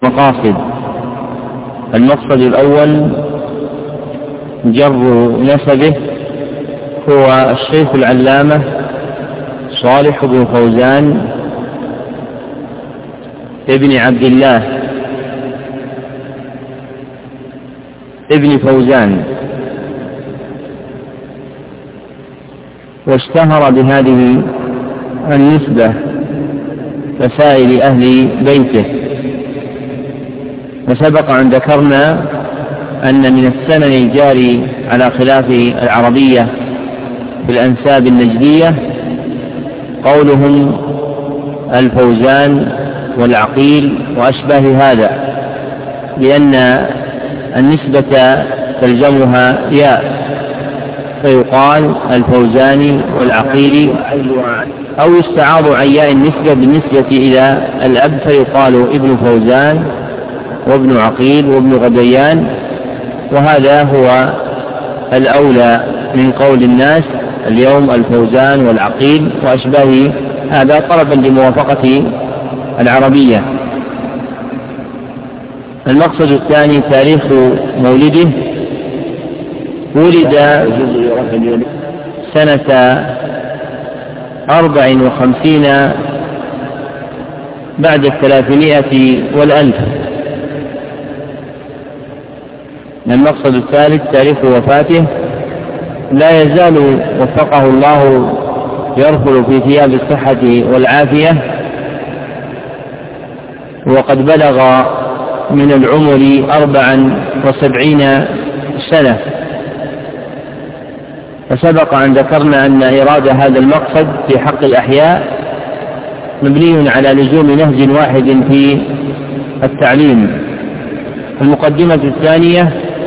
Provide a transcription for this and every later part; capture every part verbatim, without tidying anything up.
مقاصد. المقصد الأول جر نسبه هو الشيخ العلامة صالح بن فوزان ابن عبد الله ابن فوزان، واشتهر بهذه النسبة كسائر أهل بيته. وسبق أن ذكرنا أن من السنن الجاري على خلاف العربية في الأنساب النجدية قولهم الفوزان والعقيل وأشباه هذا، لأن النسبة تلزمها ياء فيقال الفوزاني والعقيل، أو يستعاض عن ياء النسبة بالنسبة إلى الأب فيقال ابن فوزان وابن عقيل وابن غديان، وهذا هو الأولى من قول الناس اليوم الفوزان والعقيل وأشباه هذا طلبا لموافقة العربية. المقصد الثاني تاريخ مولده، ولد سنة أربع وخمسين بعد الثلاثمائة والألف. المقصد الثالث تاريخ وفاته، لا يزال وفقه الله يرفل في ثياب الصحة والعافية، وقد بلغ من العمر أربعا وسبعين سنة. فسبق أن ذكرنا أن إرادة هذا المقصد في حق الأحياء مبني على لزوم نهج واحد في التعليم. المقدمة الثانية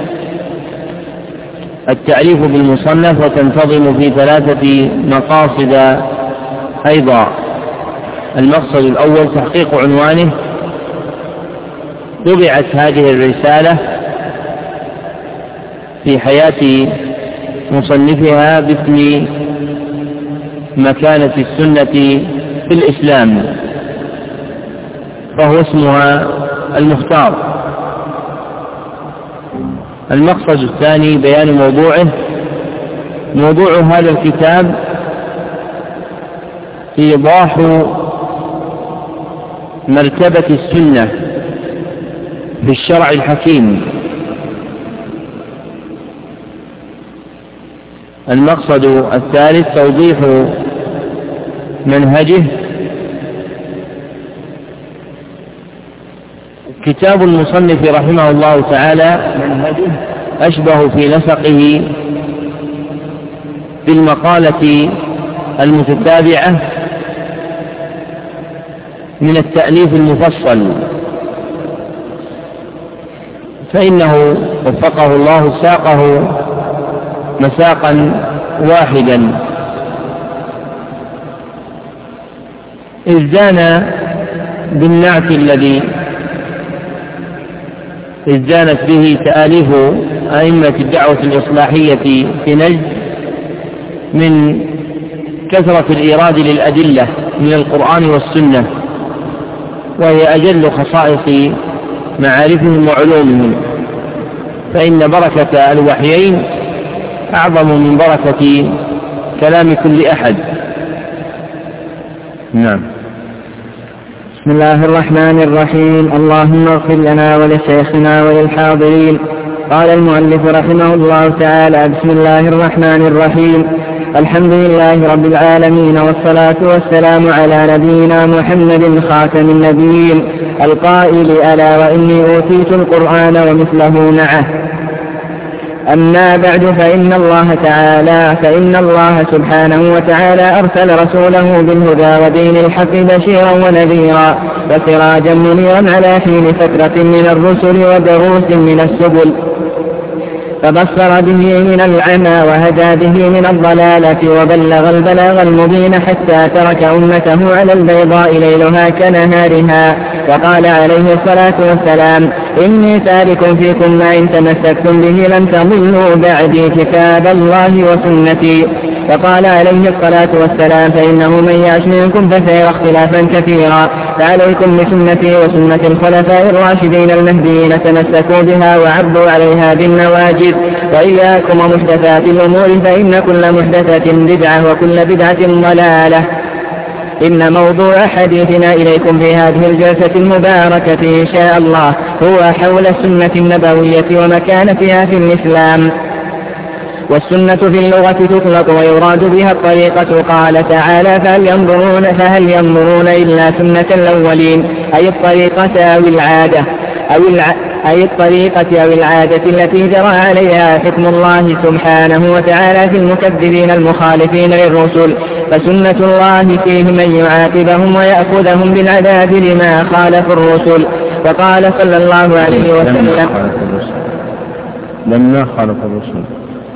التعريف بالمصنف، وتنتظم في ثلاثة مقاصد أيضا. المقصد الأول تحقيق عنوانه، طبعت هذه الرسالة في حياة مصنفها باسم مكانة السنة في الإسلام، فهو اسمها المختار. المقصد الثاني بيان موضوعه. موضوع هذا الكتاب إيضاح مرتبة السنة في الشرع الحكيم. المقصد الثالث توضيح منهجه. كتاب المصنف رحمه الله تعالى منهجه أشبه في نسقه بالمقالة المتتابعة من التأليف المفصل، فإنه وفقه الله ساقه مساقا واحدا، إذ زان بالنعت الذي إذ زانت به تآليف أئمة الدعوة الإصلاحية في نجد من كثرة الإيراد للأدلة من القرآن والسنة، وهي أجل خصائص معارفهم وعلومهم، فإن بركة الوحيين أعظم من بركة كلام كل أحد. نعم. بسم الله الرحمن الرحيم. اللهم اغفر لنا ولشيخنا وللحاضرين. قال المؤلف رحمه الله تعالى: بسم الله الرحمن الرحيم. الحمد لله رب العالمين، والصلاة والسلام على نبينا محمد خاتم النبيين القائل: ألا وإني أوتيت القرآن ومثله معه. أما بعد، فإن الله تعالى فإن الله سبحانه وتعالى أرسل رسوله بالهدى ودين الحق بشيرا ونذيرا وسراجا منيرا على حين فترة من الرسل ودروس من السبل، فبصر به من العمى وهدى به من الضلالة وبلغ البلاغ المبين، حتى ترك أمته على البيضاء ليلها كنهارها. وقال عليه الصلاة والسلام: إني تارك فيكم ما إن تمسكتم به لن تضلوا بعدي، كتاب الله وسنتي. فقال عليه الصلاة والسلام فإنه من يعش منكم فسيرى اختلافا كثيرا فعليكم بسنتي وسنة الخلفاء الراشدين المهديين تمسكوا بها وعبوا عليها بالنواجذ وإياكم ومحدثات الأمور فإن كل محدثة بدعة وكل بدعة ضلالة. إن موضوع حديثنا إليكم في هذه الجلسة المباركة إن شاء الله هو حول السنة النبوية ومكانتها في الإسلام. والسنة في اللغة تطلق ويراد بها الطريقة. قال تعالى فهل ينظرون, فهل ينظرون إلا سنة الأولين أي الطريقة أو العادة أو الع... أي الطريقة أو العادة التي جرى عليها حكم الله سبحانه وتعالى في المكذبين المخالفين للرسل. فسنة الله فيه من يعاقبهم ويأخذهم بالعذاب لما خالف الرسل. وقال صلى الله عليه وسلم لما خالف الرسل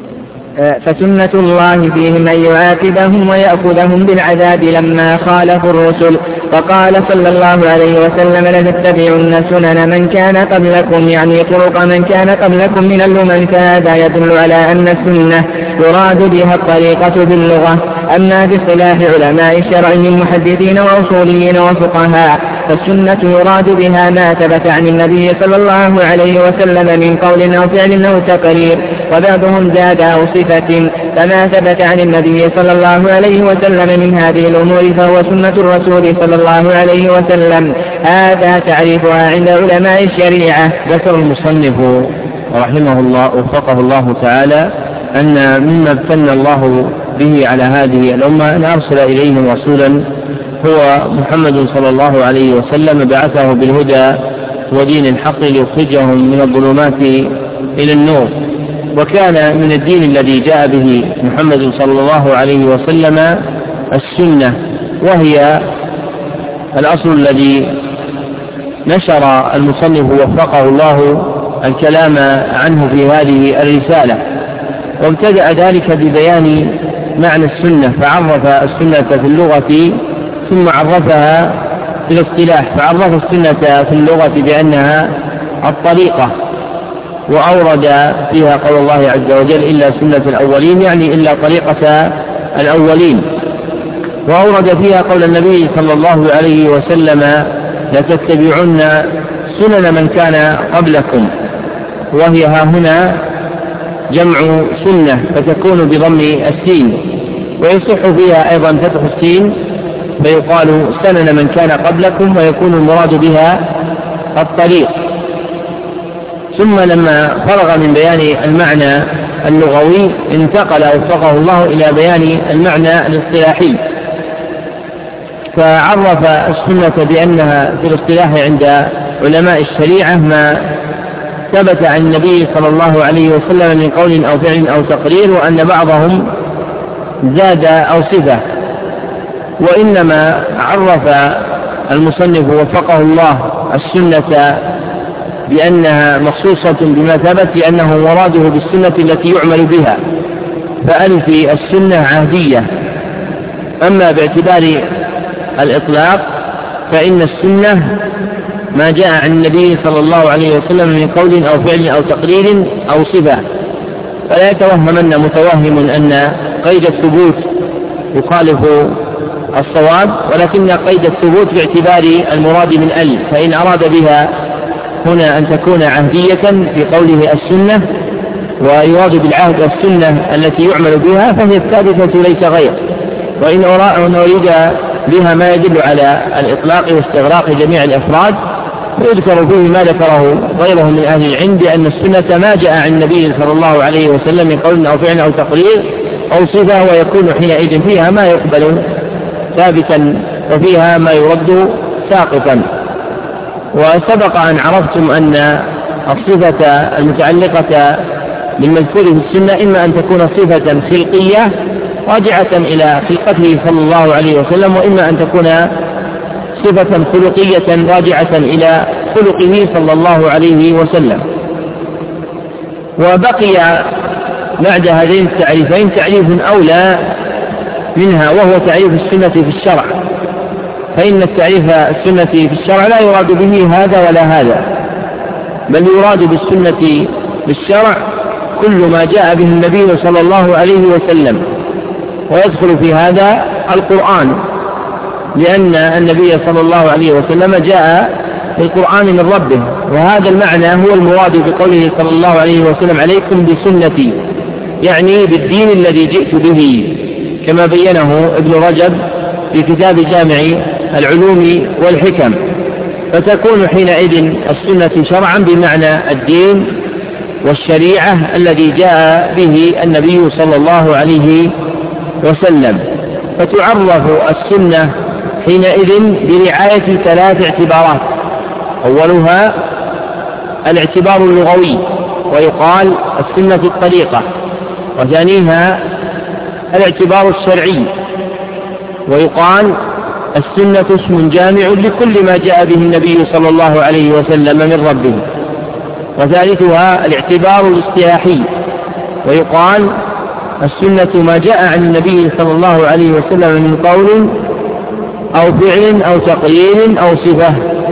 فسنة الله فيهم من يعاقبهم ويأخذهم بالعذاب لما خالفوا الرسل. فقال صلى الله عليه وسلم لتتبعن سنن من كان قبلكم يعني طرق من كان قبلكم من الأمم. فهذا يدل على أن السنة يراد بها الطريقة باللغة. أما في اصطلاح علماء الشرع من محدثين وأصوليين وفقهاء فالسنة يراد بها ما ثبت عن النبي صلى الله عليه وسلم من قول أو فعل أو تقرير. وبعضهم زاد أو صفة فما ثبت عن النبي صلى الله عليه وسلم من هذه الأمور فهو سنة الرسول صلى الله عليه وسلم. هذا تعريفها عند علماء الشريعة. ذكر المصنف رحمه الله وفقه الله تعالى أن مما ابتنى الله به على هذه الأمة أن أرسل إليهم رسولا هو محمد صلى الله عليه وسلم بعثه بالهدى ودين الحق ليخرجهم من الظلمات إلى النور. وكان من الدين الذي جاء به محمد صلى الله عليه وسلم السنة وهي الأصل الذي نشر المصنف وفقه الله الكلام عنه في هذه الرسالة. وابتدأ ذلك ببيان معنى السنة فعرف السنة في اللغة ثم عرفها في الاصطلاح فعرف السنة في اللغة بأنها الطريقة وأورد فيها قول الله عز وجل إلا سنة الأولين يعني إلا طريقة الأولين. وأورد فيها قول النبي صلى الله عليه وسلم لتتبعن سنن من كان قبلكم وهي ها هنا جمع سنة فتكون بضم السين ويصح فيها أيضا فتح السين فيقال سنن من كان قبلكم ويكون المراد بها الطريق. ثم لما فرغ من بيان المعنى اللغوي انتقل وفقه الله إلى بيان المعنى الاصطلاحي فعرف السنة بأنها في الاصطلاح عند علماء الشريعة ما ثبت عن النبي صلى الله عليه وسلم من قول أو فعل أو تقرير وأن بعضهم زاد أو صفة. وإنما عرف المصنف وفقه الله السنة بأنها مخصوصة بما ثبت لأنه مراده بالسنة التي يعمل بها فألف السنة عهدية. أما باعتبار الإطلاق فإن السنة ما جاء عن النبي صلى الله عليه وسلم من قول أو فعل أو تقرير أو صفة. فلا يتوهمن متوهم أن قيد الثبوت يخالف الصواب ولكن قيد الثبوت باعتبار المراد من ال فإن أراد بها هنا أن تكون عهدية في قوله السنة ويراد بالعهد السنة التي يعمل بها فهي الثابتة ليس غير. وإن أريد بها ما يدل على الإطلاق واستغراق جميع الأفراد ويذكر فيه ما ذكره غيره من أهل العلم بأن السنة ما جاء عن النبي صلى الله عليه وسلم من قول أو فعل أو تقرير أو صفة ويكون حينئذ فيها ما يقبل ثابتا وفيها ما يرد ساقطا. وسبق أن عرفتم أن الصفة المتعلقة بالمذكور في السنة إما أن تكون صفة خلقية راجعة إلى خلقته صلى الله عليه وسلم وإما أن تكون صفة خلقية راجعة إلى خلقه صلى الله عليه وسلم. وبقي بعد هذين التعريفين تعريف أولى منها وهو تعريف السنة في الشرع. فإن التعريف السنة في الشرع لا يراد به هذا ولا هذا بل يراد بالسنة في الشرع كل ما جاء به النبي صلى الله عليه وسلم ويدخل في هذا القرآن، لأن النبي صلى الله عليه وسلم جاء بالقرآن من ربه، وهذا المعنى هو المراد بقوله صلى الله عليه وسلم عليكم بسنتي، يعني بالدين الذي جئت به، كما بينه ابن رجب في كتاب جامع العلوم والحكم. فتكون حينئذ السنة شرعا بمعنى الدين والشريعة الذي جاء به النبي صلى الله عليه وسلم. فتعرف السنة حينئذ برعاية ثلاث اعتبارات: أولها الاعتبار اللغوي ويقال السنة الطريقة، وثانيها الاعتبار الشرعي ويقال السنة اسم جامع لكل ما جاء به النبي صلى الله عليه وسلم من ربه، وثالثها الاعتبار الاصطلاحي ويقال السنة ما جاء عن النبي صلى الله عليه وسلم من قول أو فعل أو تقرير أو صفة.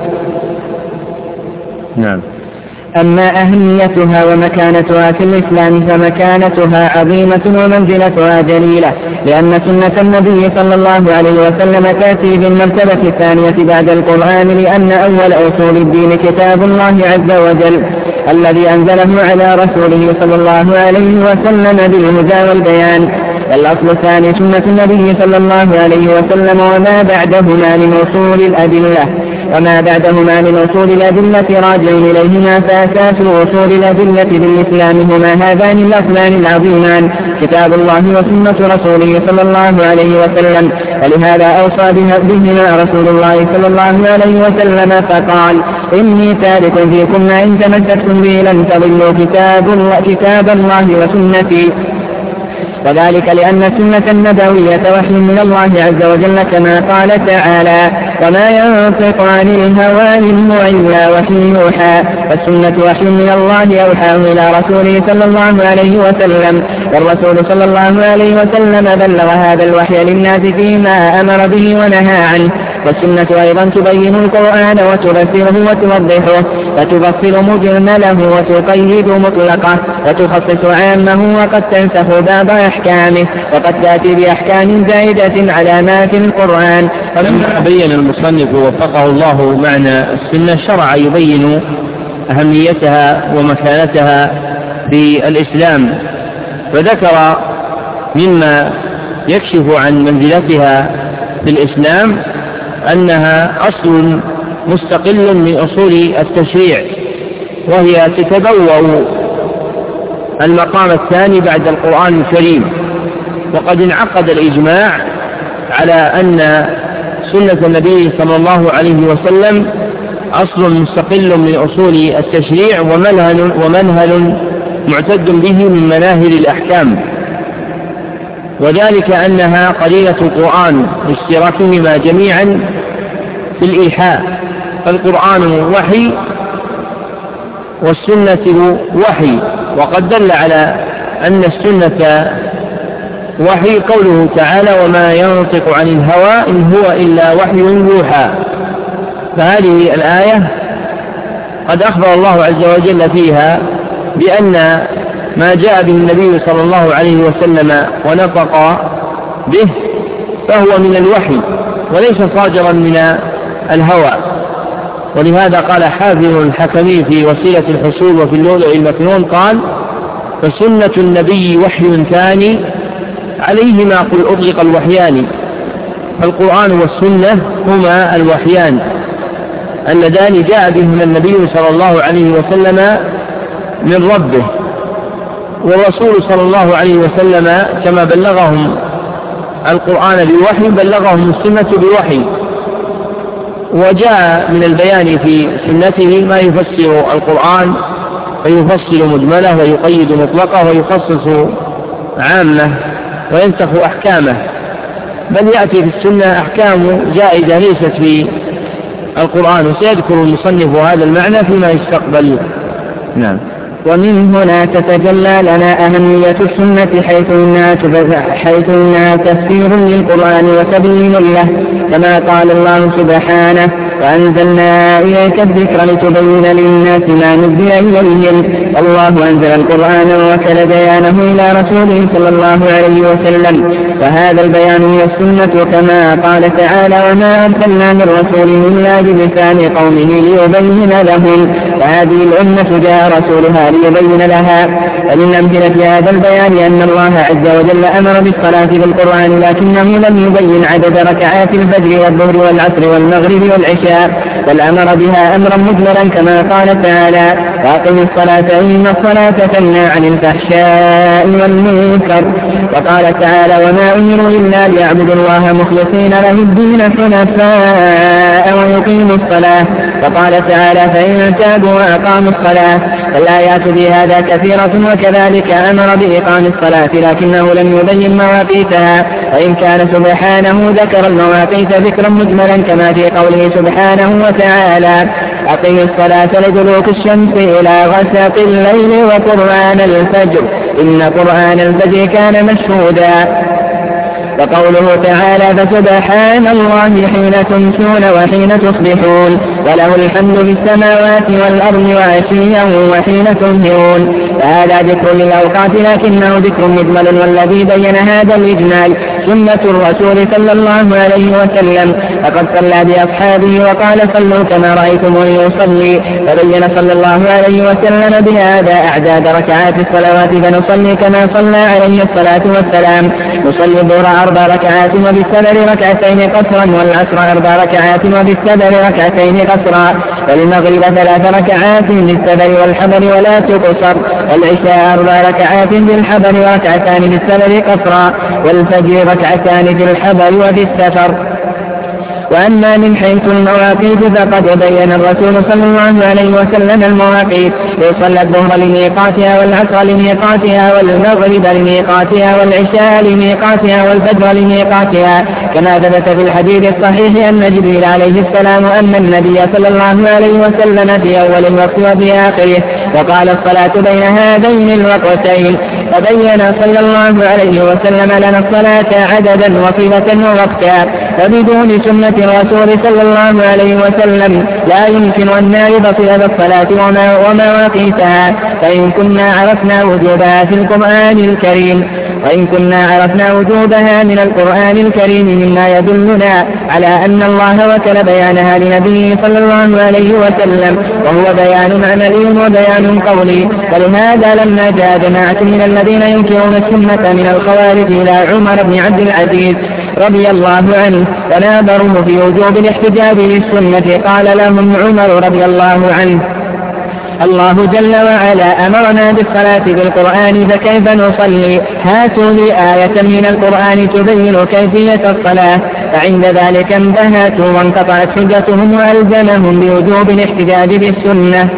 نعم. أما أهميتها ومكانتها في الإسلام فمكانتها عظيمة ومنزلتها جليلة، لأن سنة النبي صلى الله عليه وسلم تأتي بالمرتبة الثانية بعد القرآن، لأن أول أصول الدين كتاب الله عز وجل الذي أنزله على رسوله صلى الله عليه وسلم بالهدى والبيان. الأصل الثاني سنة النبي صلى الله عليه وسلم وما بعدهما من أصول الأدلة وما بعدهما من أصول الأدلة راجع إليهما، فأساس أصول الأدلة بالإسلام هما هذان الأصلان العظيمان كتاب الله وسنة رسوله صلى الله عليه وسلم. ولهذا أوصى بهما رسول الله صلى الله عليه وسلم فقال: إني تارك فيكم ما إن تمسكتم به لن تضلوا كتاب الله, كتاب الله وسنتي. وذلك لأن السنة النبوية وحي من الله عز وجل، كما قال تعالى: وما ينطق عن الهوى إن هو إلا وحي يوحى. فالسنة وحي من الله أوحاه إلى رسوله صلى الله عليه وسلم، والرسول صلى الله عليه وسلم بلغ هذا الوحي للناس فيما أمر به ونهى عنه. والسنة أيضا تبين القرآن وتفسره وتوضحه، وتفصل مجمله وتقيد مطلقه، وتخصص عامه وقد تنسخ بعض أحكامه، وقد تأتي بأحكام زائدة على ما في القرآن. فلما بين المصنف وفقه الله معنى السنة شرع يبين أهميتها ومكانتها في الإسلام، فذكر مما يكشف عن منزلتها في الإسلام أنها أصل مستقل من أصول التشريع، وهي تتبوأ المقام الثاني بعد القرآن الكريم. وقد انعقد الإجماع على أن سنة النبي صلى الله عليه وسلم أصل مستقل من أصول التشريع ومنهل, ومنهل معتد به من مناهل الأحكام، وذلك أنها قرينة القرآن باشتراكهما جميعا في الإيحاء، فالقرآن وحي والسنة وحي. وقد دل على أن السنة وحي قوله تعالى: وما ينطق عن الهوى إن هو إلا وحي يوحى. فهذه الآية قد أخبر الله عز وجل فيها بأن ما جاء به النبي صلى الله عليه وسلم ونطق به فهو من الوحي وليس صادرا من الهوى. ولهذا قال حافظ الحكمي في وسيلة الحصول وفي اللؤلؤ المكنون قال: فسنة النبي وحي ثاني عليهما قل أطلق الوحيان. فالقرآن والسنة هما الوحيان اللذان جاء بهما النبي صلى الله عليه وسلم من ربه، والرسول صلى الله عليه وسلم كما بلغهم القرآن بوحي بلغهم السنة بوحي. وجاء من البيان في سنته ما يفسر القرآن فيفصل مجمله ويقيد مطلقه ويخصص عامه وينسخ أحكامه، بل يأتي في السنة أحكام زائدة ليست في القرآن، وسيذكر المصنف هذا المعنى فيما يستقبل. نعم. ومن هنا تتجلى لنا أهمية السنة حيث إنها, حيث إنها تفسير للقرآن وتبيين له، كما قال الله سبحانه: وأنزلنا إليك الذكر لتبين للناس ما نزل إليهم الله أنزل القرآن ووكل بيانه إلى رسوله صلى الله عليه وسلم فهذا البيان هي السنة كما قال تعالى وما أرسلنا من رسول إلا بلسان قومه ليبين لهم فهذه الأمة جاء رسولها ليبين لها. ومن أمثلة هذا البيان أن الله عز وجل أمر بالصلاة بالقرآن لكنه لم يبين عدد ركعات الفجر والظهر والعصر والمغرب والعشاء بل أمر بها أمرا مجملا كما قال تعالى وأقم الصلاة إن الصلاة تنهى عن الفحشاء والمنكر. وقال تعالى وما أمروا إلا ليعبدوا الله مخلصين له الدين حنفاء ويقيموا الصلاة. وقال تعالى فإن تابوا وأقاموا الصلاة. فالآيات بهذا كثيرة وكذلك أمر بإقام الصلاة لكنه لم يبين مواقيتها وإن كان سبحانه ذكر المواقيت ذكرا مجملا كما في قوله سبحانه وتعالى أقم الصلاة لدلوك الشمس إلى غسق الليل وقرآن الفجر إن قرآن الفجر كان مشهودا. وقوله تعالى فسبحان الله حين تمسون وحين تصبحون وله الحمد في السماوات والأرض وعشيا وحين تظهرون. فهذا ذكر للأوقات لكنه ذكر مجمل والذي بين هذا الإجمال سنة الرسول صلى الله عليه وسلم فقد صلى بأصحابه وقال صلوا كما رأيتموني يصلي فبين صلى الله عليه وسلم بهذا أعداد ركعات الصلوات فنصلي كما صلى عليه الصلاة والسلام نصلي الظهر أربع ركعات وبالسبر ركعتين قصرا والعصر أربع ركعات وبالسبر ركعتين قصرا والمغرب ثلاث ركعات بالسبر والحضر ولا تقصر والعشاء أربع ركعات بالحضر وركعتان بالسبر قصرا والفجر ركعتان في الحضر وفي السفر. وأما من حيث المواقيت فقد بين الرسول صلى الله عليه وسلم المواقيت يصلى الظهر لميقاتها والعصر لميقاتها والمغرب لميقاتها والعشاء لميقاتها والفجر لميقاتها كما ثبت في الحديث الصحيح أن جبريل عليه السلام أن النبي صلى الله عليه وسلم في أول الوقت وفي آخره وقال الصلاة بين هذين الوقتين فبين صلى الله عليه وسلم لنا الصلاة عددا وصفة ووقتا وبدون سنة الرسول صلى الله عليه وسلم لا يمكن أن نعرف صفة الصلاة ومواقيتها فإن كنا عرفنا وجوبها في القرآن الكريم وإن كنا عرفنا وجوبها من القرآن الكريم مما يدلنا على أن الله وكل بيانها لنبيه صلى الله عليه وسلم وهو بيان عملي وبيان قولي. ولهذا لما جاء جماعة من الذين ينكرون السنة من الخوارج إلى عمر بن عبد العزيز رضي الله عنه وناظروا في وجوب الاحتجاج بالسنة قال لهم عمر رضي الله عنه الله جل وعلا أمرنا بالصلاة بالقرآن فكيف نصلي هاتوا لي آية من القرآن تبين كيفية الصلاة فعند ذلك انتهت وانقطعت حجتهم وألزمهم بوجوب الاحتجاج بالسنة.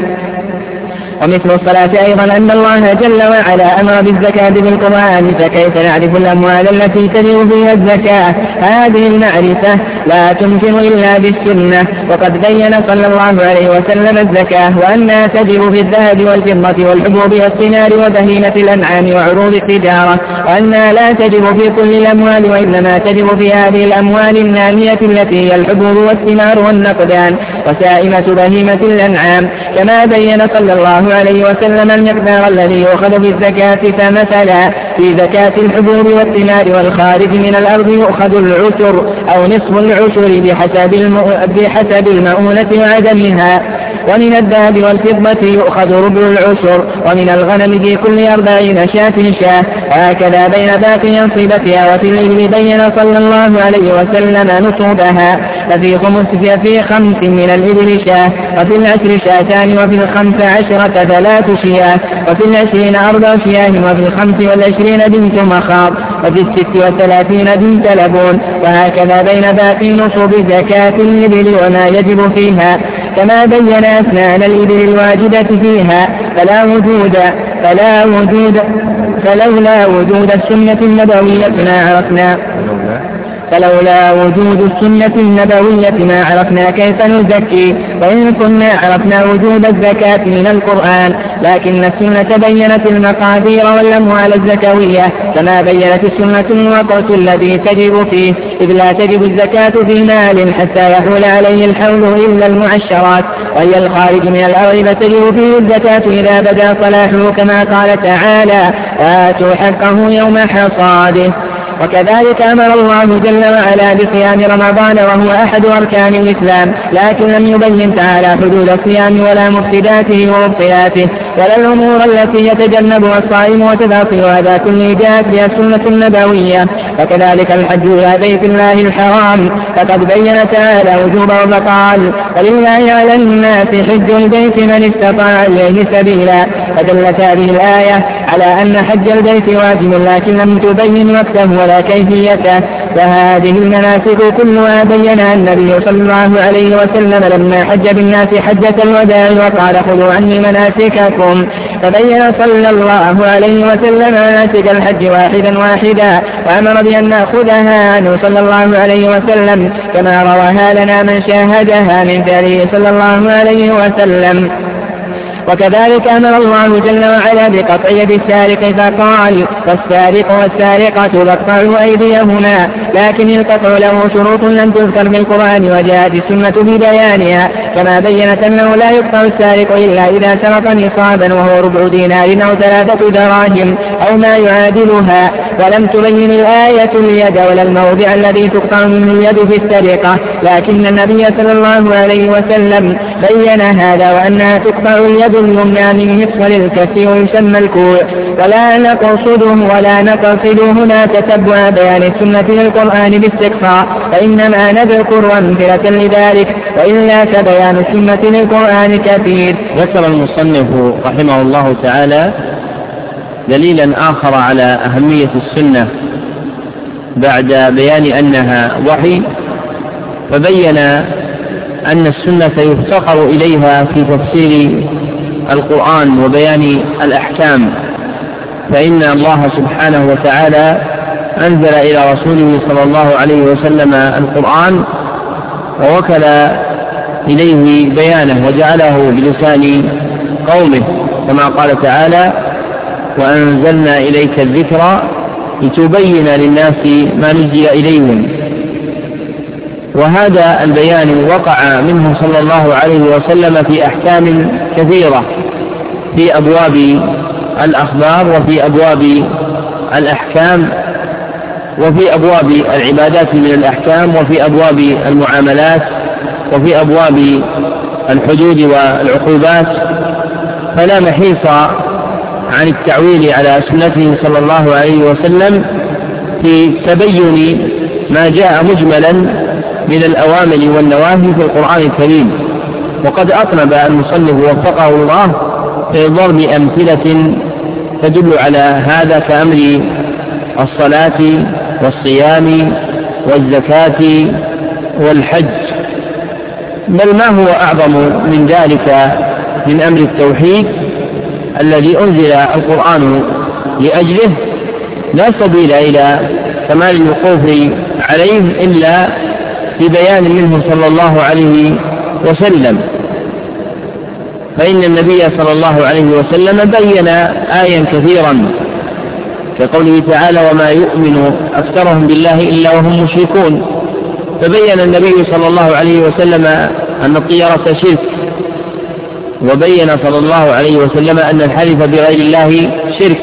ومثل الصلاة أيضا أن الله جل وعلا أمر بالزكاة بالقرآن فكيف نعرف الأموال التي تجب فيها الزكاة هذه المعرفة لا تمكن إلا بالسنة. وقد بين صلى الله عليه وسلم الزكاة وأنها تجب في الذهب والفضة والحبوب والثمار وبهيمة الأنعام وعروض التجارة وأنها لا تجب في كل الأموال وإنما تجب في هذه الأموال النامية التي هي الحبوب والثمار والنقدان وسائمة بهيمة الأنعام كما بين صلى الله عليه وسلم المقدار الذي يؤخذ بالزكاة فمثلا في زكاة الحبوب والثمار والخارج من الأرض يؤخذ العشر أو نصف العشر بحسب, الم... بحسب المؤونة وعدمها ومن الذهب والفضة يؤخذ ربع العشر ومن الغنم في كل أربعين شاة شاة وهكذا بين باقي أنصبتها. وفي الإبل بين صلى الله عليه وسلم نصوبها ففي خمس في خمس من الإبل شاة وفي العشر شاتان وفي الخمس عشرة ثلاث شياه وفي العشرين أربع شياه وفي الخمس والعشرين بنت مخاض وفي الست والثلاثين بنت لبون وهكذا بين باقي نصوب زكاة الإبل وما يجب فيها كما بين أسنان الإبل الواجبة فيها فلا وجود فلا وجود فلولا وجود السنة النبوية ما عرفنا فلولا وجود السنة النبوية ما عرفنا كيف نزكي، وإن كنا عرفنا وجود الزكاة من القرآن، لكن السنة بينت المقادير والأموال الزكوية كما بينت السنة الوقت الذي تجب فيه، إذ لا تجب الزكاة في مال حتى يحول عليه الحول إلا المعشرات، وهي الخارج من الأرض فتجب فيه الزكاة إذا بدا صلاحه كما قال تعالى: آتوا حقه يوم حصاده. وكذلك أمر الله جل وعلا بصيام رمضان وهو أحد أركان الإسلام، لكن لم يبين تعالى حدود الصيام ولا مفسداته ومبطلاته ولا الأمور التي يتجنبها الصائم وتفاصيل هذا كله جاءت بها السنة النبوية. وكذلك الحج إلى بيت الله الحرام، فقد بين تعالى وجوبه فقال: ولله على الناس حج البيت من استطاع إليه سبيلا، فدلت هذه الآية على أن حج البيت واجب، لكن لم تبين وقته ولا كيفيته. فهذه المناسك كلها بينها النبي صلى الله عليه وسلم لما حج بالناس حجة الوداع وقال: خذوا عني مناسككم. فبين صلى الله عليه وسلم مناسك الحج واحدا واحدا، وأمر بأن نأخذها عنه صلى الله عليه وسلم كما رواها لنا من شاهدها من فعله صلى الله عليه وسلم. وكذلك أمر الله جل وعلا بقطع يد السارق فقال: فالسارق والسارقة فاقطعوا أيديهما، لكن القطع له شروط لم تذكر في القرآن وجاءت السنة ببيانها، كما بينت أنه لا يقطع السارق إلا إذا سرق نصابا وهو ربع دينار أو ثلاثة دراهم أو ما يعادلها، ولم تبين الآية اليد ولا الموضع الذي تقطع منه اليد في السرقة، لكن النبي صلى الله عليه وسلم بين هذا وأنها تقطع اليد اليمنى من مفصل الكف ويسمى الكوع، ولا نقصده ولا نقصد هنا تتبع بيان السنة للقرآن باستقصاء، فإنما نذكر أمثلة لذلك، وإلا فبيان السنة للقرآن كثير. ذكر المصنف رحمه الله تعالى دليلا آخر على أهمية السنة بعد بيان أنها وحي، فبين أن السنة يفتقر إليها في تفسير القرآن وبيان الأحكام، فإن الله سبحانه وتعالى أنزل إلى رسوله صلى الله عليه وسلم القرآن ووكل إليه بيانه وجعله بلسان قومه، كما قال تعالى: وأنزلنا إليك الذكر لتبين للناس ما نزل إليهم. وهذا البيان وقع منه صلى الله عليه وسلم في أحكام كثيرة في أبواب الأخبار وفي أبواب الأحكام وفي أبواب العبادات من الأحكام وفي أبواب المعاملات وفي أبواب الحدود والعقوبات، فلا محيص عن التعويل على سنته صلى الله عليه وسلم في تبين ما جاء مجملا من الأوامر والنواهي في القرآن الكريم. وقد أطنب المصنف وفقه الله في ضرب أمثلة تدل على هذا كأمر الصلاة والصيام والزكاة والحج، بل ما هو أعظم من ذلك من أمر التوحيد الذي أنزل القرآن لأجله، لا سبيل إلى كمال الوقوف عليه إلا ببيان منه صلى الله عليه وسلم. فإن النبي صلى الله عليه وسلم بين آيا كثيرا كقوله تعالى: وما يؤمن أكثرهم بالله إلا وهم مشركون، فبين النبي صلى الله عليه وسلم أن الطيرة شرك، وبين صلى الله عليه وسلم أن الحلف بغير الله شرك،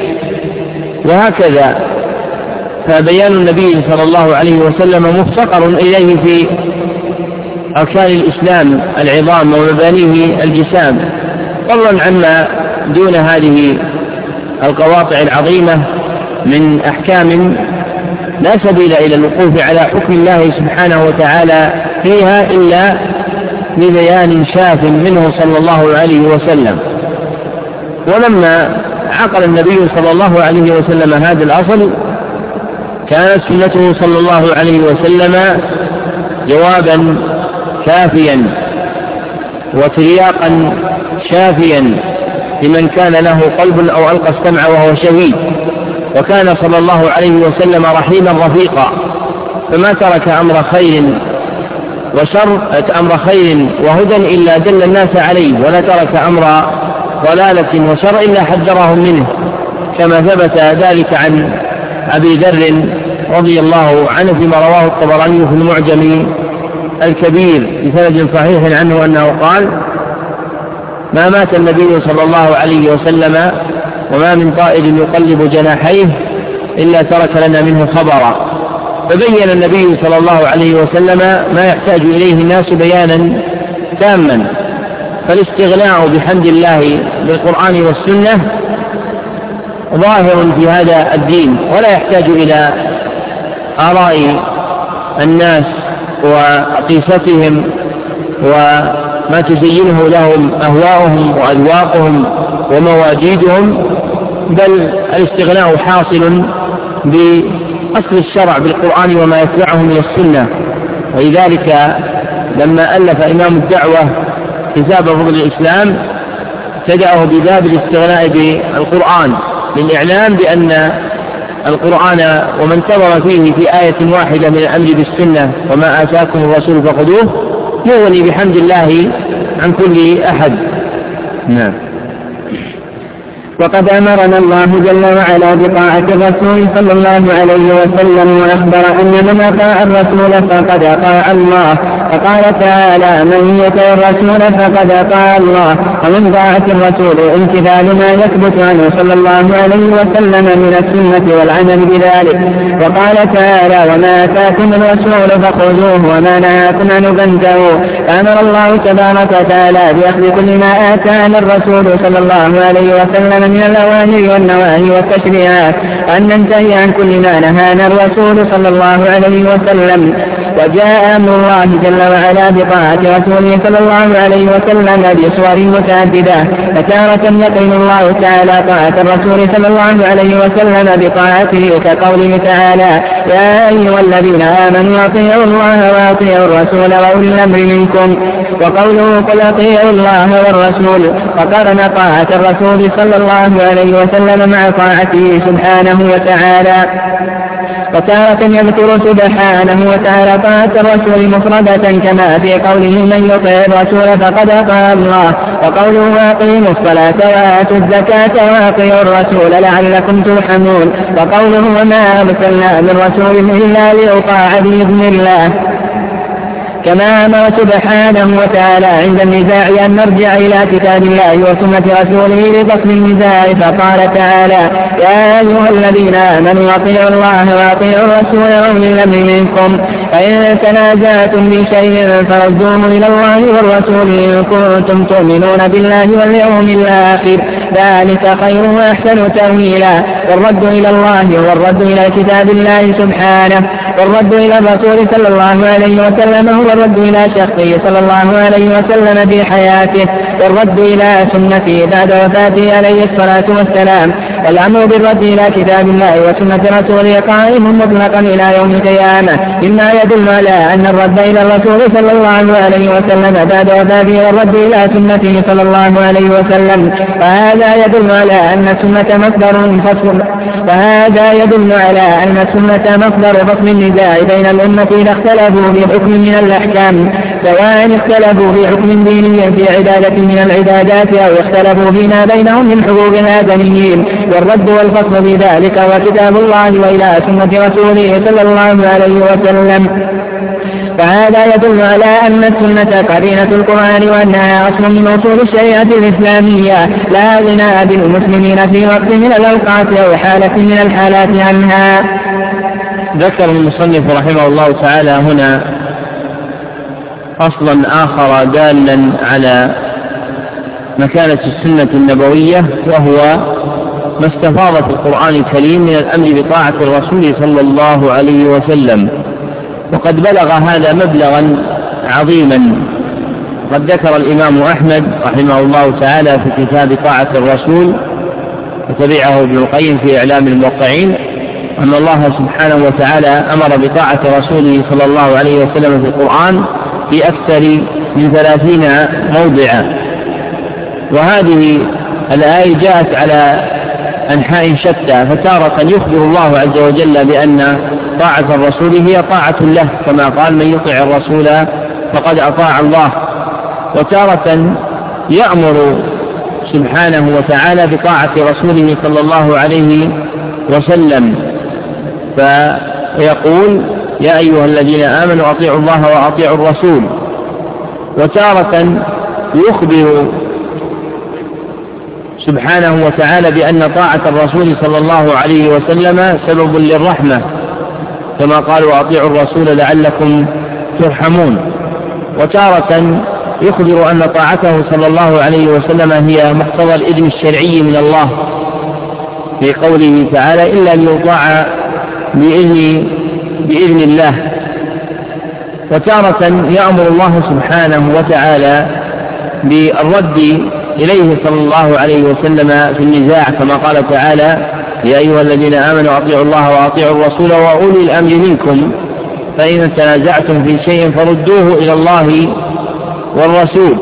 وهكذا. فبيان النبي صلى الله عليه وسلم مفتقر إليه في أركان الإسلام العظام ومبانيه الجسام، فضلا عما دون هذه القواطع العظيمة من أحكام لا سبيل إلى الوقوف على حكم الله سبحانه وتعالى فيها إلا ببيان شاف منه صلى الله عليه وسلم. ولما عقل النبي صلى الله عليه وسلم هذا الأصل، كانت سنته صلى الله عليه وسلم جوابا كافيا وترياقا شافيا لمن كان له قلب أو ألقى السمع وهو شهيد. وكان صلى الله عليه وسلم رحيما رفيقا، فما ترك أمر خير وشر أمر خير وهدى إلا دل الناس عليه، ولا ترك أمر ضلالة وشر إلا حذرهم منه، كما ثبت ذلك عن أبي ذر رضي الله عنه فيما رواه الطبراني في المعجم الكبير بسند صحيح عنه أنه قال: ما مات النبي صلى الله عليه وسلم وما من طائر يقلب جناحيه إلا ترك لنا منه خبرا. فبين النبي صلى الله عليه وسلم ما يحتاج إليه الناس بيانا تاما، فالاستغناء بحمد الله بالقرآن والسنة ظاهر في هذا الدين، ولا يحتاج إلى آراء الناس وقيستهم وما تزينه لهم أهواؤهم وأذواقهم ومواجيدهم، بل الاستغناء حاصل بأصل الشرع بالقرآن وما يتبعه من السنة. ولذلك لما ألف إمام الدعوة كتاب فضل الإسلام ابتدأه بباب الاستغناء بالقرآن للإعلام بأن القرآن ومن انتظر فيه في آية واحدة من الأمر بالسنة وما آتاكم الرسول فخذوه يغني بحمد الله عن كل أحد. نعم. وقد أمرنا الله جل وعلا بطاعة الرسول صلى الله عليه وسلم، وأخبر أن من أطاع الرسول فقد أطاع الله، فقال تعالى: من يطع الرسول فقد أطاع الله. ومن طاعة الرسول امتثال ما يثبت عنه صلى الله عليه وسلم من السنة والعمل بذلك. وقال تعالى: وما آتاكم الرسول فخذوه وما نهاكم عنه فانتهوا. فأمر الله تبارك وتعالى بأخذ كل ما آتانا الرسول صلى الله عليه وسلم من الأوامر والنواهي والتشريعات، أن ننتهي عن كل ما نهانا الرسول صلى الله عليه وسلم. وجاء أمر الله جل وعلا بطاعة رسوله صلى الله عليه وسلم بصور متعددة، فتارة يقين الله تعالى طاعة الرسول صلى الله عليه وسلم بطاعته كقوله تعالى: يا أيها الذين آمنوا أطيعوا الله وأطيعوا الرسول وأولي الأمر منكم. وقوله: قل أطيعوا الله والرسول، فقرن طاعة الرسول صلى الله عليه وسلم مع طاعته سبحانه وتعالى. وتارة يذكر سبحانه وتعالى طاعة الرسول مفردة كما في قوله: من يطع الرسول فقد أطاع الله. وقوله: أقيموا الصلاة وآتوا الزكاة وأطيعوا الرسول لعلكم ترحمون. وقوله: وما أرسلنا من رسول إلا ليطاع بإذن الله. كما أمر سبحانه وتعالى عند النزاع أن نرجع إلى كتاب الله وسنة رسوله لفصل النزاع، فقال تعالى: يا أيها الذين آمنوا أطيعوا الله وأطيعوا الرسول وأولي الأمر منكم، فإن تنازعتم بشيء فردوه إلى الله والرسول إن كنتم تؤمنون بالله واليوم الآخر، ذلك خير وأحسن تأويلا. والرد إلى الله والرد إلى كتاب الله سبحانه، والرد إلى الرسول صلى الله عليه وسلم هو الرد إلى شخصه صلى الله عليه وسلم في حياته، والرد إلى سنته بعد وفاته عليه الصلاة والسلام. والأمر بالرد إلى كتاب الله وسنة رسوله قائم مطلقا إلى يوم القيامة، مما يدل على أن الرد إلى الرسول صلى الله عليه وسلم بعد وفاته والرد إلى سنته صلى الله عليه وسلم، فهذا يدل على أن السنة مصدر فصل فهذا يدل على أن السنة مصدر فصل النزاع بين الأمة إذا اختلفوا بحكم من الأحكام، سواء اختلفوا بحكم ديني في عبادة من العبادات أو اختلفوا فيما بينهم من حقوق الآدميين. والرد والفصل في ذلك وكتاب الله وإلى سنة رسوله صلى الله عليه وسلم، فهذا يدل على أن السنة قرينة القرآن وأنها أصل من أصول الشريعة الإسلامية لا غنى بالمسلمين في وقت من الأوقات أو حالة من الحالات عنها. ذكر المصنف رحمه الله تعالى هنا أصلا آخر دالا على مكانة السنة النبوية، وهو ما استفاض في القرآن الكريم من الأمر بطاعة الرسول صلى الله عليه وسلم، وقد بلغ هذا مبلغا عظيما. قد ذكر الإمام أحمد رحمه الله تعالى في كتاب طاعة الرسول، وتبعه ابن القيم في إعلام الموقعين، أن الله سبحانه وتعالى أمر بطاعة رسوله صلى الله عليه وسلم في القرآن في أكثر من ثلاثين موضعا. وهذه الآية جاءت على أنحاء شتى، فتارة يخبر الله عز وجل بأن طاعة الرسول هي طاعة له كما قال من يطع الرسول فقد أطاع الله، وتارة يأمر سبحانه وتعالى بطاعة رسوله صلى الله عليه وسلم فيقول يا أيها الذين آمنوا أطيعوا الله وأطيعوا الرسول، وتارة يخبر سبحانه وتعالى بأن طاعة الرسول صلى الله عليه وسلم سبب للرحمة كما قال وأطيعوا الرسول لعلكم ترحمون، وتارة يخبر أن طاعته صلى الله عليه وسلم هي مقتضى الإذن الشرعي من الله في قوله تعالى إلا ليطاع بإذن, بإذن الله، وتارة يأمر الله سبحانه وتعالى بالرد إليه صلى الله عليه وسلم في النزاع كما قال تعالى يا أيها الذين آمنوا أطيعوا الله وأطيعوا الرسول وأولي الأمر منكم فإن تنازعتم في شيء فردوه إلى الله والرسول.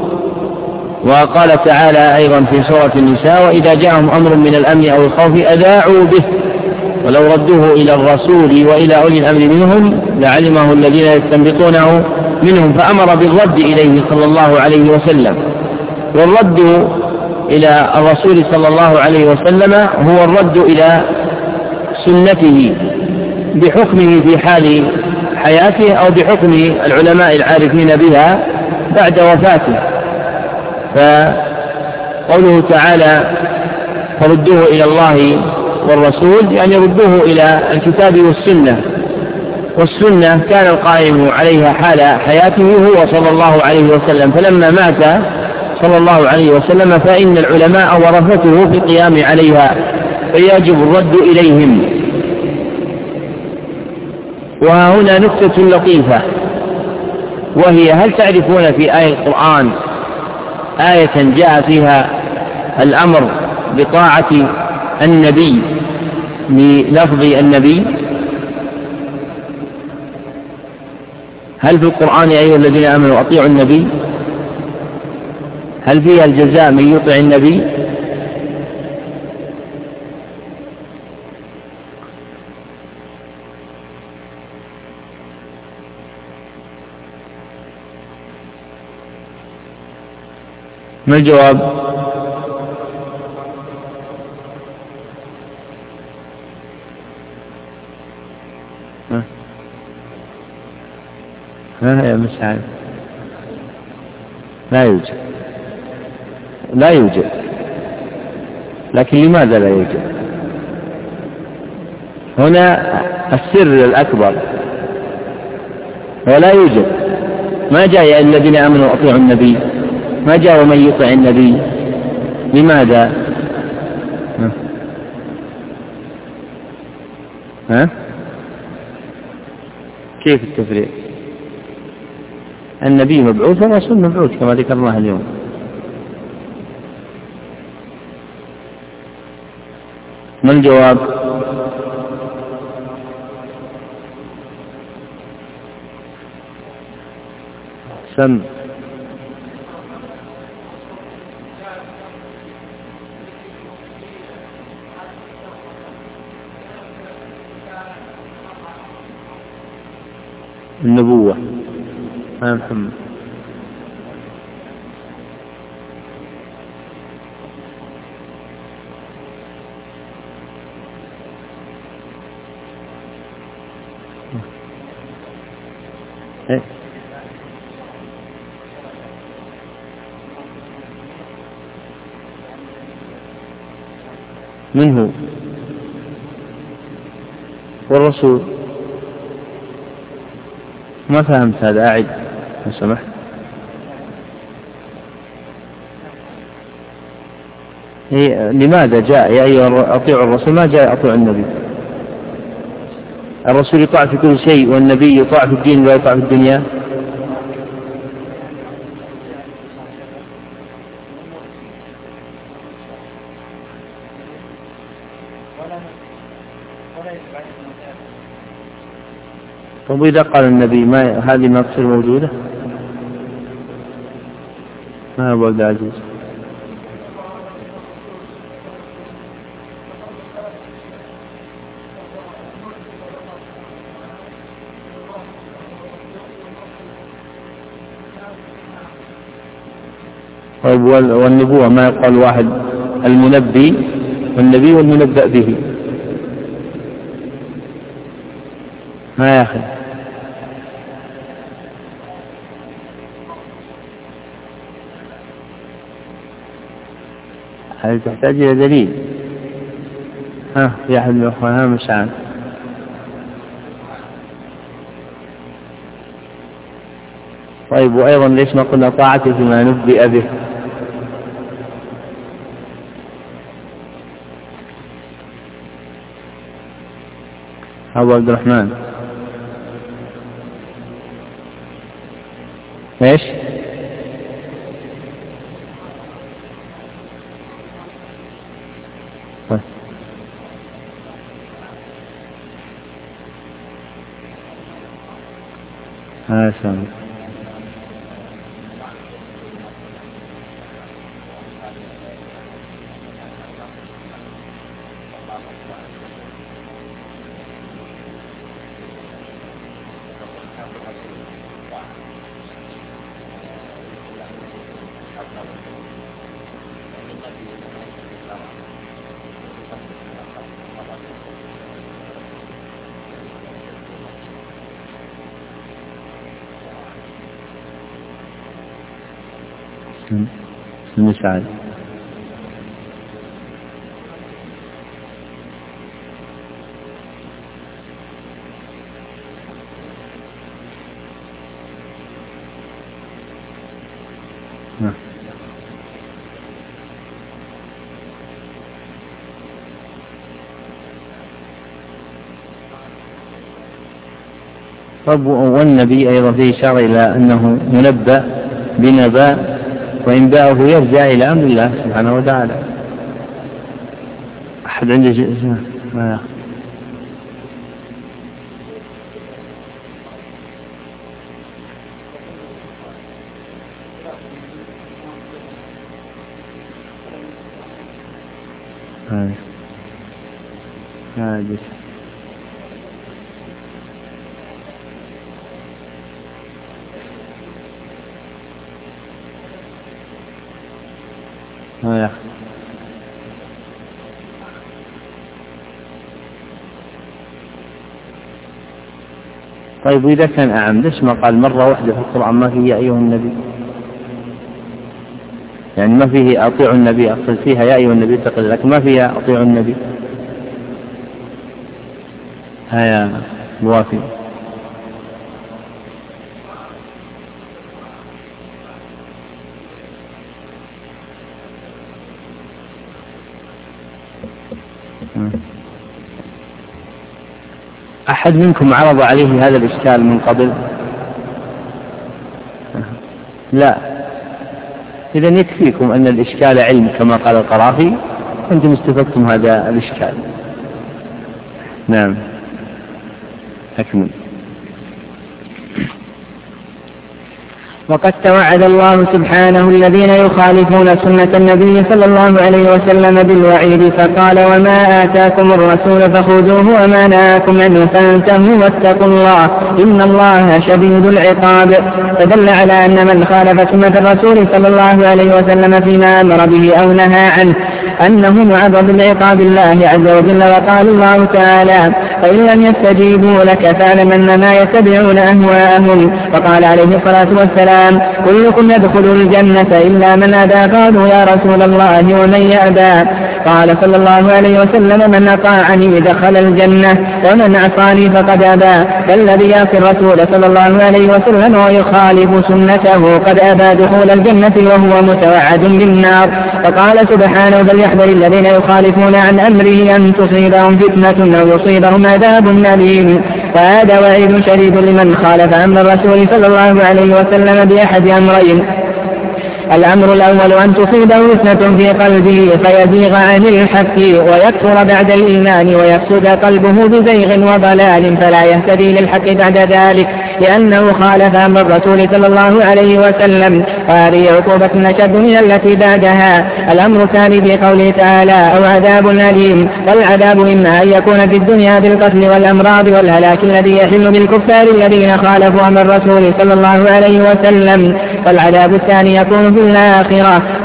وقال تعالى أيضا في سورة النساء وإذا جاءهم أمر من الأمن أو الخوف أذاعوا به ولو ردوه إلى الرسول وإلى أولي الأمر منهم لعلمه الذين يستنبطونه منهم، فأمر بالرد إليه صلى الله عليه وسلم. والرد إلى الرسول صلى الله عليه وسلم هو الرد إلى سنته بحكمه في حال حياته أو بحكم العلماء العارفين بها بعد وفاته، فقوله تعالى فردوه إلى الله والرسول يعني ردوه إلى الكتاب والسنة، والسنة كان القائم عليها حال حياته هو صلى الله عليه وسلم، فلما مات صلى الله عليه وسلم فإن العلماء ورثته في القيام عليها فيجب الرد إليهم. وهنا نكتة لطيفة وهي هل تعرفون في آية القرآن آية جاء فيها الأمر بطاعة النبي بلفظ النبي؟ هل في القرآن يا أيها الذين آمنوا أطيعوا النبي؟ هل فيها الجزاء من يطع النبي؟ ما الجواب؟ ها ها يا مسعد لا يوجد لا يوجد، لكن لماذا لا يوجد؟ هنا السر الأكبر ولا يوجد، ما جاء يا الذين آمنوا أطيعوا النبي، ما جاء ومن يطع النبي، لماذا؟ ها؟ ها؟ كيف التفريق؟ النبي مبعوث والرسول مبعوث كما ذكرناها اليوم. ما الجواب؟ سم النبوة. يا محمد إيه؟ من هو؟ والرسول. ما فهمت هذا، أعد لو سمحت. إيه لماذا جاء يا أيها أطيعوا الرسول ما جاء أطيعوا النبي؟ الرسول يطاع في كل شيء والنبي يطاع في الدين ولا يطاع في الدنيا. طب إذا قال النبي ما هذه ما تصير موجودة؟ ما هو أبو عبد العزيز؟ طيب والنبوة ما يقال واحد المنبي والنبي والمنبأ به؟ ما يا أخي هل تحتاج إلى دليل؟ ها في أحد من أخوانها مش عارف. طيب وأيضا ليش ما قلنا طاعته فيما نبئ به؟ أبو عبد الرحمن ايش؟ ها سامي المساعد. طب والنبي أيضا فيه إشارة إلى أنه منبأ بنبأ وإنباؤه يرجع إلى أمر الله سبحانه وتعالى. أحد عنده شيء ما يأخذ. هاي هاي هاي. طيب وإذا كان أعم ليش ما قال مرة واحدة في القرآن ما فيه يا أيها النبي؟ يعني ما فيه أطيعوا النبي، أقصد فيها يا أيها النبي تقل، لكن ما فيها أطيعوا النبي. هيا موافق. أحد منكم عرض عليه هذا الإشكال من قبل؟ لا. إذن يكفيكم أن الإشكال علم كما قال القرافي، أنتم استفدتم هذا الإشكال. نعم أكمل. وقد توعد الله سبحانه الذين يخالفون سنة النبي صلى الله عليه وسلم بالوعيد فقال وما آتاكم الرسول فخذوه وما نهاكم عنه فانتهوا واتقوا الله إن الله شديد العقاب. فدل على أن من خالف سنة الرسول صلى الله عليه وسلم فيما أمر به أو نهى عنه أنه معرض لعقاب الله عز وجل. وقال الله تعالى فإن لم يستجيبوا لك فاعلم أنما يتبعون أهواءهم. وقال عليه الصلاة والسلام كلكم يدخل الجنة إلا من أبى قالوا يا رسول الله ومن يأبى؟ قال صلى الله عليه وسلم من أطاعني دخل الجنة ومن عصاني فقد أبى. فالذي يعصي الرسول صلى الله عليه وسلم ويخالف سنته قد أبى دخول الجنة وهو متوعد بالنار. وقال سبحانه فليحذر الذين يخالفون عن أمره أن تصيبهم فتنة أو يصيبهم عذاب أليم. فهذا وعيد شديد لمن خالف أمر الرسول صلى الله عليه وسلم بأحد أمرين: الأمر الأول أن تصيبه فتنة في قلبه فيزيغ عن الحق ويكفر بعد الإيمان ويفسد قلبه بزيغ وضلال فلا يهتدي للحق بعد ذلك لأنه خالف أمر الرسول صلى الله عليه وسلم. وهذه عقوبة أشد من التي بعدها. الأمر الثاني في قوله تعالى أو عذاب أليم. والعذاب إما أن يكون في الدنيا بالقتل والأمراض والهلاك الذي يحل بالكفار الذين خالفوا أمر الرسول صلى الله عليه وسلم، والعذاب الثاني يكون في الآخرة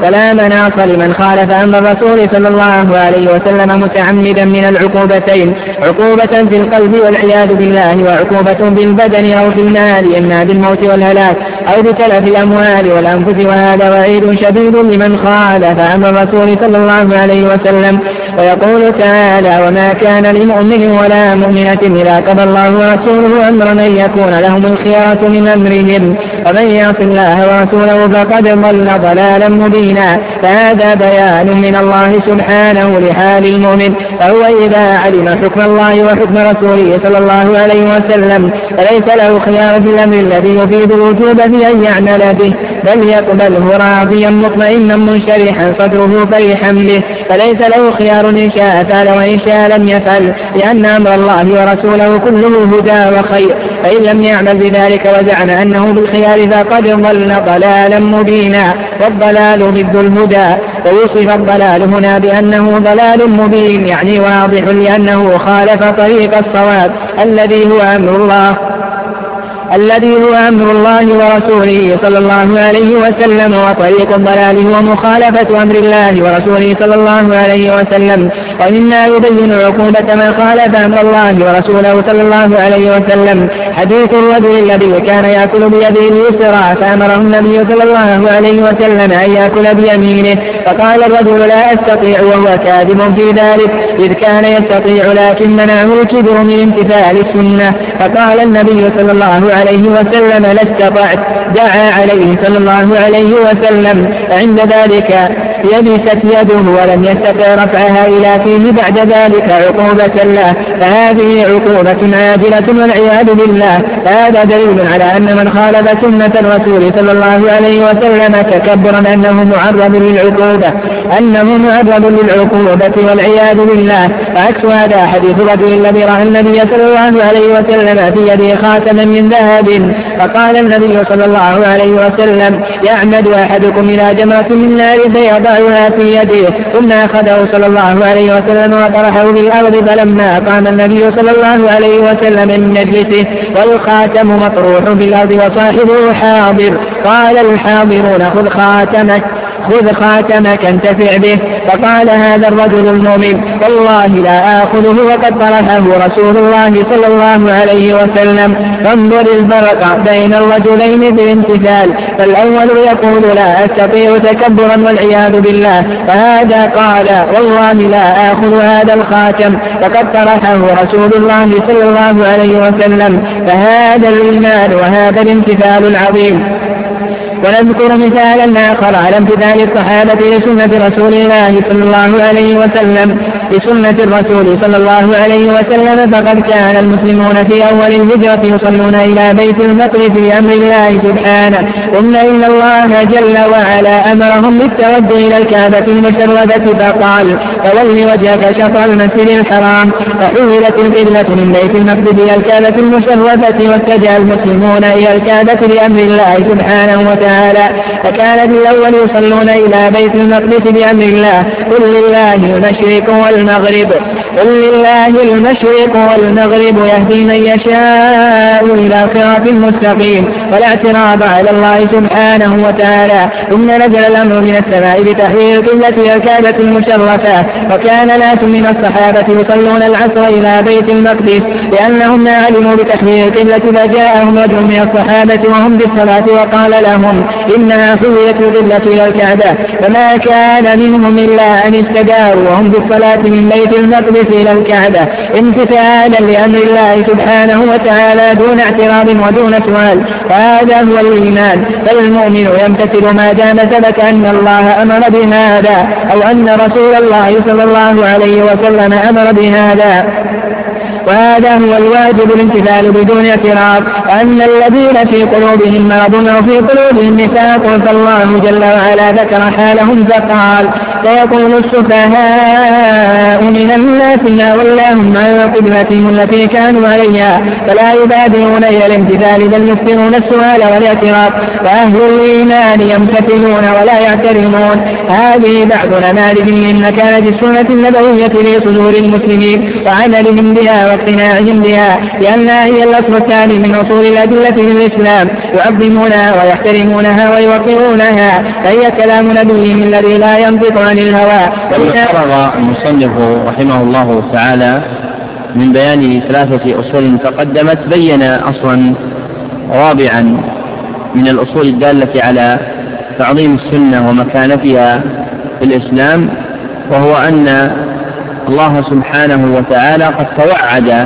فلا مناص لمن خالف أمر الرسول صلى الله عليه وسلم متعمدا من العقوبتين، عقوبة في القلب والعياذ بالله، وعقوبة بالبدن أو في المال إما بالموت والهلاك أو بتلف الأموال والأنفس، وهذا وعيد شديد لمن خالف أمر الرسول صلى الله عليه وسلم. ويقول تعالى: وما كان لمؤمن ولا مؤمنة إذا قضى الله ورسوله أمرا أن يكون لهم الخيارة من أمرهم، ومن يعص الله ورسوله فقد ضل ضلالا مبينا. فهذا بيان من الله سبحانه لحال المؤمن، فهو إذا علم حكم الله وحكم رسوله صلى الله عليه وسلم فليس له خيار في الأمر الذي يفيد الوجوب في أن يعمل به، بل يقبله راضيا مطمئنا منشرحا صدره فرحا به، فليس له خيار إن شاء فعل وإن شاء لم يفعل، لأن أمر الله ورسوله كله هدى وخير. فإن لم يعمل بذلك وزعم أنه بالخيار فقد ضل ضلالا مبينا، والضلال ضد الهدى. ويوصف الضلال هنا بأنه ضلال مبين، يعني واضح، لأنه خالف طريق الصواب الذي هو أمر الله الذي هو أمر الله ورسوله صلى الله عليه وسلم. وطريق الضلال هو مخالفة أمر الله ورسوله صلى الله عليه وسلم. ومما يبين عقوبة من خالف أمر الله ورسوله صلى الله عليه وسلم حديث الرجل الذي كان يأكل بيده اليسرى فأمره النبي صلى الله عليه وسلم أن يأكل بيمينه، فقال الرجل: لا أستطيع، وهو كاذب في ذلك، إذ كان يستطيع لكن منعه الكبر من امتثال السنة. فقال النبي صلى الله عليه وسلم: لا استطعت. دعا عليه صلى الله عليه وسلم، عند ذلك يبست يده ولم يستطع رفعها إلى فيه بعد ذلك عقوبة له، فهذه عقوبة عاجلة والعياذ بالله. هذا دليل على أن من خالف سنة الرسول صلى الله عليه وسلم تكبرا أنه معرض للعقوبة أنه معرض للعقوبة والعياذ بالله. وعكس هذا حديث الرجل الذي رأى النبي صلى الله عليه وسلم في يده خاتما من ذهب، فقال النبي صلى الله عليه وسلم: يعمد أحدكم إلى جمرة من نار فيضعها في يده، ثم أخذه صلى الله عليه وسلم وطرحه في الأرض. فلما قام النبي صلى الله عليه وسلم من مجلسه والخاتم مطروح في الأرض وصاحبه حاضر، قال الحاضرون: خذ خاتمك خذ خاتمك انتفع به. فقال هذا الرجل المؤمن: والله لا آخذه، وقد طرحه رسول الله صلى الله عليه وسلم. فانظر الفرق بين الرجلين في الامتثال، فالأول يقول: لا أستطيع تكبرا والعياذ بالله، فهذا قال: والله لا آخذ هذا الخاتم، وقد طرحه رسول الله صلى الله عليه وسلم. فهذا الإيمان وهذا الامتثال العظيم. ونذكر مثالا آخر على امتثال الصحابة لسنة رسول الله صلى الله عليه وسلم لسنة الرسول صلى الله عليه وسلم. فقد كان المسلمون في أول الهجرة يصلون إلى بيت المقدس بأمر الله سبحانه، ثم إن الله جل وعلا أمرهم بالتوجه إلى الكعبة المشرفة، فقال: فول وجهك شطر المسجد الحرام. فحولت القبلة من بيت المقدس إلى الكعبة المشرفة، واتجه المسلمون إلى الكعبة بأمر الله سبحانه وتعالى. فكان في الأول يصلون إلى بيت المقدس بأمر الله. قل لله المشرق والمغرب قل لله المشرق والمغرب يهدي من يشاء إلى صراط مستقيم. ولا اعتراض على الله سبحانه وتعالى. ثم نزل الأمر من السماء بتحويل القبلة إلى الكعبة المشرفة، وكان ناس من الصحابة يصلون العصر إلى بيت المقدس لأنهم ما علموا بتحويل القبلة، فجاءهم رجل من الصحابة وهم بالصلاة وقال لهم: إنها حولت القبلة إلى الكعبة. فما كان منهم إلا أن استداروا وهم بالصلاة من بيت المقدس إلى الكعبة امتثالا لأمر الله سبحانه وتعالى دون اعتراض ودون سؤال. فهذا هو الإيمان. فالمؤمن يمتثل ما دام ثبت أن الله أمر بهذا، أو أن رسول الله صلى الله عليه وسلم أمر بهذا. وهذا هو الواجب الامتثال بدون اعتراض. أن الذين في قلوبهم مرض أو في قلوبهم نفاق فالله جل وعلا ذكر حالهم فقال: سيقول السفهاء من الناس ما ولاهم عن قبلتهم التي كانوا عليها فلا يبادرون إلى الامتثال بل يكثرون السؤال والاعتراف، وأهل الإيمان يمتثلون ولا يعترضون. هذه بعض نماذج من مكانة السنة النبوية في صدور المسلمين وعملهم بها واقتناعهم بها، لأنها هي الأصل الثاني من أصول الأدلة للإسلام، يعظمونها ويحترمونها ويوقرونها، فهي كلام نبيهم الذي لا ينطق عن الهوى. فرغ المصنف رحمه الله تعالى من بيان ثلاثة أصول تقدمت، بين أصلا رابعا من الأصول الدالة على تعظيم السنة ومكانتها في الإسلام، وهو أن الله سبحانه وتعالى قد توعد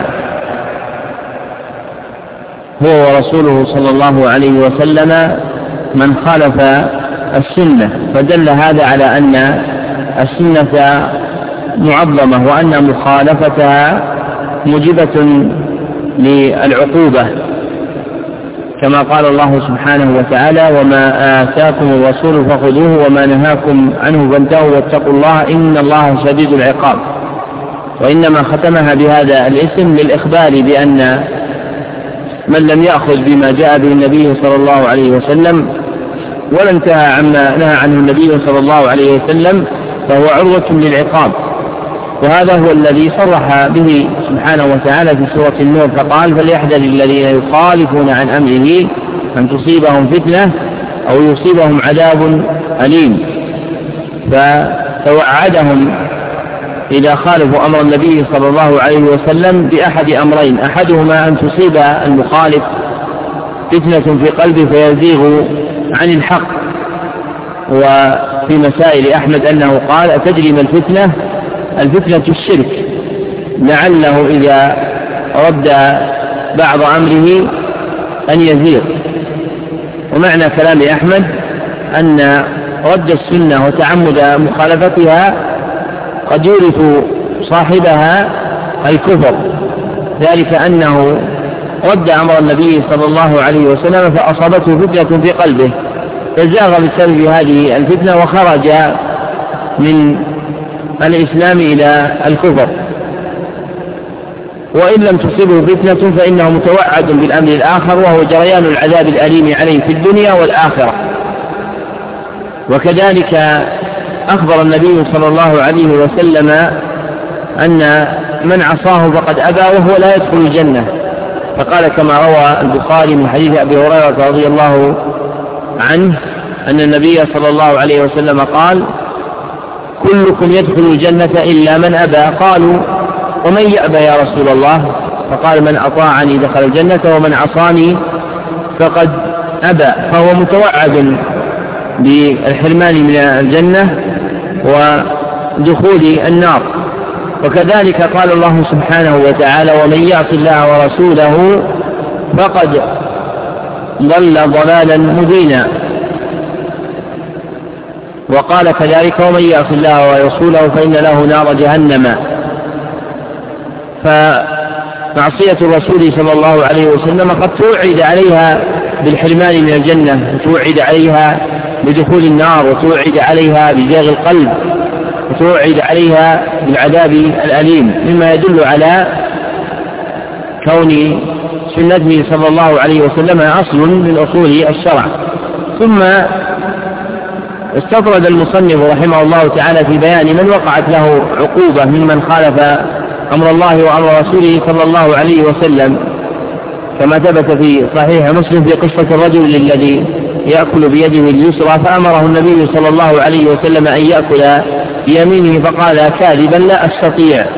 هو ورسوله صلى الله عليه وسلم من خالف السنة، فدل هذا على أن السنة معظمة وأن مخالفتها موجبة للعقوبة، كما قال الله سبحانه وتعالى: وما آتاكم الرسول فخذوه وما نهاكم عنه فانتهوا واتقوا الله إن الله شديد العقاب. وإنما ختمها بهذا الاسم للإخبار بأن من لم يأخذ بما جاء به النبي صلى الله عليه وسلم ولا انتهى عما نهى عنه النبي صلى الله عليه وسلم فهو عروة للعقاب. وهذا هو الذي صرح به سبحانه وتعالى في سورة النور فقال: فليحذر الذين يخالفون عن أمره أن تصيبهم فتنة أو يصيبهم عذاب أليم. فتوعدهم إذا خالفوا أمر النبي صلى الله عليه وسلم بأحد أمرين: أحدهما أن تصيب المخالف فتنة في قلبه فيزيغ عن الحق. وفي مسائل أحمد أنه قال: أتدري ما الفتنة؟ الفتنة الشرك، لعله إذا رد بعض أمره أن يزيغ. ومعنى كلام أحمد أن رد السنة وتعمد مخالفتها قد يورث صاحبها الكفر، ذلك أنه رد أمر النبي صلى الله عليه وسلم فأصابته فتنة في قلبه فزاغ بسبب هذه الفتنة وخرج من الإسلام إلى الكفر. وإن لم تصبه فتنة فإنه متوعد بالأمر الآخر، وهو جريان العذاب الأليم عليه في الدنيا والآخرة. وكذلك أخبر النبي صلى الله عليه وسلم أن من عصاه فقد أبى وهو لا يدخل الجنة، فقال كما روى البخاري من حديث أبي هريرة رضي الله عنه أن النبي صلى الله عليه وسلم قال: كلكم يدخل الجنة إلا من أبى. قالوا: ومن يأبى يا رسول الله؟ فقال: من أطاعني دخل الجنة ومن عصاني فقد أبى. فهو متوعد بالحرمان من الجنة ودخول النار. وكذلك قال الله سبحانه وتعالى: ومن يعص الله ورسوله فقد ضل ضلالا مبينا. وقال كذلك: ومن يعص الله ورسوله فإن له نار جهنم. فمعصية الرسول صلى الله عليه وسلم قد توعد عليها بالحرمان من الجنة، وتوعد عليها بدخول النار، وتوعد عليها بزاغ القلب، وتوعد عليها بالعذاب الأليم، مما يدل على كون سنته صلى الله عليه وسلم أصل من أصول الشرع. ثم استطرد المصنف رحمه الله تعالى في بيان من وقعت له عقوبة ممن خالف أمر الله وأمر رسوله صلى الله عليه وسلم، كما ثبت في صحيح مسلم في قصة الرجل الذي يأكل بيده اليسرى فأمره النبي صلى الله عليه وسلم أن يأكل بيمينه فقال: كاذبا لا أستطيع.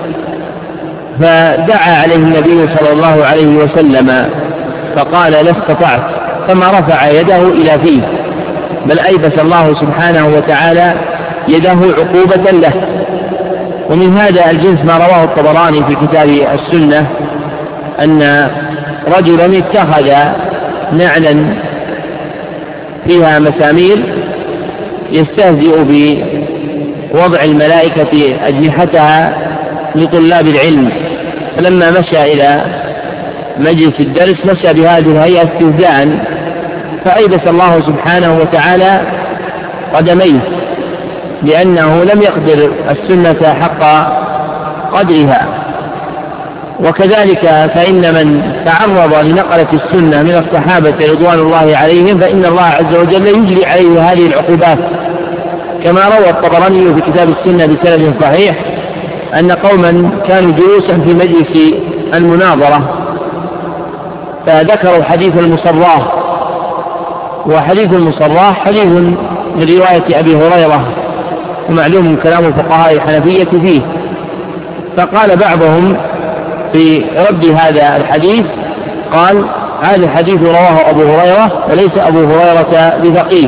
فدعا عليه النبي صلى الله عليه وسلم فقال: لا استطعت، ثم رفع يده إلى فيه، بل أيبس الله سبحانه وتعالى يده عقوبة له. ومن هذا الجنس ما رواه الطبراني في كتاب السنة أن رجلا اتخذ نعلا فيها مسامير يستهزئ بوضع الملائكة أجنحتها لطلاب العلم، فلما مشى إلى مجلس الدرس مشى بهذه الهيئة استهزاء، فأيبس الله سبحانه وتعالى قدميه، لأنه لم يقدر السنة حق قدرها. وكذلك فإن من تعرض لنقلة السنة من الصحابة رضوان الله عليهم فإن الله عز وجل يجري عليه هذه العقوبات، كما روى الطبراني في كتاب السنة بسند صحيح أن قوما كانوا جلوسا في مجلس المناظرة فذكروا حديث المصراة، وحديث المصراة حديث من رواية أبي هريرة ومعلوم كلام الفقهاء الحنفية فيه، فقال بعضهم في رد هذا الحديث قال هذا الحديث رواه أبو هريرة وليس أبو هريرة بفقيه،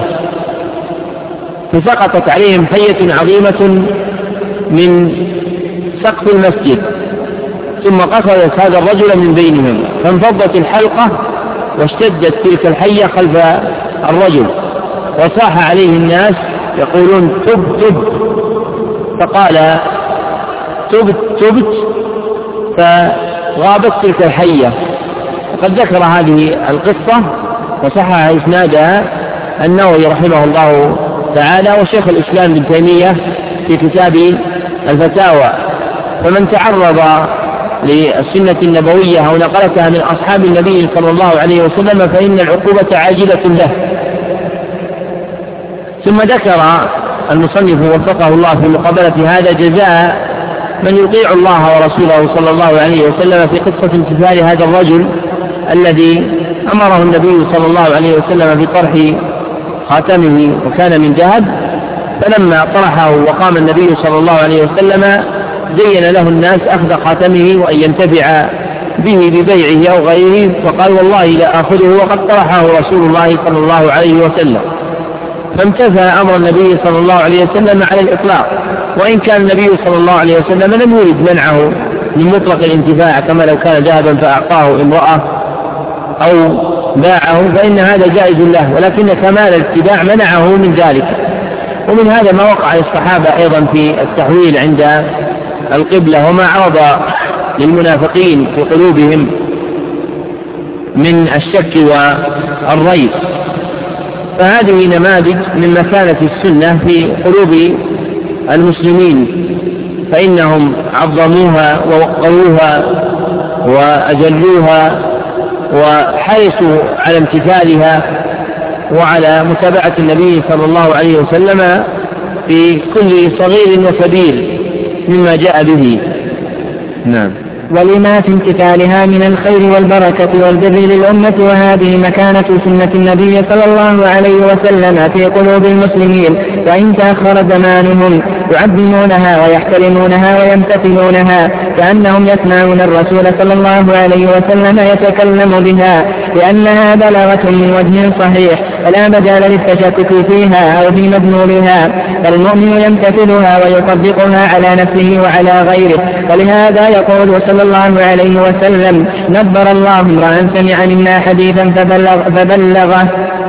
فسقطت عليهم حية عظيمة من سقف المسجد، ثم قصدت هذا الرجل من بينهم فانفضت الحلقة واشتدت تلك الحية خلف الرجل، وصاح عليه الناس يقولون تب تب، فقال تبت تبت فغابت تلك الحية. وقد ذكر هذه القصة وصحح إسنادها النووي رحمه الله تعالى وشيخ الإسلام ابن تيمية في كتاب الفتاوى. فمن تعرض للسنة النبوية أو نقلتها من أصحاب النبي صلى الله عليه وسلم فإن العقوبة عاجلة له. ثم ذكر المصنف وفقه الله في مقابلة هذا جزاء من يطيع الله ورسوله صلى الله عليه وسلم في قصة امتثال هذا الرجل الذي أمره النبي صلى الله عليه وسلم في طرح خاتمه وكان من ذهب، فلما طرحه وقام النبي صلى الله عليه وسلم زين له الناس أخذ خاتمه وأن ينتفع به ببيعه أو غيره، فقال والله لا أخذه وقد طرحه رسول الله صلى الله عليه وسلم، فامتثل أمر النبي صلى الله عليه وسلم على الإطلاق، وإن كان النبي صلى الله عليه وسلم لم يرد منعه من مطلق الانتفاع كما لو كان ذهبا فأعطاه امرأة أو باعه فإن هذا جائز له، ولكن كمال الاتباع منعه من ذلك. ومن هذا ما وقع للصحابة أيضا في التحويل عند القبلة وما عرض للمنافقين في قلوبهم من الشك والريب، فهذه نماذج من مكانة السنة في قلوب المسلمين، فإنهم عظموها ووقروها وأجلوها وحرصوا على امتثالها وعلى متابعة النبي صلى الله عليه وسلم في كل صغير وكبير مما جاء به. نعم. ولما في امتثالها من الخير والبركة والبر للأمة، وهذه مكانة سنة النبي صلى الله عليه وسلم في قلوب المسلمين، وإن تأخر زمانهم يعظمونها ويحترمونها ويمتثلونها كأنهم يسمعون الرسول صلى الله عليه وسلم يتكلم بها، لأنها بلغة من وجه صحيح ولا مجال للتشكك فيها أو في مدلولها، فالمؤمن يمتثلها ويطبقها على نفسه وعلى غيره. ولهذا يقول صلى الله عليه وسلم نبر الله امرأ سمع منا حديثا فبلغ فبلغه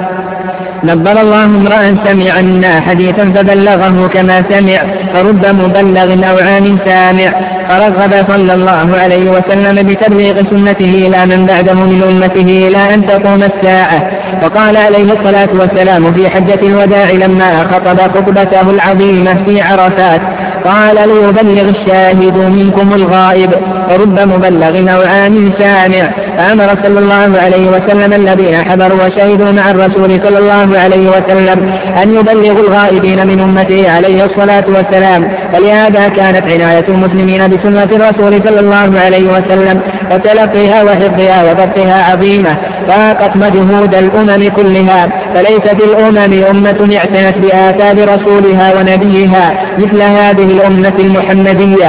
نبر الله امرأ سمع منا حديثا فبلغه كما سمع، فرب مبلغ أو عام سامع. فرغب صلى الله عليه وسلم بتبليغ سنته إلى من بعده من أمته إلى أن تقوم الساعة. وقال عليه الصلاة والسلام في حجة الوداع لما خطب خطبته العظيمة في عرفات قال ليبلغ الشاهد منكم الغائب، فرب مبلغ أو عام سامع. فأمر صلى الله عليه وسلم الذين حضروا وشهدوا مع الرسول صلى الله عليه وسلم أن يبلغوا الغائبين من أمته عليه الصلاة والسلام. ولهذا كانت عناية المسلمين بسنة الرسول صلى الله عليه وسلم وتلقيها وحفظها وضبطها عظيمة فاقت مجهود الأمم كلها، فليس في الأمم أمة اعتنت بآثار رسولها ونبيها مثل هذه الأمة المحمدية،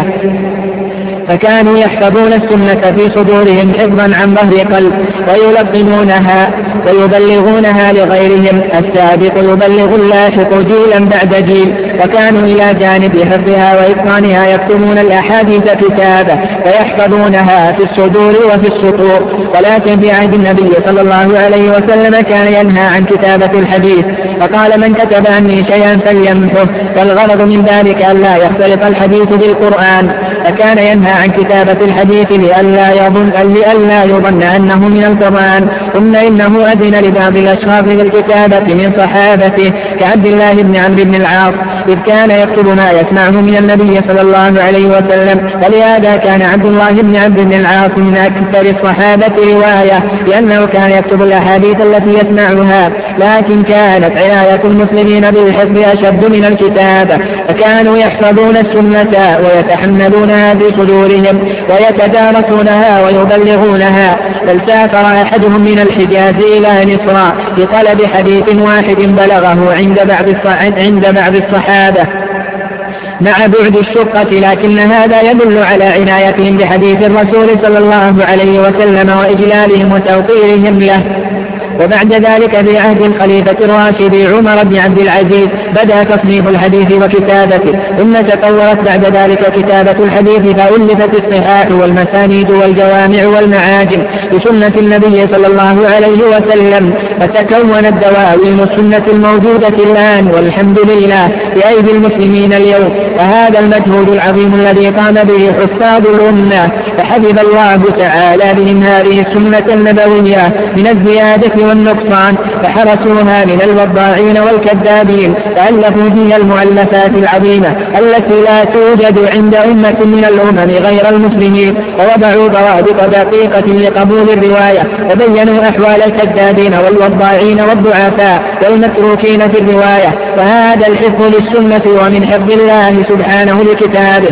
فكانوا يحفظون السنة في صدورهم حفظا عن ظهر قلب ويلقنونها ويبلغونها لغيرهم، السابق يبلغ اللاحق جيلا بعد جيل، وكانوا إلى جانب حفظها وإتقانها يكتبون الأحاديث كتابة ويحفظونها في الصدور وفي السطور. ولكن في عهد النبي صلى الله عليه وسلم كان ينهى عن كتابة الحديث، فقال من كتب عني شيئا فليمحه، فالغرض من ذلك أن لا يختلط الحديث بالقرآن، فكان ينهى عن كتابة الحديث لئلا يظن, لئلا يظن أنه من القرآن. ثم إنه أذن لبعض الأشخاص بالكتابة من صحابته كعبد الله بن عمرو بن العاص، إذ كان يكتب ما يسمعه من النبي صلى الله عليه وسلم، فلهذا كان عبد الله بن عمرو بن العاص من أكثر الصحابة رواية، لأنه كان يكتب الأحاديث التي يسمعها. لكن كانت عناية المسلمين بالحفظ أشد من الكتابة، فكانوا يحفظون السنة ويتحملونها في صدورهم ويتدارسونها ويبلغونها. بل سافر أحدهم من الحجاز إلى مصر بطلب حديث واحد بلغه عند بعض عند بعض الصحابة مع بعد الشقة، لكن هذا يدل على عنايتهم بحديث الرسول صلى الله عليه وسلم وإجلالهم وتوقيرهم له. وبعد ذلك في عهد الخليفة الراشد عمر بن عبد العزيز بدأ تصنيف الحديث وكتابته، ثم تطورت بعد ذلك كتابة الحديث فألفت الصحاح والمسانيد والجوامع والمعاجم بسنة النبي صلى الله عليه وسلم، فتكونت دواوين السنة الموجودة الآن والحمد لله بأيدي المسلمين اليوم. وهذا المجهود العظيم الذي قام به حفاظ الأمة، فحفظ الله تعالى بهم هذه السنة النبوية من الزيادة والنقصان، فحرسوها من الوضاعين والكذابين، فألفوا فيها المؤلفات العظيمة التي لا توجد عند أمة من الأمم غير المسلمين، ووضعوا ضوابط دقيقة لقبول الرواية، وبينوا أحوال الكذابين والوضاعين والضعفاء والمتروكين في الرواية. وهذا الحفظ للسنة ومن حفظ الله سبحانه لكتابه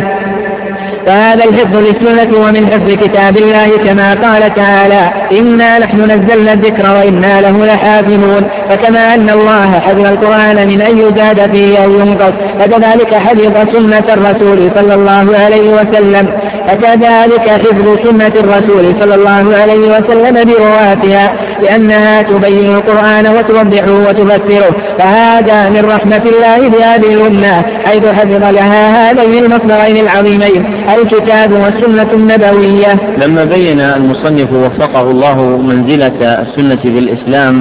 فهذا الحفظ للسنة ومن حفظ كتاب الله، كما قال تعالى: إنا نحن نزلنا الذكر وإنا له لحافظون. فكما أن الله حفظ القرآن من أن يزاد فيه أو ينقص، فكذلك حفظ سنة الرسول صلى الله عليه وسلم فكذلك حفظ سنة الرسول صلى الله عليه وسلم برواتها، لأنها تبين القرآن وتوضحه وتفسره. فهذا من رحمة الله بهذه الأمة، حيث حفظ لها هذين المصدرين العظيمين الكتاب والسنة النبوية. لما بين المصنف وفقه الله منزلة السنة في الإسلام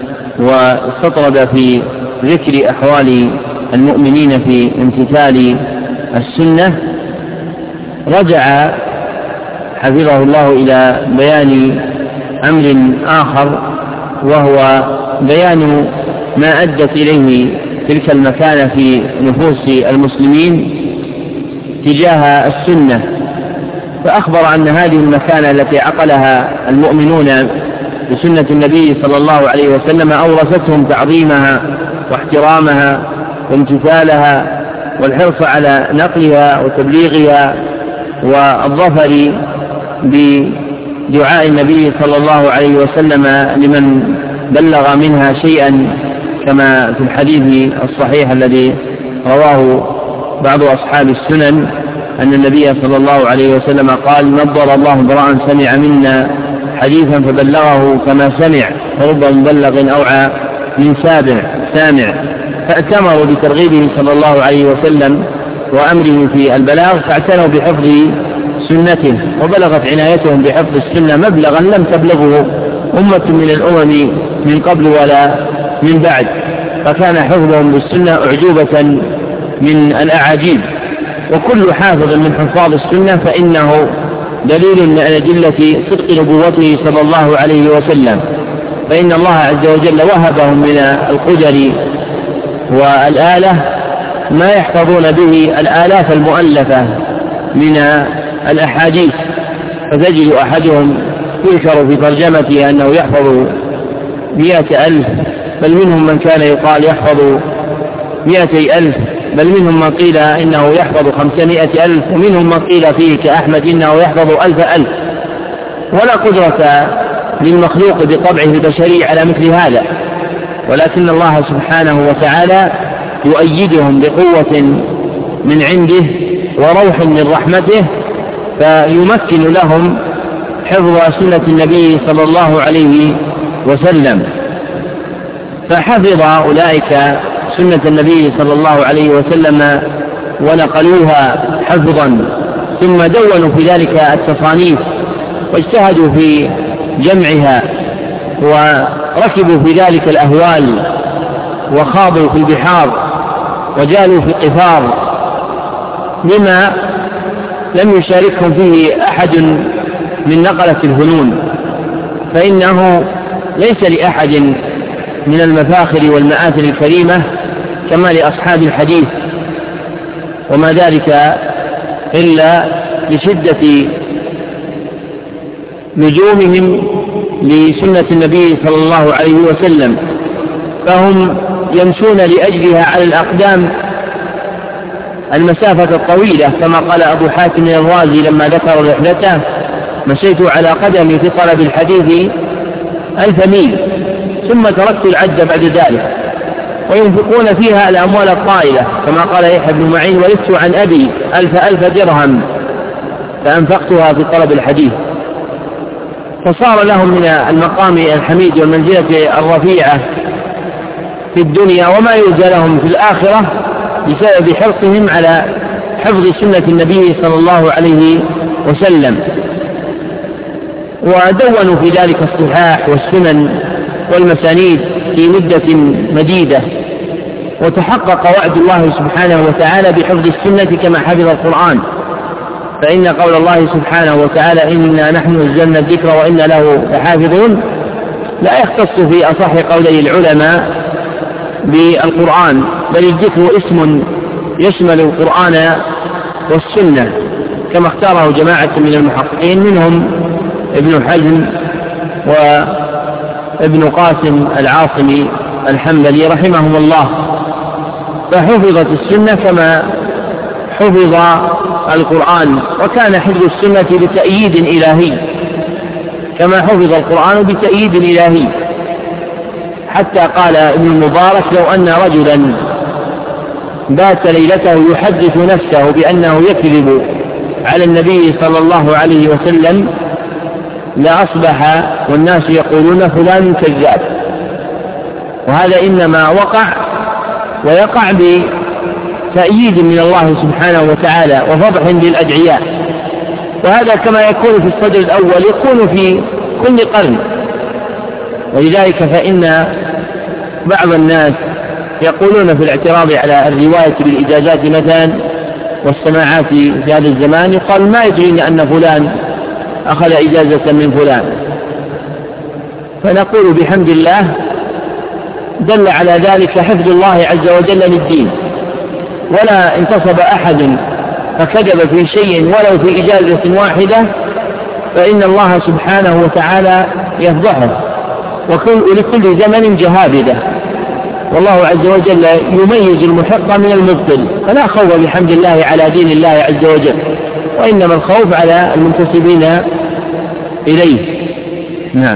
واستطرد في ذكر أحوال المؤمنين في امتثال السنة، رجع حفظه الله إلى بيان أمر آخر، وهو بيان ما أدت إليه تلك المكانة في نفوس المسلمين تجاه السنة. فأخبر أن هذه المكانة التي عقلها المؤمنون بسنة النبي صلى الله عليه وسلم أورثتهم تعظيمها واحترامها وامتثالها والحرص على نقلها وتبليغها والظفر بدعاء النبي صلى الله عليه وسلم لمن بلغ منها شيئا، كما في الحديث الصحيح الذي رواه بعض أصحاب السنن أن النبي صلى الله عليه وسلم قال: نضر الله امرأ سمع منا حديثا فبلغه كما سمع، فرب مبلغ أوعى من سامع سامع. فأتمروا بترغيبه صلى الله عليه وسلم وأمره في البلاغ، فاعتنوا بحفظ سنته، وبلغت عنايتهم بحفظ السنة مبلغا لم تبلغه أمة من الأمم من قبل ولا من بعد. فكان حفظهم بالسنة أعجوبة من الأعاجيب، وكل حافظ من حفاظ السنة فإنه دليل من أدلة صدق نبوته صلى الله عليه وسلم، فإن الله عز وجل وهبهم من القدر والآلة ما يحفظون به الآلاف المؤلفة من الأحاديث. فتجد أحدهم يذكر في ترجمته أنه يحفظ مئة ألف، بل منهم من كان يقال يحفظ مئتي ألف، بل منهم من قيل إنه يحفظ خمسمائة ألف، ومنهم من قيل فيه كأحمد إنه يحفظ ألف ألف. ولا قدرة للمخلوق بطبعه البشري على مثل هذا، ولكن الله سبحانه وتعالى يؤيدهم بقوة من عنده وروح من رحمته، فيمكن لهم حفظ سنة النبي صلى الله عليه وسلم. فحفظ أولئك سنة النبي صلى الله عليه وسلم ونقلوها حفظا، ثم دونوا في ذلك التصانيف واجتهدوا في جمعها وركبوا في ذلك الأهوال وخاضوا في البحار وجالوا في قفار، لما لم يشاركهم فيه أحد من نقلة الفنون، فإنه ليس لأحد من المفاخر والمآثر الكريمة كما لأصحاب الحديث، وما ذلك إلا لشدة لزومهم لسنة النبي صلى الله عليه وسلم، فهم يمشون لأجلها على الأقدام المسافة الطويلة، كما قال أبو حاتم الرازي لما ذكر رحلته: مشيت على قدمي في طلب الحديث ألف ميل ثم تركت العد بعد ذلك. وينفقون فيها الأموال الطائلة، كما قال يحيى بن معين: ورثت عن أبي ألف ألف درهم فأنفقتها في طلب الحديث. فصار لهم من المقام الحميد والمنزلة الرفيعة في الدنيا وما يرجى لهم في الآخرة بسبب حرصهم على حفظ سنة النبي صلى الله عليه وسلم. ودونوا في ذلك الصحاح والسنن والمسانيد في مدة مديدة، وتحقق وعد الله سبحانه وتعالى بحفظ السنة كما حفظ القرآن، فإن قول الله سبحانه وتعالى: إنا نحن نزلنا الذكر وإنا له لحافظون، لا يختص في أصح قولي العلماء بالقرآن، بل الذكر اسم يشمل القرآن والسنة كما اختاره جماعة من المحققين، منهم ابن حزم وابن قاسم العاصمي الحنبلي رحمهم الله. فحفظت السنة كما حفظ القرآن، وكان حفظ السنة بتأييد إلهي كما حفظ القرآن بتأييد إلهي، حتى قال ابن المبارك: لو أن رجلا بات ليلته يحدث نفسه بأنه يكذب على النبي صلى الله عليه وسلم لأصبح والناس يقولون فلان كذاب. وهذا إنما وقع ويقع بتأييد من الله سبحانه وتعالى وفضح للأدعياء، وهذا كما يكون في الصدر الأول يكون في كل قرن. ولذلك فإن بعض الناس يقولون في الاعتراض على الرواية بالإجازات مثلا والسماعات في هذا الزمان، يقال: ما يدري أن فلان أخذ إجازة من فلان. فنقول بحمد الله دل على ذلك حفظ الله عز وجل للدين، ولا انتصب أحد فكذب في شيء ولو في إجازة واحدة فإن الله سبحانه وتعالى يفضحه، ولكل زمن جهابذة، والله عز وجل يميز المحق من المبطل، فلا خوف بحمد الله على دين الله عز وجل، وإنما الخوف على المنتسبين إليه. نعم.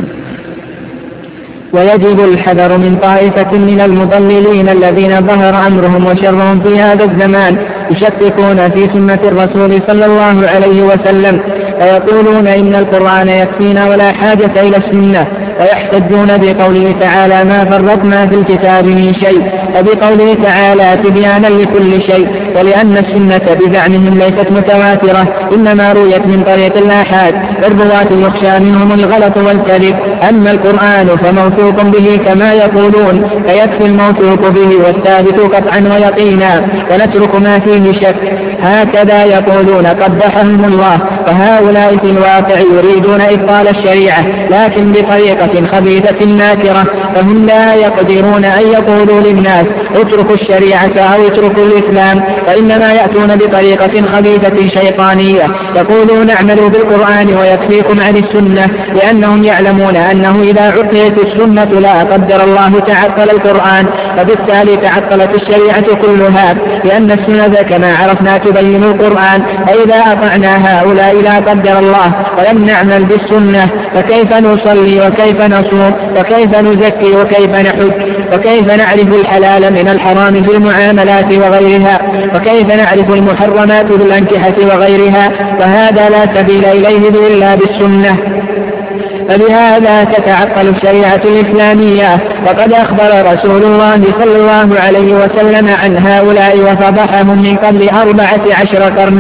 ويجب الحذر من طائفة من المضللين الذين ظهر أمرهم وشرهم في هذا الزمان يشككون في سنة الرسول صلى الله عليه وسلم، فيقولون إن القرآن يكفينا ولا حاجة إلى السنة، ويحتجون بقوله تعالى: ما فرطنا في الكتاب من شيء، وبقوله تعالى: تبيانا لكل شيء. ولأن السنة بزعمهم ليست متواترة، إنما رويت من طريق الآحاد، فالرواة يخشى منهم الغلط والكذب. أما القرآن فموثوق به كما يقولون، فيكفي الموثوق به والثابت قطعا ويقينا، ونترك ما فيه شك. هكذا يقولون قبحهم الله. فهؤلاء في الواقع يريدون إبطال الشريعة لكن بطريقة خبيثة ناكرة، فهم لا يقدرون أن يقولوا للناس اتركوا الشريعة أو اتركوا الإسلام، وإنما يأتون بطريقة خبيثة شيطانية، يقولون اعملوا بالقرآن ويكفيكم عن السنة، لأنهم يعلمون أنه إذا عطيت السنة لا قدر الله تعطل القرآن، فبالتالي تعطلت الشريعة كلها، لأن السنة كما عرفنا تبين القرآن، فإذا أطعنا هؤلاء لا قدر الله ولم نعمل بالسنة فكيف نصلي وكيف نصوم وكيف نزكي وكيف نحج وكيف نعرف الحلال من الحرام في المعاملات وغيرها، وكيف نعرف المحرمات في الأنكحة وغيرها، فهذا لا سبيل إليه إلا بالسنة. فبهذا تتعطل الشريعة الإسلامية. وقد أخبر رسول الله صلى الله عليه وسلم عن هؤلاء وفضحهم من قبل أربعة عشر قرنا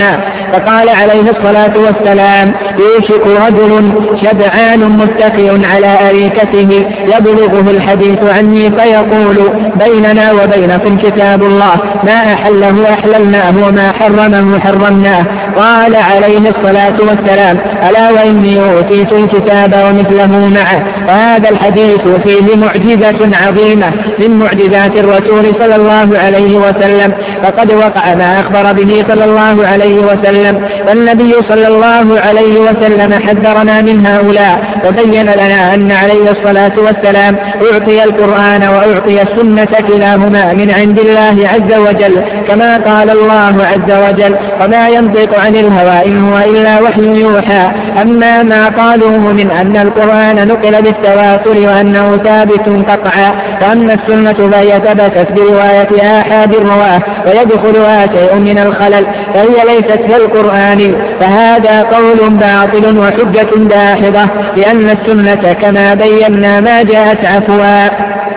فقال عليه الصلاة والسلام: يوشك رجل شبعان متكئ على أريكته يبلغه الحديث عني فيقول: بيننا وبينكم كتاب الله، ما أحله أحللناه وما حرمه حرمناه. قال عليه الصلاة والسلام: ألا وإني أوتيت الكتاب ومثله معه. وهذا الحديث فيه معجزة عظيمة من معجزات الرسول صلى الله عليه وسلم، فقد وقع ما أخبر به صلى الله عليه وسلم، فالنبي صلى الله عليه وسلم حذرنا من هؤلاء وبين لنا أن عليه الصلاة والسلام أعطي القرآن وأعطي السنة كلاهما من عند الله عز وجل، كما قال الله عز وجل: وما ينطق عن الهوى إن هو إلا وحي يوحى. أما ما قالوه من أن القرآن نقل بالتواتر وأنه ثابت قطعا، وأن السنة فهي ثبتت برواية آحاد الرواه ويدخلها شيء من الخلل فهي ليست كالقرآن، فهذا قول باطل وحجة داحضة، لأن السنة كما بينا ما جاءت عفوا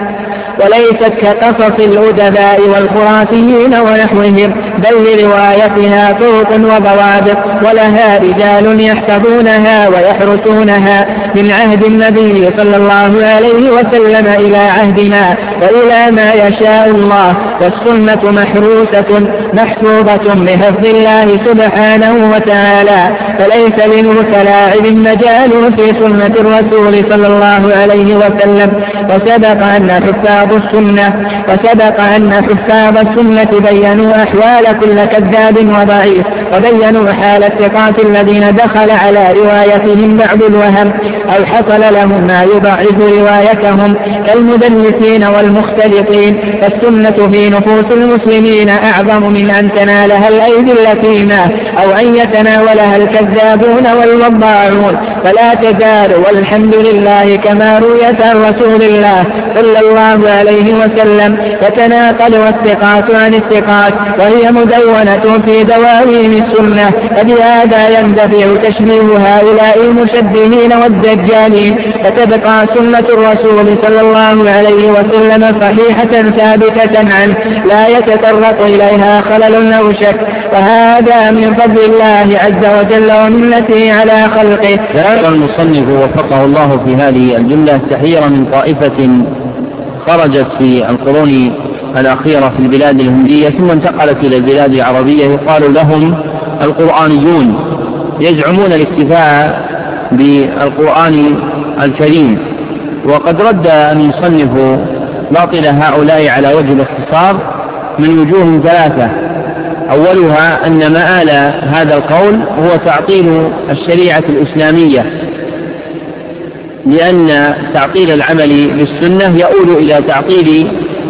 وليست كقصص الأدباء والخرافيين ونحوهم، بل لروايتها طرق وضوابط ولها رجال يحفظونها ويحرسونها من عهد النبي صلى الله عليه وسلم إلى عهدنا وإلى ما يشاء الله، والسنة محروسة محفوظة بحفظ الله سبحانه وتعالى، فليس للمتلاعب مجال في سنة الرسول صلى الله عليه وسلم. وسبق أن حفاظ السنة وسبق أن حفاظ السنة بيّنوا أحوال كل كذاب وضعيف، وبيّنوا حال الثقات الذين دخل على روايتهم بعض الوهم أو حصل لهم ما يضعف روايتهم كالمدلسين والمختلطين. فالسنة في نفوس المسلمين أعظم من أن تنالها الأيدي اللثيمة أو أن يتناولها الكذابون والوضاعون، فلا تزال والحمد لله كما رويت عن رسول الله صلى الله عليه وسلم تتناقل الثقات عن الثقات وهي مدونة في دواوين السنة، فبهذا يندفع تشبيه هؤلاء المشبهين والدجالين، فتبقى سنة الرسول صلى الله عليه وسلم صحيحة ثابتة عنه لا يتطرق إليها خلل أو شك، وهذا من فضل الله عز وجل ومنته على خلقه. ذكر المصنف وفقه الله في هذه الجملة التحذير من طائفة خرجت في القرون الأخيرة في البلاد الهندية ثم انتقلت إلى البلاد العربية، يقال لهم القرآنيون، يزعمون الاكتفاء بالقرآن الكريم. وقد رد المصنف باطل هؤلاء على وجه الاختصار من وجوه ثلاثة: أولها أن مآل هذا القول هو تعطيل الشريعة الإسلامية، لأن تعطيل العمل بالسنة يؤول إلى تعطيل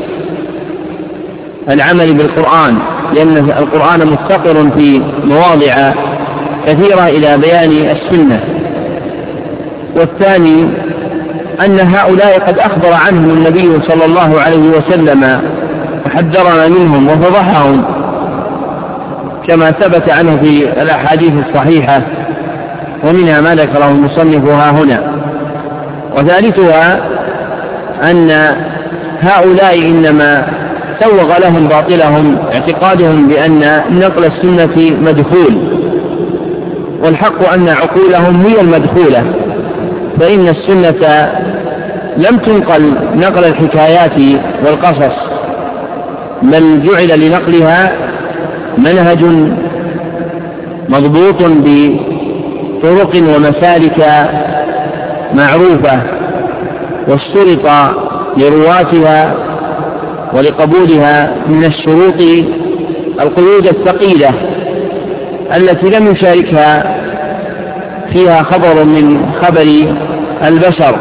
العمل بالقرآن، لأن القرآن مفتقر في مواضع كثيرة إلى بيان السنة. والثاني أن هؤلاء قد أخبر عنهم النبي صلى الله عليه وسلم وحذرنا منهم وفضحهم كما ثبت عنه في الأحاديث الصحيحة، ومنها ما ذكره المصنف ها هنا. وثالثها أن هؤلاء إنما سوغ لهم باطلهم اعتقادهم بأن نقل السنة مدخول، والحق أن عقولهم هي المدخولة، فإن السنة لم تنقل نقل الحكايات والقصص، بل جعل لنقلها منهج مضبوط بطرق ومسالك معروفة، واشترط لرواتها ولقبولها من الشروط القيود الثقيلة التي لم يشاركها فيها خبر من خبر البشر.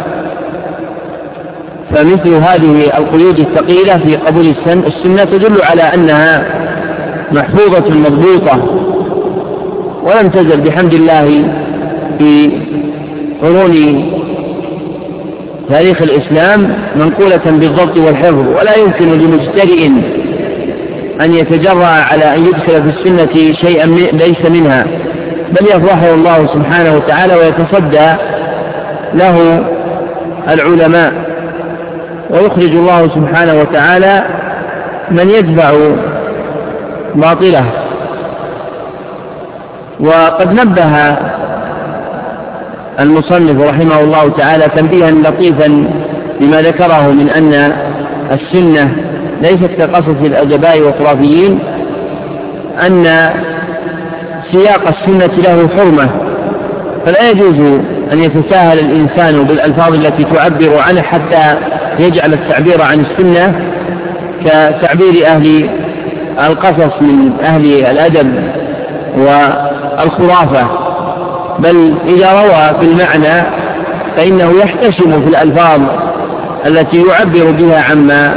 فمثل هذه القيود الثقيلة في قبول السنة تدل على أنها محفوظة مضبوطة، ولم تزل بحمد الله في قرون تاريخ الإسلام منقولة بالضبط والحفظ، ولا يمكن لمجترئ أن يتجرأ على أن يدخل في السنة شيئا ليس منها، بل يفضحه الله سبحانه وتعالى ويتصدى له العلماء، ويخرج الله سبحانه وتعالى من يتبع باطله. وقد نبه المصنف رحمه الله تعالى تنبيها لطيفا بما ذكره من أن السنة ليست كقصص الأدباء والخرافيين، أن سياق السنة له حرمة، فلا يجوز أن يتساهل الإنسان بالألفاظ التي تعبر عنه حتى يجعل التعبير عن السنة كتعبير أهل القصص من أهل الأدب والخرافة، بل إذا روى بالمعنى فإنه يحتشم في الألفاظ التي يعبر بها عما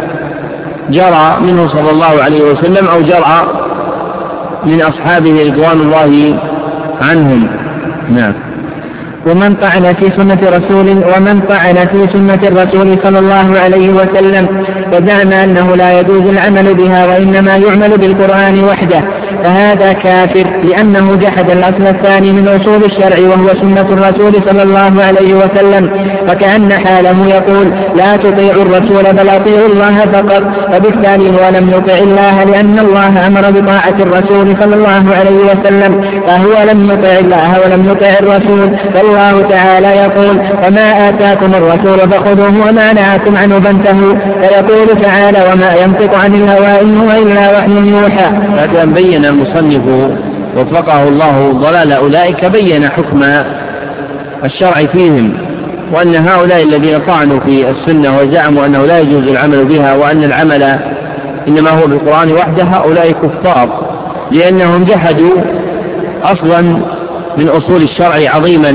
جرى منه صلى الله عليه وسلم أو جرى من أصحابه رضوان الله عنهم. نعم. ومن طعن في سنة رسول ومن طعن في سنة الرسول صلى الله عليه وسلم وزعم أنه لا يجوز العمل بها وإنما يعمل بالقرآن وحده فهذا كافر، لأنه جحد الأصل الثاني من أصول الشرع وهو سنة الرسول صلى الله عليه وسلم، وكأن حاله يقول لا تطيعوا الرسول بل أطيعوا الله فقط، وبالتالي هو لم يطع الله لأن الله أمر بطاعة الرسول صلى الله عليه وسلم، فهو لم يطع الله ولم يطع الرسول. الله تعالى يقول وما آتاكم الرسول فخذوه وما نهاكم عنه فانتهوا، ويقول تعالى وما ينطق عن الهوى إن هو إلا وحي يوحى. بعد أن بين المصنف وفقه الله ضلال أولئك بين حكم الشرع فيهم، وأن هؤلاء الذين طعنوا في السنة وزعموا أنه لا يجوز العمل بها وأن العمل إنما هو بالقرآن وحده هؤلاء كفار، لأنهم جحدوا أصلا من أصول الشرع عظيما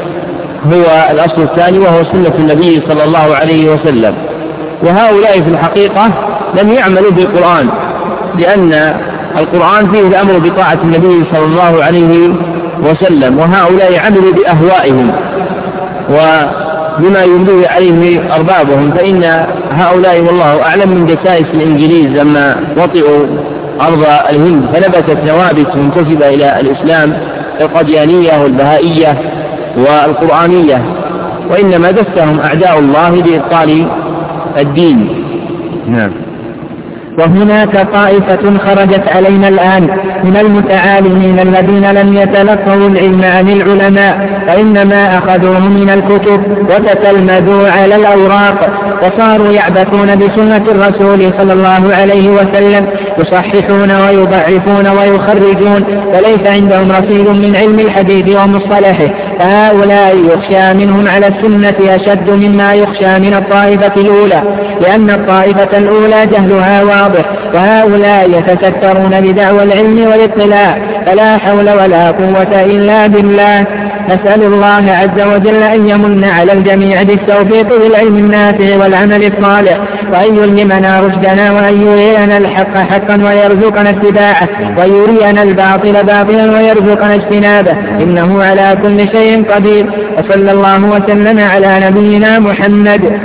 هو الأصل الثاني وهو سنة النبي صلى الله عليه وسلم. وهؤلاء في الحقيقة لم يعملوا بالقرآن، لأن القرآن فيه الأمر بطاعة النبي صلى الله عليه وسلم، وهؤلاء عملوا بأهوائهم وبما يمليه عليه أربابهم، فإن هؤلاء والله أعلم من دسائس الإنجليز لما وطئوا أرض الهند فنبتت نوابت منتسبة إلى الإسلام القديانية والبهائية والقرآنية، وإنما دسهم أعداء الله بإبطال الدين. نعم. وهناك طائفة خرجت علينا الآن من المتعالمين الذين لم يتلقوا العلم عن العلماء، وإنما أخذوه من الكتب وتتلمذوا على الأوراق، وصاروا يعبثون بسنة الرسول صلى الله عليه وسلم، يصححون ويضعفون ويخرجون، وليس عندهم رصيد من علم الحديث ومصطلحه، فهؤلاء يخشى منهم على السنة أشد مما يخشى من الطائفة الأولى، لأن الطائفة الأولى جهلها واضح، وهؤلاء يتسترون بدعوى العلم والاطلاع، فلا حول ولا قوة إلا بالله. نسأل الله عز وجل أن يمن على الجميع بالتوفيق للعلم النافع والعمل الصالح، وأن يلهمنا رشدنا، وأن يرينا الحق حقا ويرزقنا اتباعه، ويرينا الباطل باطلا ويرزقنا اجتنابه، إنه على كل شيء قدير. وصلى الله وسلم على نبينا محمد.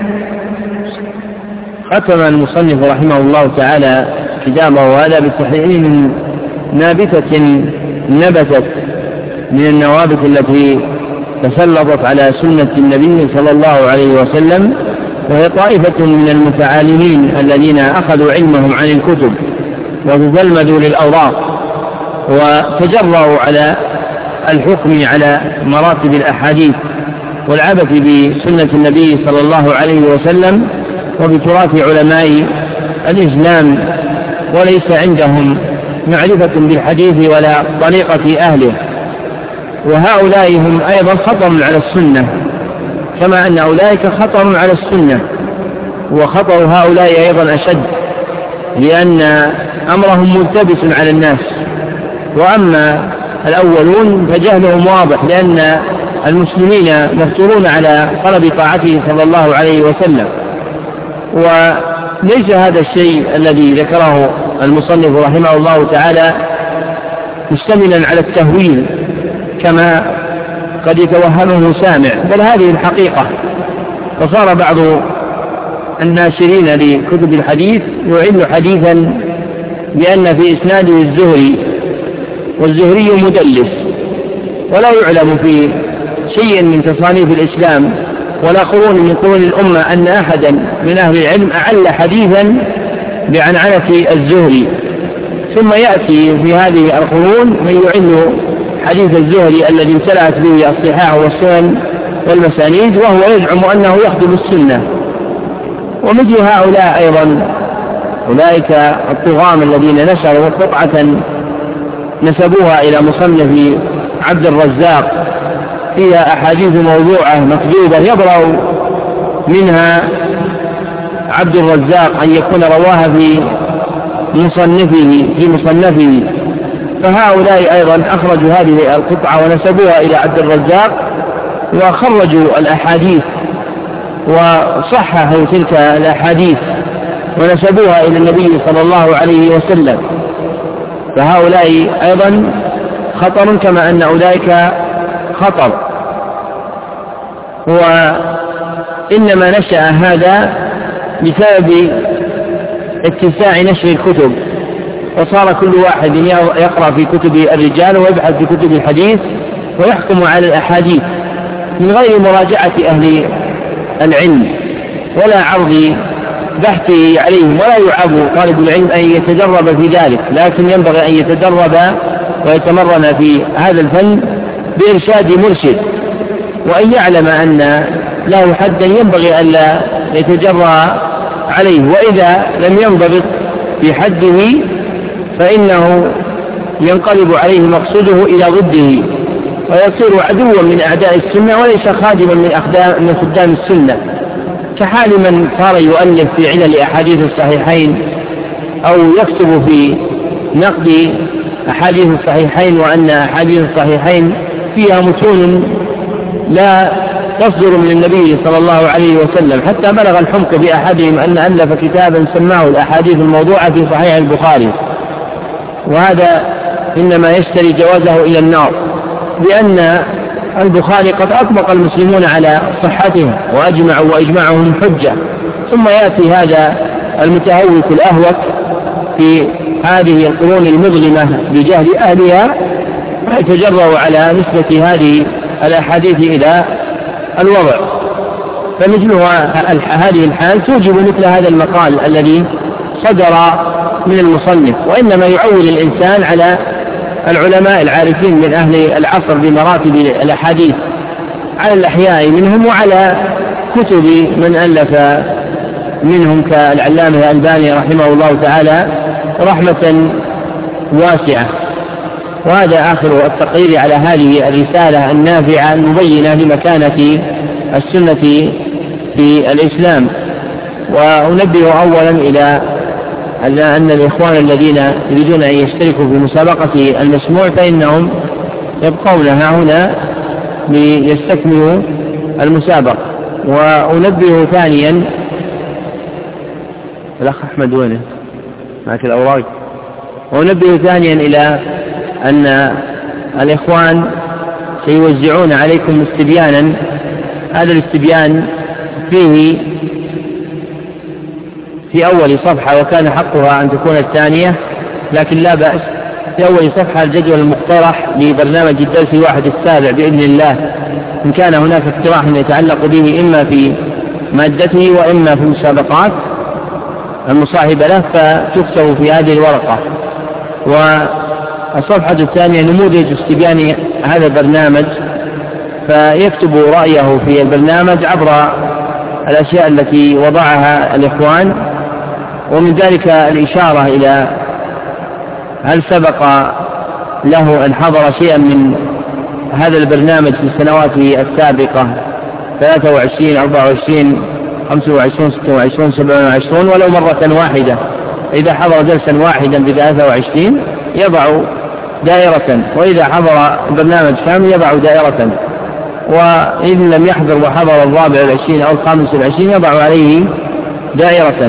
ختم المصنف رحمه الله تعالى كتابه هذا بالتحريم نابتة نبتت من النوابت التي تسلطت على سنة النبي صلى الله عليه وسلم، وهي طائفة من المتعالمين الذين أخذوا علمهم عن الكتب وتزلمدوا للأوراق وتجرؤوا على الحكم على مراتب الأحاديث والعبث بسنة النبي صلى الله عليه وسلم وبتراث علماء الإسلام، وليس عندهم معرفة بالحديث ولا طريقة أهله. وهؤلاء هم أيضا خطر على السنة، كما أن أولئك خطر على السنة، وخطر هؤلاء أيضا أشد، لأن أمرهم ملتبس على الناس. وأما الأولون فجهلهم واضح، لأن المسلمين مفتورون على طلب طاعته صلى الله عليه وسلم، وليس هذا الشيء الذي ذكره المصنف رحمه الله تعالى مشتملا على التهويل كما قد يتوهمه سامع، بل هذه الحقيقة. فصار بعض الناشرين لكتب الحديث يعل حديثا بأن في إسناده الزهري، والزهري مدلس، ولا يعلم في شيء من تصانيف الإسلام ولا قرون من قرون الأمة أن أحدا من أهل العلم أعل حديثا بعنعنة الزهري، ثم يأتي في هذه القرون من يعل حديث الزهري الذي امتلأت به الصحاح والسنن والمسانيد، وهو يزعم أنه يخدم السنة. ومثل هؤلاء أيضا أولئك الطغام الذين نشروا قطعة نسبوها إلى مصنف عبد الرزاق فيها أحاديث موضوعة مكذوبة، يبرأ منها عبد الرزاق أن يكون رواها في مصنفه في مصنفه فهؤلاء أيضا أخرجوا هذه القطعة ونسبوها إلى عبد الرزاق وخرجوا الأحاديث وصححوا تلك الأحاديث ونسبوها إلى النبي صلى الله عليه وسلم. فهؤلاء أيضا خطر كما أن أولئك خطر. وإنما نشأ هذا بسبب اتساع نشر الكتب، وصار كل واحد يقرأ في كتب الرجال ويبحث في كتب الحديث ويحكم على الأحاديث من غير مراجعة أهل العلم ولا عرض بحثه عليهم، ولا يعاب طالب العلم أن يتدرب في ذلك، لكن ينبغي أن يتدرب ويتمرن في هذا الفن بإرشاد مرشد، وأن يعلم أن له حدا ينبغي ألا يتجرأ عليه، وإذا لم ينضبط في حده فإنه ينقلب عليه مقصوده إلى ضده ويصير عدوا من أعداء السنة وليس خادما من خدام السنة، كحال من صار يؤلف في علل أحاديث الصحيحين أو يكتب في نقد أحاديث الصحيحين وأن أحاديث الصحيحين فيها متون لا تصدر من النبي صلى الله عليه وسلم، حتى بلغ الحمق بأحدهم أن ألف كتابا سماه الأحاديث الموضوعة في صحيح البخاري، وهذا إنما يشتري جوازه إلى النار، لأن البخاري قد أطبق المسلمون على صحته وأجمعوا وإجماعهم حجة، ثم يأتي هذا المتهوك الأهوك في هذه القرون المظلمة بجهل أهلها ويتجرأ على نسبة هذه الأحاديث إلى الوضع. فمثلها هذه الحال توجب مثل هذا المقال الذي صدر من المصنف، وإنما يعول الإنسان على العلماء العارفين من أهل العصر بمراتب الأحاديث على الأحياء منهم وعلى كتب من ألف منهم كالعلامة الألباني رحمه الله تعالى رحمة واسعة. وهذا آخر التقرير على هذه الرسالة النافعة المبينة لمكانة السنة في الإسلام. وأنبه أولا إلى أن الإخوان الذين يريدون أن يشتركوا في مسابقة المسموع فإنهم يبقون هنا ليستكملوا المسابقة. وأنبه ثانيا الأخ أحمد وينه معك الأوراق. وأنبه ثانيا إلى أن الإخوان سيوزعون عليكم استبيانا، هذا الاستبيان فيه في أول صفحة وكان حقها أن تكون الثانية لكن لا بأس، في أول صفحة الجدول المقترح لبرنامج الدرس الواحد السابع بإذن الله، إن كان هناك اقتراح يتعلق به إما في مادته وإما في المسابقات المصاحبة له فتكتب في هذه الورقة. والصفحة الثانية نموذج استبيان هذا البرنامج، فيكتب رأيه في البرنامج عبر الأشياء التي وضعها الإخوان، ومن ذلك الإشارة إلى هل سبق له أن حضر شيئا من هذا البرنامج في السنوات السابقة ثلاثة وعشرين أربعة وعشرين خمسة وعشرين ستة وعشرين سبعة وعشرين ولو مرة واحدة. إذا حضر درسا واحدا بثلاثة وعشرين يضع دائرة، وإذا حضر برنامج كامل يضع دائرة، وإن لم يحضر وحضر الرابع والعشرين أو الخامس والعشرين يضع عليه دائرة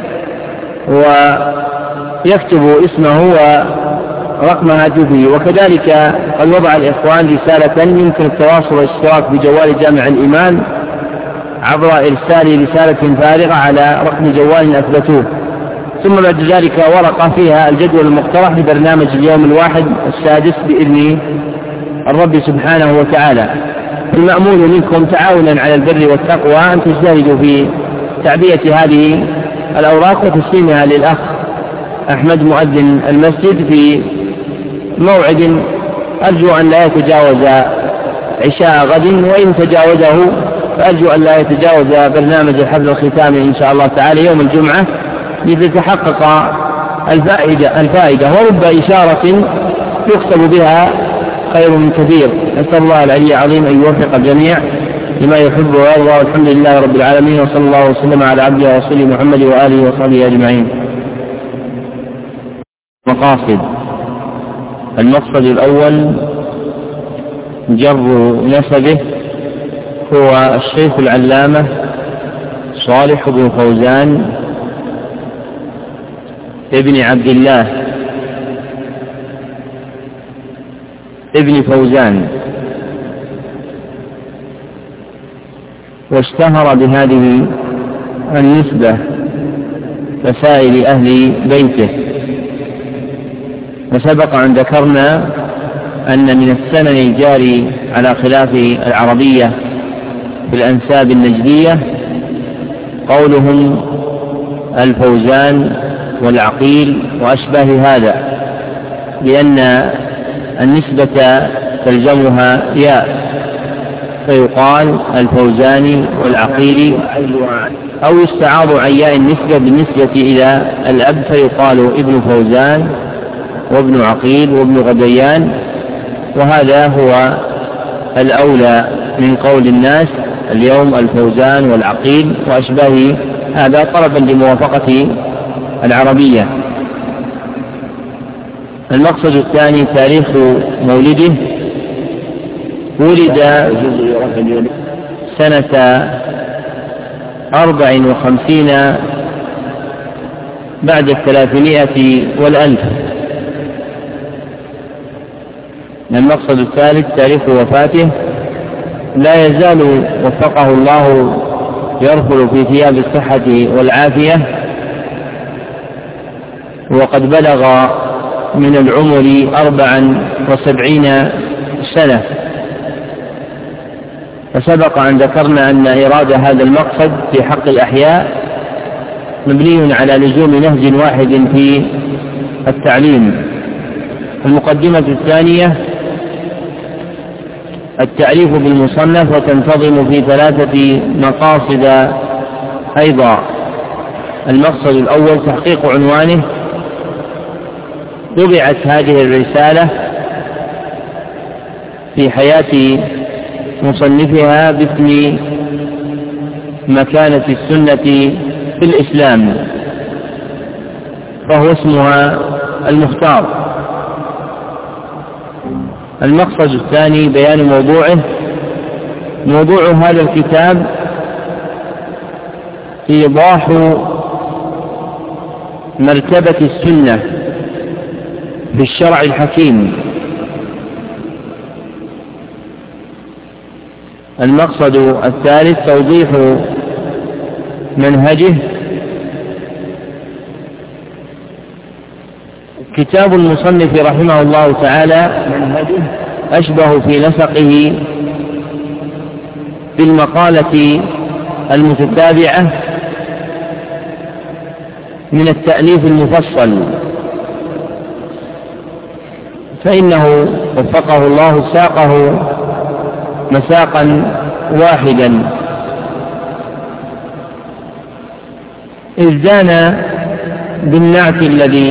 ويكتب اسمه ورقم هاتفه. وكذلك قد وضع الإخوان رسالة يمكن التواصل والاشتراك بجوال جامع الإيمان عبر إرسال رسالة فارغة على رقم جوال أثبتوه، ثم بعد ذلك ورقة فيها الجدول المقترح لبرنامج اليوم الواحد السادس بإذن الرب سبحانه وتعالى. المأمول منكم تعاونا على البر والتقوى أن تجتهدوا في تعبئة هذه الأوراق وتسليمها للأخ أحمد مؤذن المسجد في موعد أرجو أن لا يتجاوز عشاء غد، وإن تجاوزه فأرجو أن لا يتجاوز برنامج الحفل الختامي إن شاء الله تعالى يوم الجمعة لتتحقق الفائدة, الفائدة ورب إشارة يكسب بها خير من كثير. نسأل الله العلي العظيم أن يوفق الجميع لما يحب ويرضى، والحمد لله رب العالمين، وصلى الله وسلم على عبده ورسوله محمد وآله وصحبه أجمعين. مقاصد: المقصد الأول جر نسبه، هو الشيخ العلامة صالح بن فوزان ابن عبد الله ابن فوزان، واشتهر بهذه النسبة كسائر أهل بيته. وسبق أن ذكرنا أن من السنن الجاري على خلاف العربية في الأنساب النجدية قولهم الفوزان والعقيل وأشباه هذا، لأن النسبة تلزمها ياء، فيقال الفوزاني والعقيل، أو يستعاض عن ياء النسبة بالنسبة إلى الأب فيقال ابن فوزان وابن عقيل وابن غديان، وهذا هو الأولى من قول الناس اليوم الفوزان والعقيل وأشباه هذا طلبا لموافقة العربية. المقصد الثاني تاريخ مولده، ولد سنة أربع وخمسين بعد الثلاثمائة والألف. المقصد الثالث تاريخ وفاته، لا يزال وفقه الله يرفل في ثياب الصحة والعافية، وقد بلغ من العمر أربعا وسبعين سنة. فسبق أن ذكرنا أن إرادة هذا المقصد في حق الأحياء مبني على لزوم نهج واحد في التعليم. المقدمة الثانية التعريف بالمصنف، وتنتظم في ثلاثة مقاصد أيضا. المقصد الأول تحقيق عنوانه، طبعت هذه الرسالة في حياة مصنفها باسم مكانة السنة في الإسلام، فهو اسمها المختار. المقصد الثاني بيان موضوعه، موضوع هذا الكتاب إيضاح مرتبة السنة في الشرع الحكيم. المقصد الثالث توضيح منهجه. كتاب المصنف رحمه الله تعالى منهجه أشبه في نسقه بالمقالة المتتابعة من التأليف المفصل، فإنه وفقه الله ساقه مساقا واحدا، إذ زان بالنعت الذي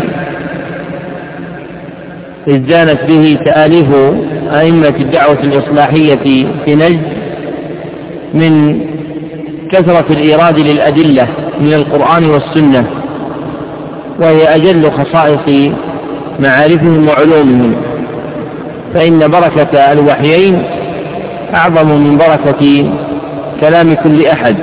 إذ زانت به تآليف أئمة الدعوة الإصلاحية في نجد من كثرة الإيراد للأدلة من القرآن والسنة، وهي أجل خصائص معارفهم وعلومهم، فإن بركة الوحيين أعظم من بركة كلام كل أحد.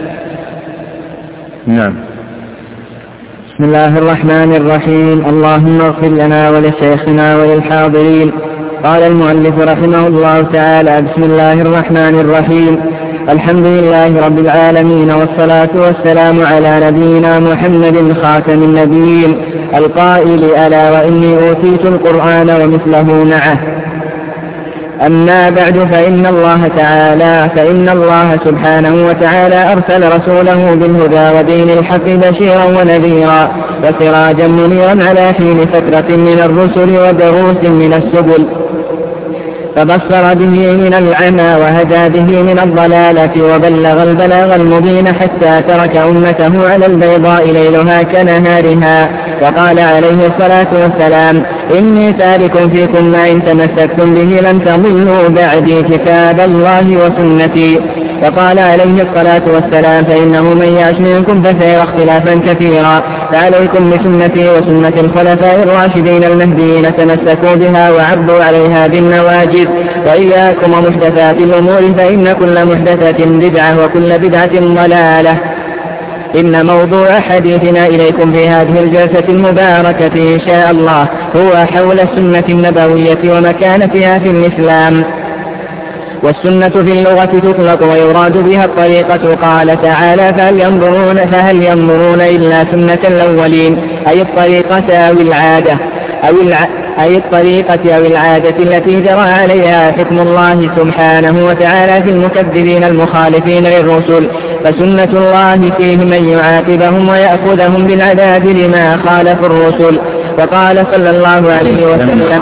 نعم. بسم الله الرحمن الرحيم. اللهم اغفر لنا ولشيخنا وللحاضرين. قال المؤلف رحمه الله تعالى: بسم الله الرحمن الرحيم. الحمد لله رب العالمين، والصلاة والسلام على نبينا محمد خاتم النبيين القائل: ألا وإني أوتيت القرآن ومثله معه. أما بعد فإن الله تعالى فإن الله سبحانه وتعالى أرسل رسوله بالهدى ودين الحق بشيرا ونذيرا وسراجا منيرا على حين فترة من الرسل ودروس من السبل، فبصر به من العمى وهدى به من الضلالة وبلغ البلاغ المبين حتى ترك أمته على البيضاء ليلها كنهارها. وقال عليه الصلاة والسلام: إني تارك فيكم ما إن تمسكتم به لن تضلوا بعدي كتاب الله وسنتي. وقال عليه الصلاة والسلام: فإنه من يعش منكم فسيرى اختلافا كثيرا، فعليكم بسنتي وسنة الخلفاء الراشدين المهديين تمسكوا بها وعضوا عليها بالنواجذ، وإياكم ومحدثات الأمور فإن كل محدثة بدعة وكل بدعة ضلالة. إن موضوع حديثنا إليكم في هذه الجلسة المباركة إن شاء الله هو حول السنة النبوية ومكانتها في الإسلام. والسنة في اللغة تطلق ويراد بها الطريقة. قال تعالى: فهل ينظرون, فهل ينظرون إلا سنة الأولين، أي الطريقة أو العادة أو الع... أي الطريقة أو العادة التي جرى عليها حكم الله سبحانه وتعالى في المكذبين المخالفين للرسل. فسنة الله فيه من يعاقبهم ويأخذهم بالعذاب لما خالفوا الرسل. وقال صلى الله عليه وسلم: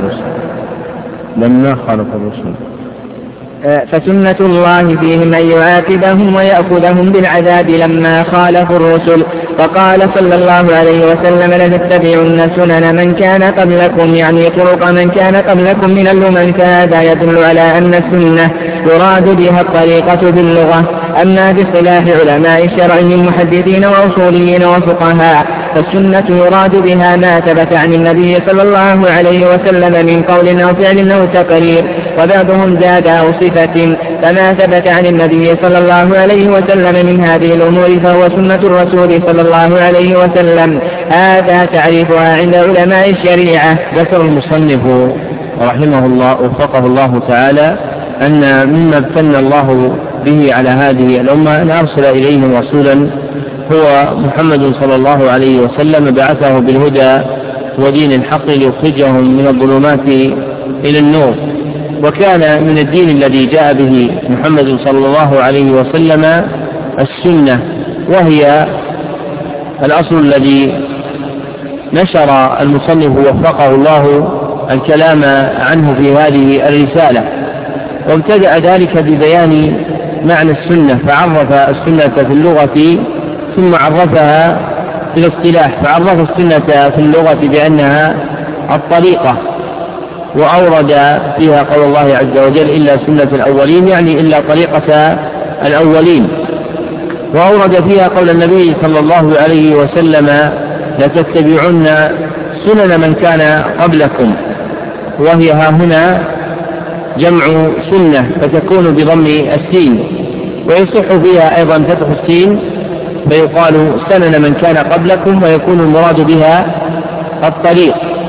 لما خالف الرسل. فسنة الله فيهم أن يعاقبهم ويأخذهم بالعذاب لما خالفوا الرسل. فقال صلى الله عليه وسلم: لتتبعن سنن من كان قبلكم، يعني طرق من كان قبلكم من الأمم. فهذا يدل على أن السنة يراد بها الطريقة باللغة. أما باصطلاح علماء الشرع من محدثين وأصوليين وفقهاء فالسنة يراد بها ما ثبت عن النبي صلى الله عليه وسلم من قول أو فعل أو تقرير، وبعضهم زاد أو صفة. فما ثبت عن النبي صلى الله عليه وسلم من هذه الأمور فهو سنة الرسول صلى الله عليه وسلم. هذا تعريفها عند علماء الشريعة. ذكر المصنف رحمه الله وفقه الله تعالى أن مما ابتلى الله به على هذه الأمة أن أرسل إليهم رسولا هو محمد صلى الله عليه وسلم، بعثه بالهدى ودين الحق ليخرجهم من الظلمات إلى النور. وكان من الدين الذي جاء به محمد صلى الله عليه وسلم السنة، وهي الأصل الذي نشر المصنف وفقه الله الكلام عنه في هذه الرسالة. وابتدأ ذلك ببيان معنى السنة، فعرف السنة في اللغة ثم عرفها في الاصطلاح. فعرف السنة في اللغة بأنها الطريقة، وأورد فيها قول الله عز وجل: إلا سنة الأولين، يعني إلا طريقة الأولين. وأورد فيها قول النبي صلى الله عليه وسلم: لتتبعن سنن من كان قبلكم، وهي ها هنا جمع سنة فتكون بضم السين، ويصح فيها أيضا فتح السين فيقال سنن من كان قبلكم، ويكون المراد بها الطريق.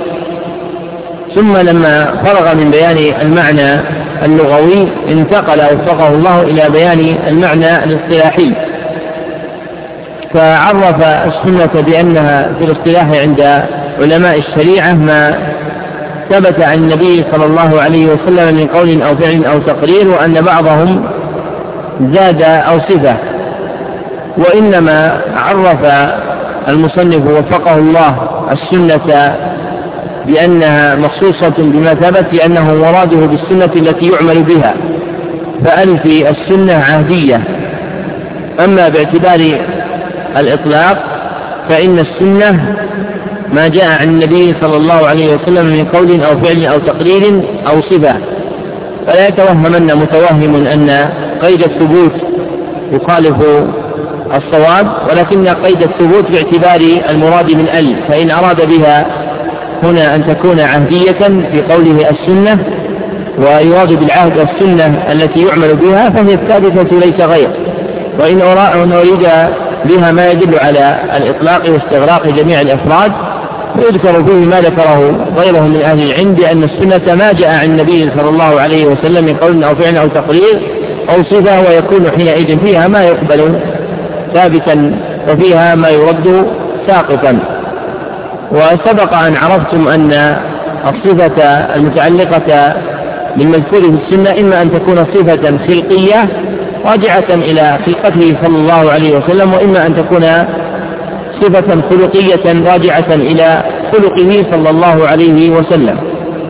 ثم لما فرغ من بيان المعنى اللغوي انتقل وفقه الله إلى بيان المعنى الاصطلاحي، فعرف السنة بأنها في الاصطلاح عند علماء الشريعة ما ثبت عن النبي صلى الله عليه وسلم من قول أو فعل أو تقرير، وأن بعضهم زاد أو صفة. وإنما عرف المصنف وفقه الله السنة بأنها مخصوصة بما ثبت، لأنه مراده بالسنة التي يعمل بها، فألف السنة عهدية. أما باعتبار الإطلاق فإن السنة ما جاء عن النبي صلى الله عليه وسلم من قول أو فعل أو تقرير أو صفة. فلا يتوهمن متوهم أن قيد الثبوت يخالف الصواب، ولكن قيد الثبوت باعتبار المراد من ال، فإن أراد بها هنا أن تكون عهدية في قوله السنة، ويراد بالعهد السنة التي يعمل بها، فهي الثابتة ليس غير. وإن أريد بها ما يدل على الإطلاق واستغراق جميع الأفراد، ويذكر فيه ما ذكره غيره من أهل العلم بأن السنة ما جاء عن النبي صلى الله عليه وسلم من قول أو فعل أو تقرير أو صفة، ويكون حينئذ فيها ما يقبل ثابتا وفيها ما يرد ساقطا. وسبق أن عرفتم أن الصفة المتعلقة بالمذكور في السنة إما أن تكون صفة خلقية راجعة إلى خلقته صلى الله عليه وسلم، وإما أن تكون صفة خلقية راجعة إلى خلقه صلى الله عليه وسلم.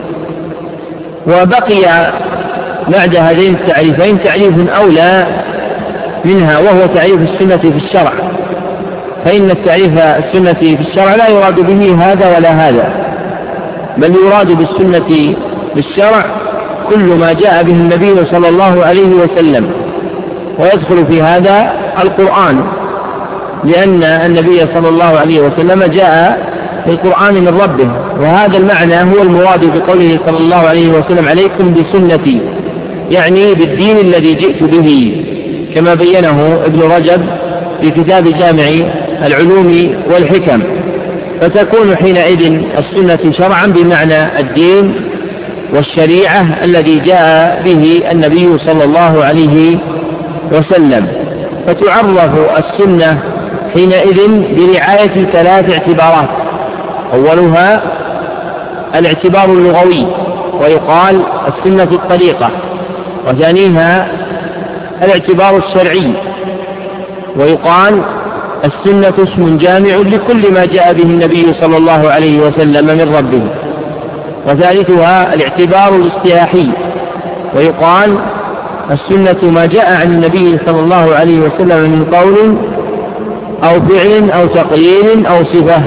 وبقي بعد هذين التعريفين تعريف أولى منها، وهو تعريف السنة في الشرع، فإن التعريف السنة في الشرع لا يراد به هذا ولا هذا، بل يراد بالسنة في الشرع كل ما جاء به النبي صلى الله عليه وسلم، ويدخل في هذا القرآن، لأن النبي صلى الله عليه وسلم جاء في القرآن من ربه، وهذا المعنى هو المراد بقوله صلى الله عليه وسلم عليكم بسنتي، يعني بالدين الذي جئت به، كما بينه ابن رجب في كتاب جامع العلوم والحكم. فتكون حينئذ السنة شرعا بمعنى الدين والشريعة الذي جاء به النبي صلى الله عليه وسلم. فتعرف السنة حينئذ برعاية ثلاث اعتبارات: أولها الاعتبار اللغوي ويقال السنة الطريقة، وثانيها الاعتبار الشرعي ويقال السنة اسم جامع لكل ما جاء به النبي صلى الله عليه وسلم من ربه، وثالثها الاعتبار الاصطلاحي ويقال السنة ما جاء عن النبي صلى الله عليه وسلم من قول أو فعل أو تقرير أو صفة.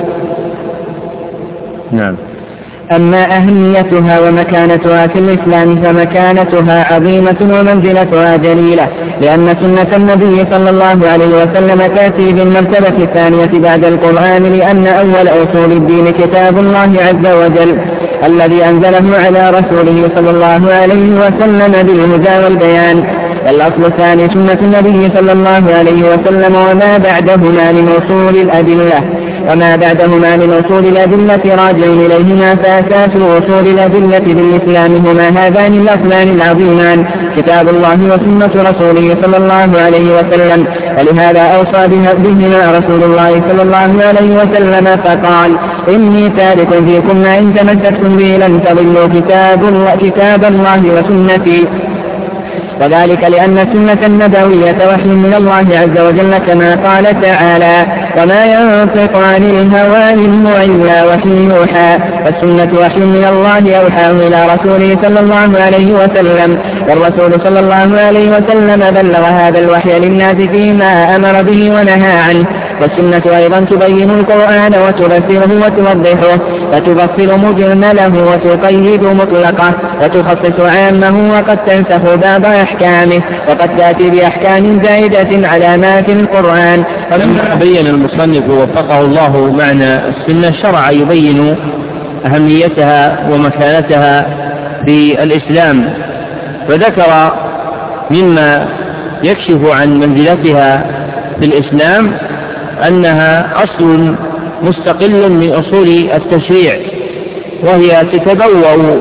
نعم. أما أهميتها ومكانتها في الإسلام فمكانتها عظيمة ومنزلتها جليلة، لأن سنة النبي صلى الله عليه وسلم تأتي بالمرتبة الثانية بعد القرآن، لأن أول أصول الدين كتاب الله عز وجل الذي أنزله على رسوله صلى الله عليه وسلم بالهدى والبيان. الأصل الثاني سنة النبي صلى الله عليه وسلم وما بعدهما من أصول الأدلة وما بعدهما من أصول الأدلة راجعين إليهما، فأساس أصول الأدلة بالإسلام هما هذان الأصلان العظيمان كتاب الله وسنة رسوله صلى الله عليه وسلم. ولهذا أوصى بهما رسول الله صلى الله عليه وسلم فقال: إني تارك فيكم ما إن تمسكتم به لن تضلوا كتاب الله, كتاب الله وسنتي. وذلك لأن السنة النبوية وحي من الله عز وجل، كما قال تعالى: وما ينطق عن الهوى إن هو إلا وحي يوحى. فالسنة وحي من الله أوحاه إلى رسوله صلى الله عليه وسلم، والرسول صلى الله عليه وسلم بلغ هذا الوحي للناس فيما أمر به ونهى عنه. والسنة أيضا تبين القرآن وتفسره وتوضحه، فتفصل مجمله وتقيد مطلقه، وتخصص عامه وقد تنسخ بعض أحكامه، وقد تأتي بأحكام زائدة على ما في القرآن. فلما بين المصنف وفقه الله معنى السنة شرع يبين أهميتها ومكانتها في الإسلام، فذكر مما يكشف عن منزلتها في الإسلام أنها أصل مستقل من أصول التشريع، وهي تتبوأ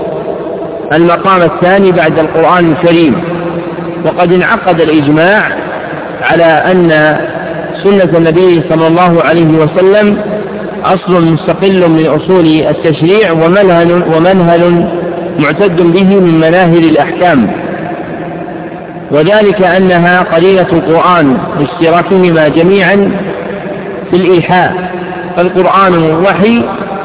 المقام الثاني بعد القرآن الكريم. وقد انعقد الإجماع على أن سنة النبي صلى الله عليه وسلم أصل مستقل من أصول التشريع ومنهل, ومنهل معتد به من مناهل الأحكام، وذلك أنها قرينة القرآن باشتراكهما جميعا في الإيحاء، فالقرآن وحي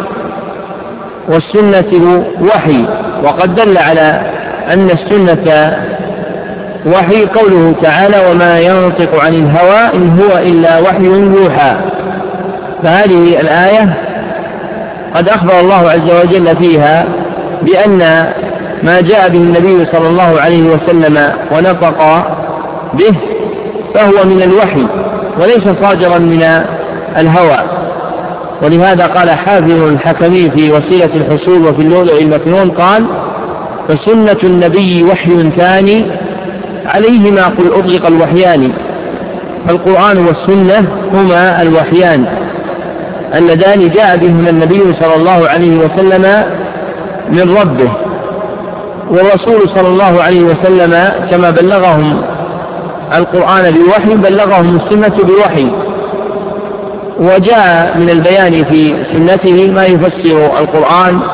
والسنة وحي. وقد دل على أن السنة وحي قوله تعالى: وما ينطق عن الهوى إن هو إلا وحي يوحى. فهذه الآية قد أخبر الله عز وجل فيها بأن ما جاء به النبي صلى الله عليه وسلم ونطق به فهو من الوحي وليس صادرا من الهوى. ولهذا قال حافظ الحكمي في وسيلة الحصول وفي اللؤلؤ المكنون قال: فسنة النبي وحي ثاني عليهما قل أطلق الوحيان. فالقرآن والسنة هما الوحيان اللذان جاء بهما النبي صلى الله عليه وسلم من ربه، والرسول صلى الله عليه وسلم كما بلغهم القرآن بوحي بلغهم السنة بوحي، وجاء من البيان في سنته ما يفسر القرآن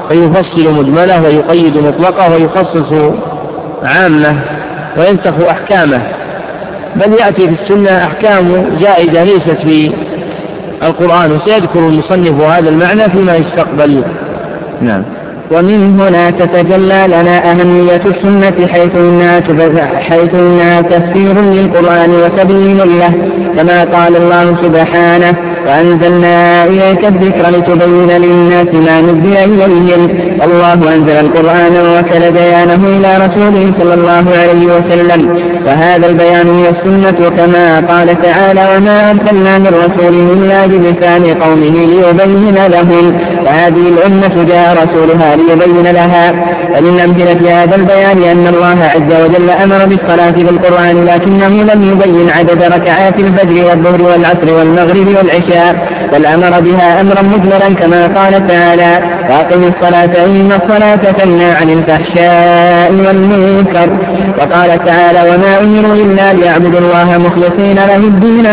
فيفصل مجمله ويقيد مطلقه ويخصص عامه وينسخ أحكامه، بل يأتي في السنة أحكام جائزة ليست في القرآن، وسيذكر المصنف هذا المعنى فيما يستقبل. نعم. ومن هنا تتجلى لنا أهمية السنة حيث إنها, حيث إنها تفسير للقرآن وتبيين له، كما قال الله سبحانه: وأنزلنا إليك الذكر لتبين للناس ما نزل إليهم، الله أنزل القرآن ووكل بيانه إلى رسوله صلى الله عليه وسلم، وهذا البيان هي السنة، كما قال تعالى: وما أرسلنا من رسول إلا بلسان قومه ليبين لهم، فهذه الأمة جاء رسولها ليبين لها. ومن أمثلة هذا البيان أن الله عز وجل أمر بالصلاة بالقرآن، لكنه لم يبين عدد ركعات الفجر والظهر والعصر والمغرب والعشاء، بل أمر بها أمرا مجملا، كما قال تعالى: وأقم الصلاة إن الصلاة تنهى عن الفحشاء والمنكر. وقال تعالى: وما أمروا إلا ليعبدوا الله مخلصين له الدين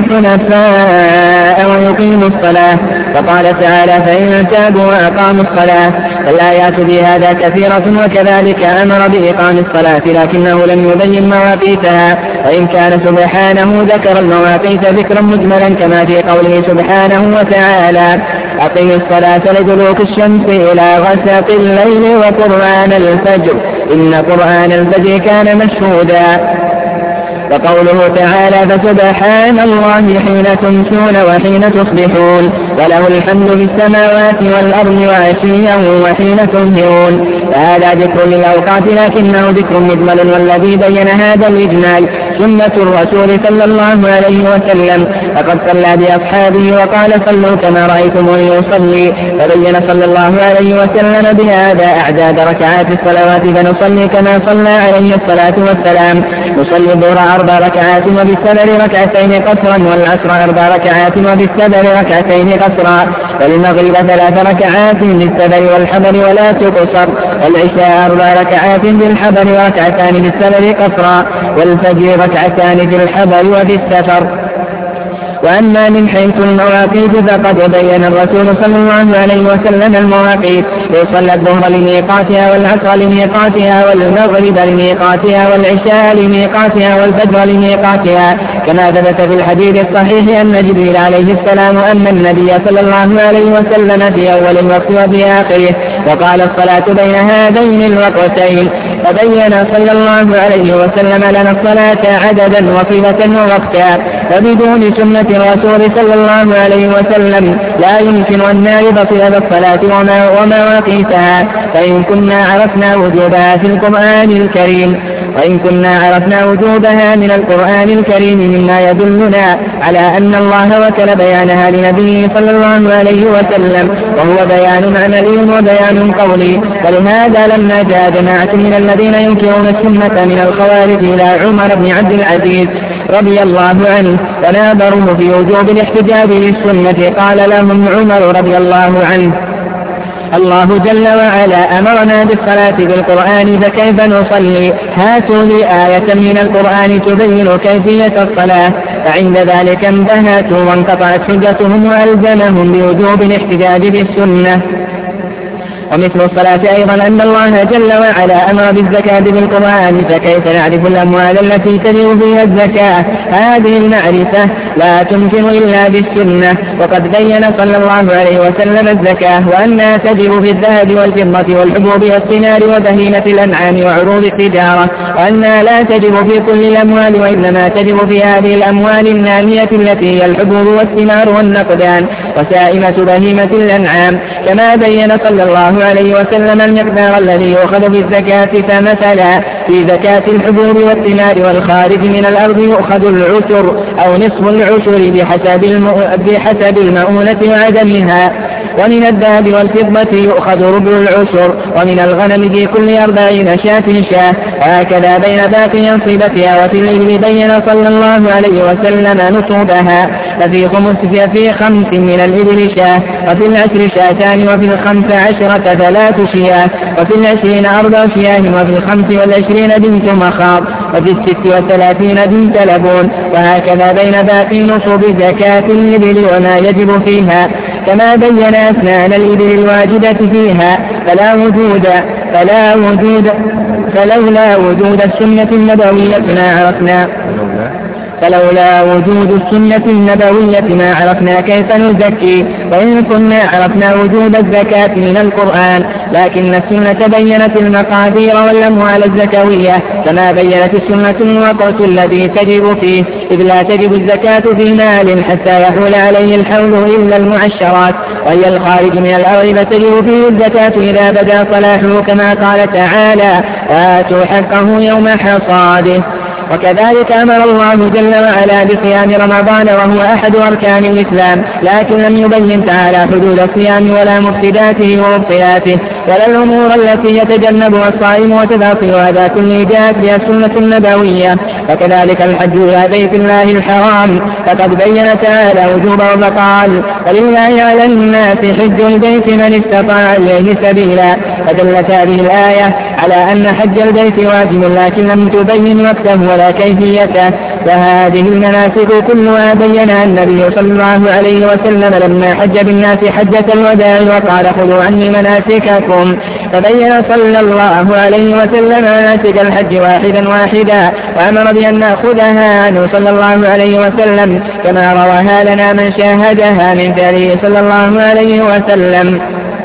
حنفاء ويقيموا الصلاة. وقال تعالى: فإن تابوا وأقاموا الصلاة. فالآيات بهذا كثيرة، وكذلك أمر بإقام الصلاة لكنه لم يبين مواقيتها، وإن كان سبحانه ذكر المواقيت ذكرا مجملا، كما في قوله سبحانه وتعالى: أقم الصلاة لدلوك الشمس إلى غسق الليل وقرآن الفجر إن قرآن الفجر كان مشهودا. وقوله تعالى: فسبحان الله حين تمسون وحين تصبحون وله الحمد في السماوات والأرض وعشيا وحين تظهرون. فهذا ذكر للأوقات لكنه ذكر مجمل، والذي بين هذا الإجمال سنة الرسول صلى الله عليه وسلم، فقد صلى بأصحابه وقال: صلوا كما رأيتموني يصلي، فبين صلى الله عليه وسلم بهذا أعداد ركعات الصلوات، فنصلي كما صلى عليه الصلاة والسلام. نصلي الظهر أربع ركعات وبالسبر ركعتين قصرا، والعصر أربع ركعات وبالسبر ركعتين قصرا، والمغرب ثلاث ركعات بالسبر والحضر ولا تقصر، والعشاء أربع ركعات بالحضر وركعتان بالسبر قصرا، والفجر ركعتان في الحضر وفي السفر. وأما من حيث المواقيت فقد بين الرسول صلى الله عليه وسلم المواقيت، يصلى الظهر لميقاتها والعصر لميقاتها والمغرب لميقاتها والعشاء لميقاتها والفجر لميقاتها، كما ثبت في الحديث الصحيح أن جبريل عليه السلام أن النبي صلى الله عليه وسلم في أول الوقت وفي آخره، وقال: الصلاة بين هذين الوقتين. فبين صلى الله عليه وسلم لنا الصلاة عددا وصفة ووقتا، وبدون سنة الرسول صلى الله عليه وسلم لا يمكن أن نعرف صفة الصلاة ومواقيتها، فإن كنا عرفنا وجوبها في القرآن الكريم وإن كنا عرفنا وجوبها من القرآن الكريم مما يدلنا على أن الله وكل بيانها لنبيه صلى الله عليه وسلم، وهو بيان عملي وبيان قولي. ولهذا لما جاء جماعة من الذين ينكرون السنة من الخوارج إلى عمر بن عبد العزيز رضي الله عنه وناظروا في وجوب الاحتجاج للسنة، قال لهم عمر رضي الله عنه: الله جل وعلا أمرنا بالصلاة بالقرآن، فكيف نصلي؟ هاتوا لي آية من القرآن تبين كيفية الصلاة. فعند ذلك انتهت وانقطعت حجتهم وألزمهم بوجوب الاحتجاج بالسنة. ومثل الصلاة أيضا أن الله جل وعلا أمر بالزكاة بالقرآن، فكيف نعرف الأموال التي تجب فيها الزكاة؟ هذه المعرفة لا تمكن إلا بالسنة. وقد بين صلى الله عليه وسلم الزكاة وأنها تجب في الذهب والفضة والحبوب والثمار وبهيمة الأنعام وعروض التجارة، وأنها لا تجب في كل الأموال، وإنما تجب في هذه الأموال النامية التي هي الحبوب والثمار والنقدان وسائمة بهيمة الأنعام، كما بين صلى الله عليه وسلم المقدار الذي يؤخذ في الزكاة. فمثلا في زكاة الحبوب والثمار والخارج من الأرض يؤخذ العشر أو نصف العشر بحسب, بحسب المؤونة وعدمها، ومن الذهب والفضة يؤخذ ربع العشر، ومن الغنم في كل أربعين شاة شاة، وهكذا بين باقي أنصبتها. وفي الإبل بين صلى الله عليه وسلم نصوبها، ففي خمس في خمس من الإبل شاة، وفي العشر شاتان، وفي الخمس عشرة ثلاث شياه، وفي العشرين أربع شياه، وفي الخمس والعشرين بنت مخاض، وفي الست والثلاثين بنت لبون، وهكذا بين باقي نصوب زكاة الإبل وما يجب فيها، كما بين أسنان الإبل الواجبة فيها فلا وجود فلا وجود فلولا وجود السنة النبوية ما عرفنا فلولا وجود السنة النبوية ما عرفنا كيف نزكي، وإن كنا عرفنا وجود الزكاة من القرآن، لكن السنة بينت المقادير والأموال الزكوية كما بينت السنة الوقت الذي تجب فيه، إذ لا تجب الزكاة في مال حتى يحول عليه الحول إلا المعشرات، وهي الخارج من الأرض فتجب فيه الزكاة إذا بدا صلاحه كما قال تعالى آتوا حقه يوم حصاده. وكذلك أمر الله جل وعلا بصيام رمضان وهو أحد أركان الإسلام، لكن لم يبين تعالى حدود الصيام ولا مفسداته ومبطلاته ولا الأمور التي يتجنبها الصائم وتفاصيل هذا كله جاءت بها السنة النبوية. وكذلك الحج إلى بيت الله الحرام فقد بين تعالى وجوبه فقال ولله على الناس حج البيت من استطاع إليه سبيلا، فدلت هذه الآية على أن حج البيت واجب لكن لم تبين وقته ولا كيفيته. فهذه المناسك كلها بينها النبي صلى الله عليه وسلم لما حج بالناس حجة الوداع وقال خذوا عني مناسككم، فبين صلى الله عليه وسلم مناسك الحج واحدا واحدا وأمر بأن نأخذها عنه صلى الله عليه وسلم كما رواها لنا من شاهدها من فعله صلى الله عليه وسلم.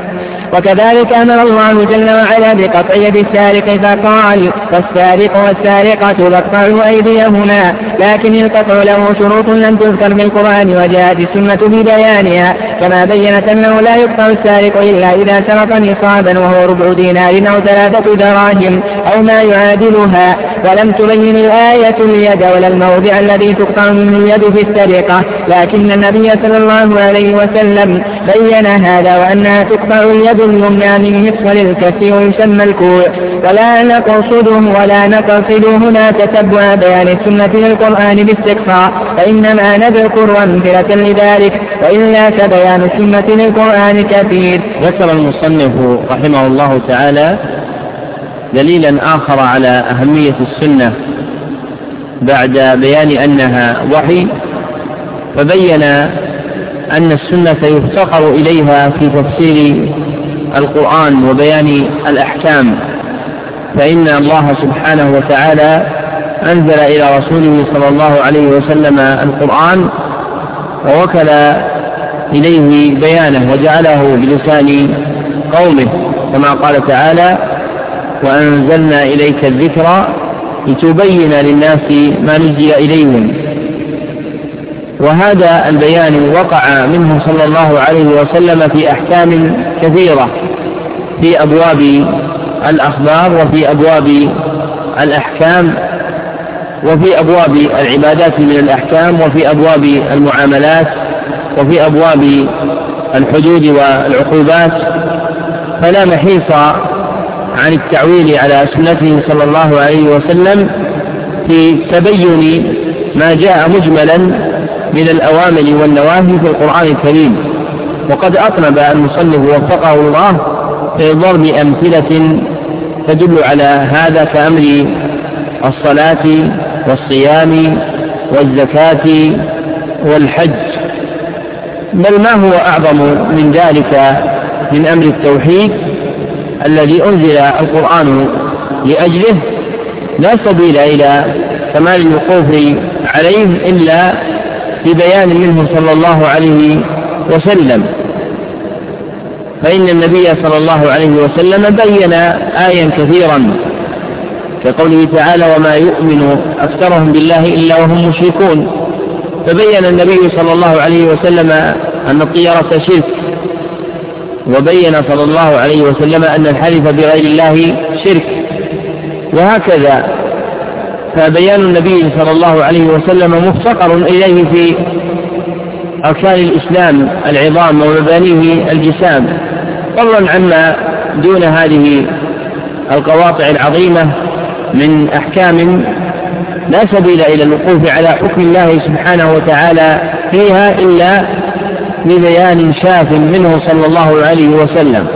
وكذلك أمر الله جل وعلا بقطع يد السارق فقال فالسارق والسارقة فاقطعوا أيديهما، لكن القطع له شروط لم تذكر بالقرآن وجاءت السنة ببيانها كما بينت أنه لا يقطع السارق إلا إذا سرق نصابا وهو ربع دينار أو ثلاثة دراهم أو ما يعادلها، ولم تبين الآية اليد ولا الموضع الذي تقطع منه اليد في السرقة، لكن النبي صلى الله عليه وسلم بين هذا وأنها تقطع اليد اليمنى من مفصل الكف ويسمى الكوع، ولا نقصده ولا نقصد هنا تتبع بيان السنة للقرآن باستقصاء، فإنما نذكر أمثلة لذلك وإلا فبيان السنة للقرآن كثير. ذكر المصنف رحمه الله تعالى دليلا آخر على أهمية السنة بعد بيان أنها وحي، فبين أن السنة يفتقر إليها في تفسير القرآن وبيان الأحكام، فإن الله سبحانه وتعالى أنزل إلى رسوله صلى الله عليه وسلم القرآن ووكل إليه بيانه وجعله بلسان قومه كما قال تعالى وأنزلنا إليك الذكر لتبين للناس ما نزل إليهم. وهذا البيان وقع منه صلى الله عليه وسلم في أحكام كثيرة في أبواب الأخبار وفي أبواب الأحكام وفي أبواب العبادات من الأحكام وفي أبواب المعاملات وفي أبواب الحدود والعقوبات، فلا محيص عن التعويل على سنته صلى الله عليه وسلم في تبين ما جاء مجملا من الأوامر والنواهي في القرآن الكريم. وقد أطنب المصنف وفقه الله في ضرب أمثلة تدل على هذا كأمر الصلاة والصيام والزكاة والحج، بل ما هو أعظم من ذلك من أمر التوحيد الذي أنزل القرآن لأجله، لا سبيل إلى كمال الوقوف عليه إلا ببيان منه صلى الله عليه وسلم. فإن النبي صلى الله عليه وسلم بين آيا كثيرا كقوله تعالى وما يؤمن أكثرهم بالله إلا وهم مشركون، فبين النبي صلى الله عليه وسلم أن الطيرة شرك، وبين صلى الله عليه وسلم أن الحلف بغير الله شرك، وهكذا. فبيان النبي صلى الله عليه وسلم مفتقر إليه في أركان الإسلام العظام ومبانيه الجسام، فضلا عما دون هذه القواطع العظيمة من أحكام لا سبيل إلى الوقوف على حكم الله سبحانه وتعالى فيها إلا ببيان شاف منه صلى الله عليه وسلم.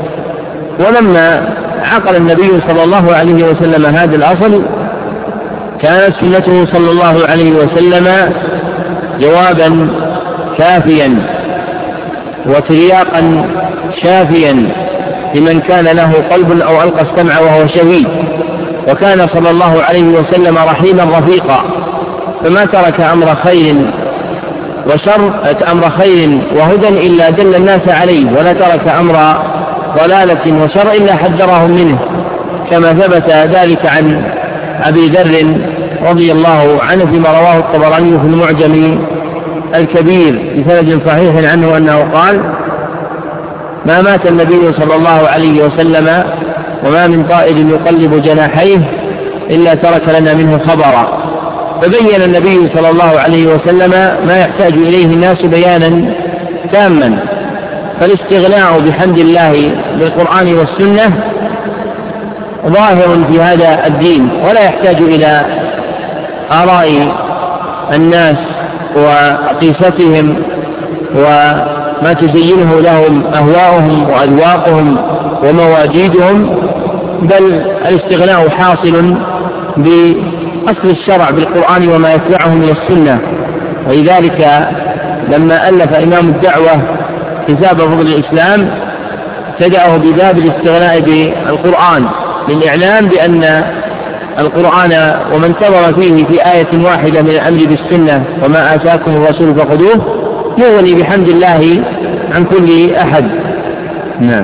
ولما عقل النبي صلى الله عليه وسلم هذا الأصل كانت سنته صلى الله عليه وسلم جوابا كافيا وترياقا شافيا لمن كان له قلب أو ألقى السمع وهو شهيد. وكان صلى الله عليه وسلم رحيما رفيقا، فما ترك أمر خير وشر أمر خير وهدى إلا دل الناس عليه، ولا ترك أمر ضلالة وشر إلا حذرهم منه، كما ثبت ذلك عن أبي ذر رضي الله عنه فيما رواه الطبراني في المعجم الكبير بسند صحيح عنه أنه قال: ما مات النبي صلى الله عليه وسلم وما من طائر يقلب جناحيه إلا ترك لنا منه خبرا. فبين النبي صلى الله عليه وسلم ما يحتاج إليه الناس بيانا تاما، فالاستغناء بحمد الله بالقرآن والسنة ظاهر في هذا الدين، ولا يحتاج إلى آراء الناس وقيستهم وما تزينه لهم أهواؤهم وأذواقهم ومواجيدهم، بل الاستغناء حاصل بأصل الشرع بالقرآن وما يتبعه من السنة. ولذلك لما ألف إمام الدعوة كتاب فضل الإسلام ابتدأه بباب الاستغناء بالقرآن للإعلام بأن القرآن ومن انتظر فيه في آية واحدة من الأمر بالسنة وما آتاكم الرسول فخذوه يغني بحمد الله عن كل أحد. نعم.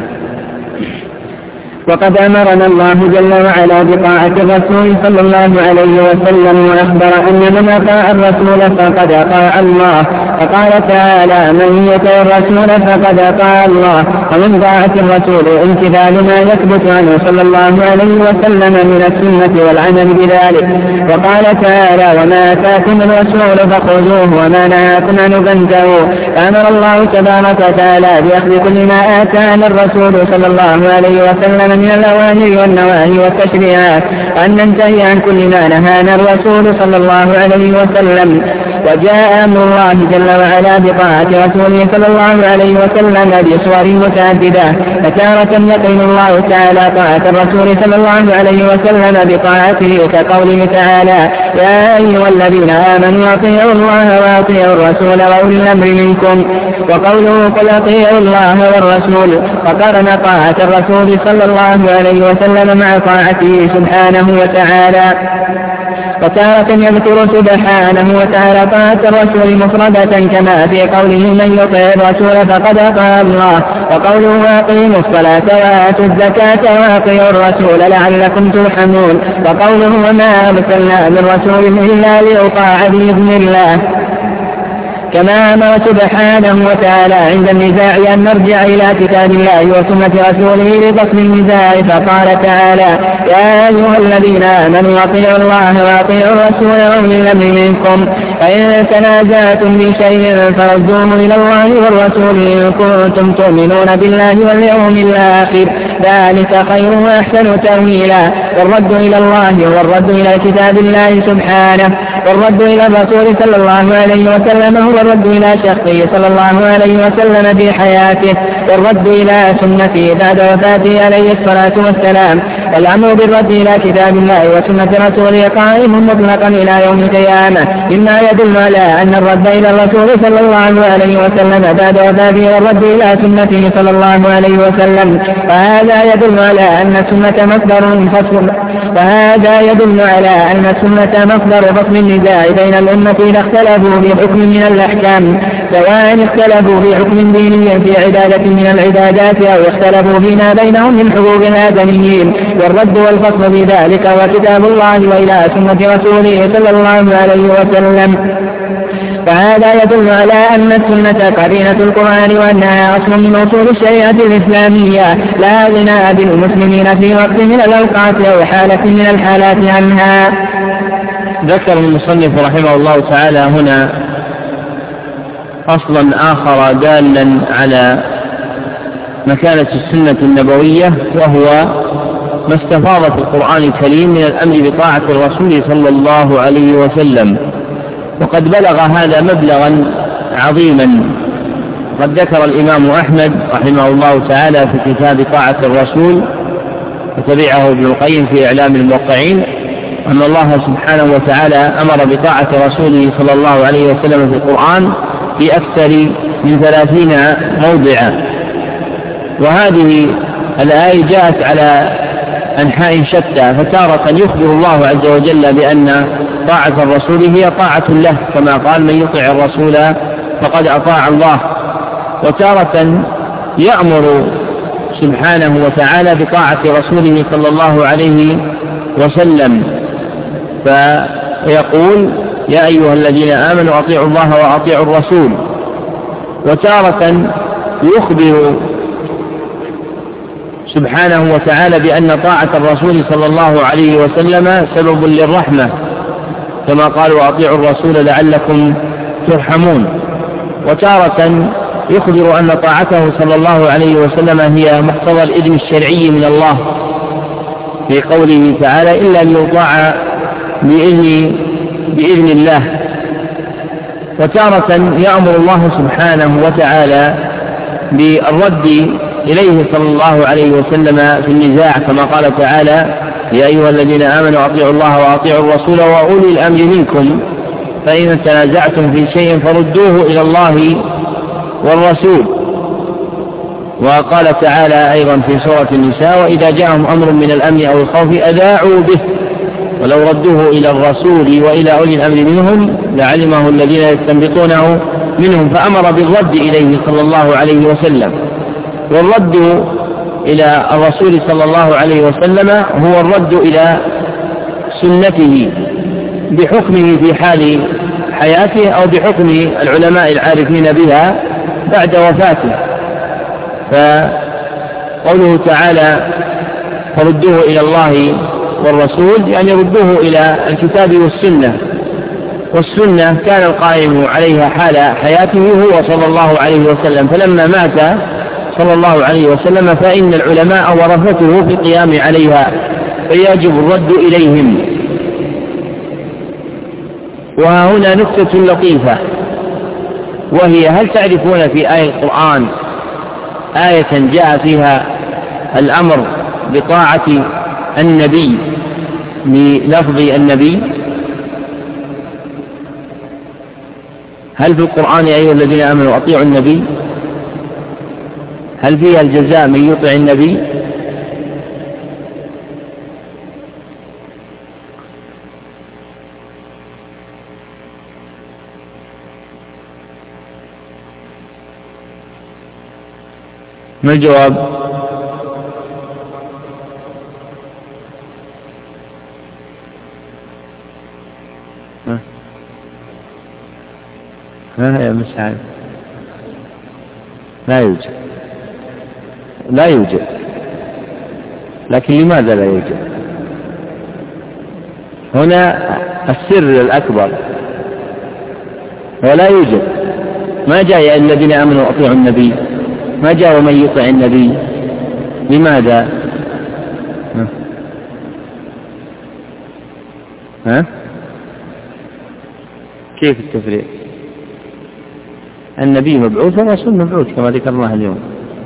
وقد أمرنا الله جل وعلا بطاعة الرسول صلى الله عليه وسلم، وأخبر أن من أطاع الرسول فقد أطاع الله، فقال تعالى: من يطع الرسول فقد أطاع الله. ومن طاعة الرسول امتثال ما يثبت عنه صلى الله عليه وسلم من السنة والعمل بذلك. وقال تعالى: وما آتاكم الرسول فخذوه وما نهاكم عنه فانتهوا. أمر الله تبارك وتعالى بأخذ كل ما آتانا الرسول صلى الله عليه وسلم من الأوامر والنواهي والتشريعات، أن ننتهي عن كل ما نهانا الرسول صلى الله عليه وسلم. وجاء أمر الله جل وعلا بطاعة رسوله صلى الله عليه وسلم بصور متعددة، فتارة يقين الله تعالى طاعة الرسول صلى الله عليه وسلم بطاعته كقوله تعالى: يا أيها الذين آمنوا أطيعوا الله وأطيعوا الرسول وأولي الأمر منكم. وقوله: قل أطيعوا الله والرسول، فقرن طاعة الرسول صلى الله عليه وسلم مع طاعته سبحانه وتعالى. وتارة يذكر سبحانه وتعالى طاعة الرسول مفردة كما في قوله: من يطع الرسول فقد أطاع الله. وقوله: أقيموا الصلاة وآتوا الزكاة وأطيعوا الرسول لعلكم ترحمون. وقوله: وما أرسلنا من رسول إلا ليطاع بإذن الله. كما أمر سبحانه وتعالى عند النزاع أن نرجع إلى كتاب الله وسنة رسوله لفصل النزاع، فقال تعالى: يا أيها الذين آمنوا أطيعوا الله وأطيعوا الرسول وأولي الأمر منكم، فإن تنازعتم بشيء فردوه إلى الله والرسول إن كنتم تؤمنون بالله واليوم الآخر، ذلك خير وأحسن تأويلا. والرد إلى الله والرد إلى كتاب الله سبحانه، والرد إلى الرسول صلى الله عليه وسلم هو الرد إلى شخصه صلى الله عليه وسلم في حياته، والرد إلى سنته بعد وفاته عليه الصلاة والسلام. والأمر بالرد إلى كتاب الله وسنة رسوله قائم مطلقا إلى يوم القيامة، مما يدل على أن الرد إلى الرسول صلى الله عليه وسلم بعد وفاته والرد إلى سنته صلى الله عليه وسلم، فهذا يدل على أن السنة مصدر فصل فهذا يدل على أن السنة مصدر فصل النزاع بين الأمة إذا اختلفوا في حكم من الأحكام، سواء اختلفوا في حكم ديني في عبادة من العبادات أو اختلفوا فيما بينهم من حقوق الآدميين. والرد والفصل في ذلك هو كتاب الله وإلى سنة رسوله صلى الله عليه وسلم. فهذا يدل على أن السنة قرينة القرآن وأنها أصل من أصول الشريعة الإسلامية، لا غنى بالمسلمين في وقت من الأوقات أو حالة من الحالات عنها. ذكر المصنف رحمه الله تعالى هنا أصلا آخر دالا على مكانة السنة النبوية، وهو ما استفاض في القرآن الكريم من الأمر بطاعة الرسول صلى الله عليه وسلم، وقد بلغ هذا مبلغا عظيما. قد ذكر الإمام أحمد رحمه الله تعالى في كتاب طاعة الرسول، وتبعه ابن القيم في إعلام الموقعين، أن الله سبحانه وتعالى أمر بطاعة رسوله صلى الله عليه وسلم في القرآن في أكثر من ثلاثين موضعا. وهذه الآية جاءت على أنحاء شتى، فتارة يخبر الله عز وجل بأن طاعة الرسول هي طاعة له كما قال من يطع الرسول فقد أطاع الله، وتارة يأمر سبحانه وتعالى بطاعة رسوله صلى الله عليه وسلم فيقول يا أيها الذين آمنوا أطيعوا الله وأطيعوا الرسول، وتارة يخبر سبحانه وتعالى بأن طاعة الرسول صلى الله عليه وسلم سبب للرحمة كما قال وأطيعوا الرسول لعلكم ترحمون، وتارة يخبر أن طاعته صلى الله عليه وسلم هي مقتضى الإذن الشرعي من الله في قوله تعالى إلا ليطاع بإذن, بإذن الله. وتارة يأمر الله سبحانه وتعالى بالرد إليه صلى الله عليه وسلم في النزاع كما قال تعالى يا أيها الذين آمنوا أطيعوا الله وأطيعوا الرسول وأولي الأمر منكم فإن تنازعتم في شيء فردوه إلى الله والرسول. وقال تعالى أيضا في سورة النساء وإذا جاءهم أمر من الأمن أو الخوف أذاعوا به ولو ردوه إلى الرسول وإلى أولي الأمر منهم لعلمه الذين يستنبطونه منهم، فأمر بالرد إليه صلى الله عليه وسلم. والرد إلى الرسول صلى الله عليه وسلم هو الرد إلى سنته بحكمه في حال حياته أو بحكم العلماء العارفين بها بعد وفاته. فقوله تعالى فردوه إلى الله والرسول يعني ردوه إلى الكتاب والسنة، والسنة كان القائم عليها حال حياته هو صلى الله عليه وسلم، فلما مات صلى الله عليه وسلم فإن العلماء ورثته في القيام عليها فيجب الرد إليهم. وهنا نكتة لطيفة وهي هل تعرفون في آية القرآن آية جاء فيها الأمر بطاعة النبي بلفظ النبي؟ هل في القرآن يا أيها الذين آمنوا أطيعوا النبي؟ هل فيها الجزاء من يطع النبي؟ ما الجواب؟ ها يا مسعد لا يوجد لا يوجد لكن لماذا لا يوجد؟ هنا السر الأكبر ولا يوجد. ما جاء يا الذين آمنوا أطيعوا النبي، ما جاء ومن يطع النبي. لماذا؟ ها, ها؟ كيف التفريق؟ النبي مبعوث والرسول مبعوث كما ذكرناها اليوم.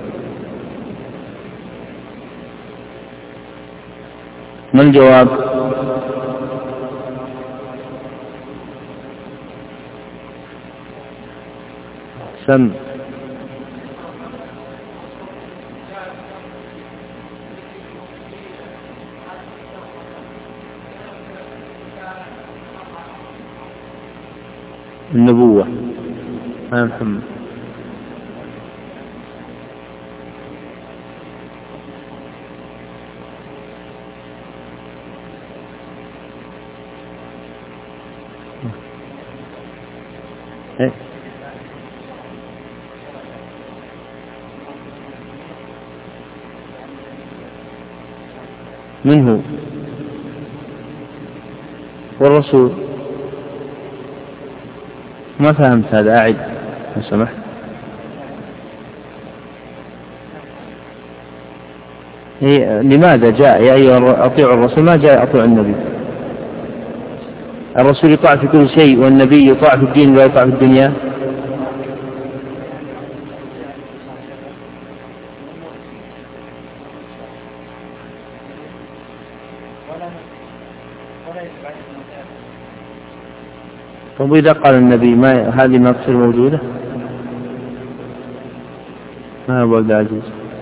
ما الجواب؟ سم النبوة. يا محمد إيه؟ من هو؟ والرسول. ما فهمت هذا، أعد لو سمحت. إيه لماذا جاء يا أيها أطيعوا الرسول ما جاء أطيعوا النبي؟ الرسول يطاع في كل شيء والنبي يطاع في الدين ولا يطاع في الدنيا. طب إذا قال النبي ما هذه ما تصير موجودة ما هو عبد العزيز.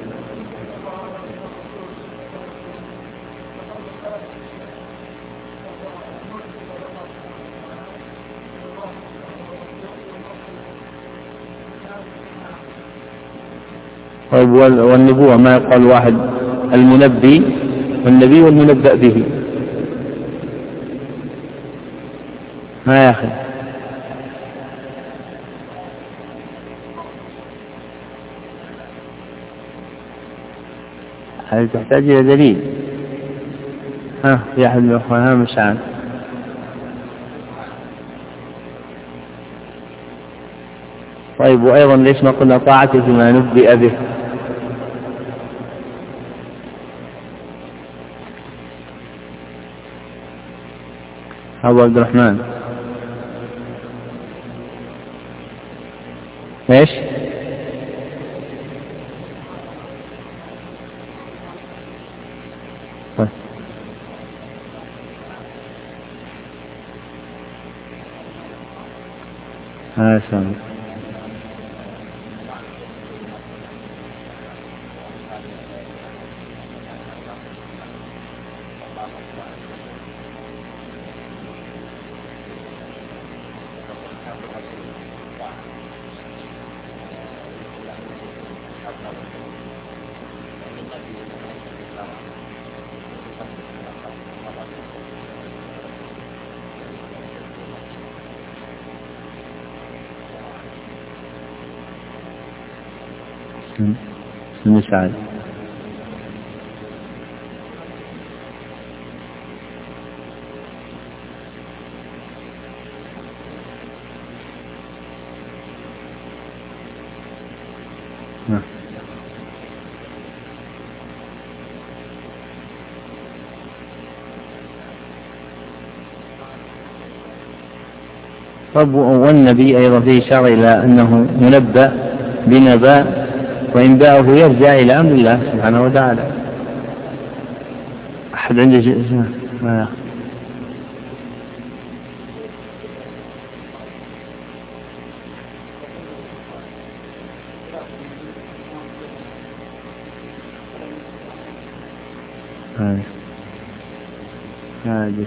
طيب والنبوة ما يقال واحد المنبي والنبي والمنبأ به ما يا أخي هل تحتاج إلى دليل؟ ها في أحد من أخوانها مش عارف. طيب وأيضا ليش ما قلنا طاعته فيما نبئ به؟ أبو عبد الرحمن ايش؟ طيب. ها سامي المساعد. طب والنبي أيضا فيه إشارة إلى أنه منبأ بنبأ وإنباؤه يرجع إلى أمر الله سبحانه وتعالى. أحد عنده شيء ما هاي هاي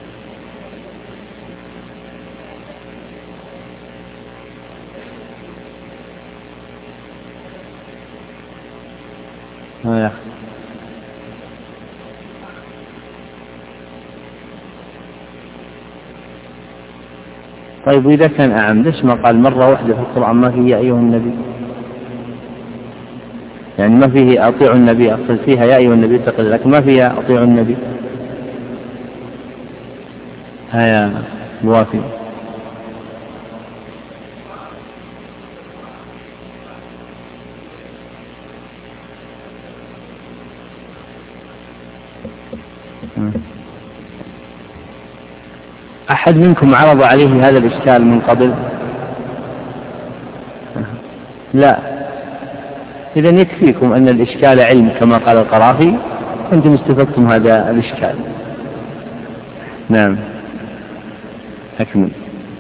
هاي طيب وإذا كان أعم ليش ما قال مرة واحدة في القرآن ما فيه يا أيها النبي؟ يعني ما فيه أطيعوا النبي أقصد فيها يا أيها النبي تقل لكن ما فيها أطيعوا النبي. هيا موافق. أحد منكم عرض عليه هذا الإشكال من قبل؟ لا. إذن يكفيكم أن الإشكال علم كما قال القرافي أنتم استفدتم هذا الإشكال. نعم أكمل.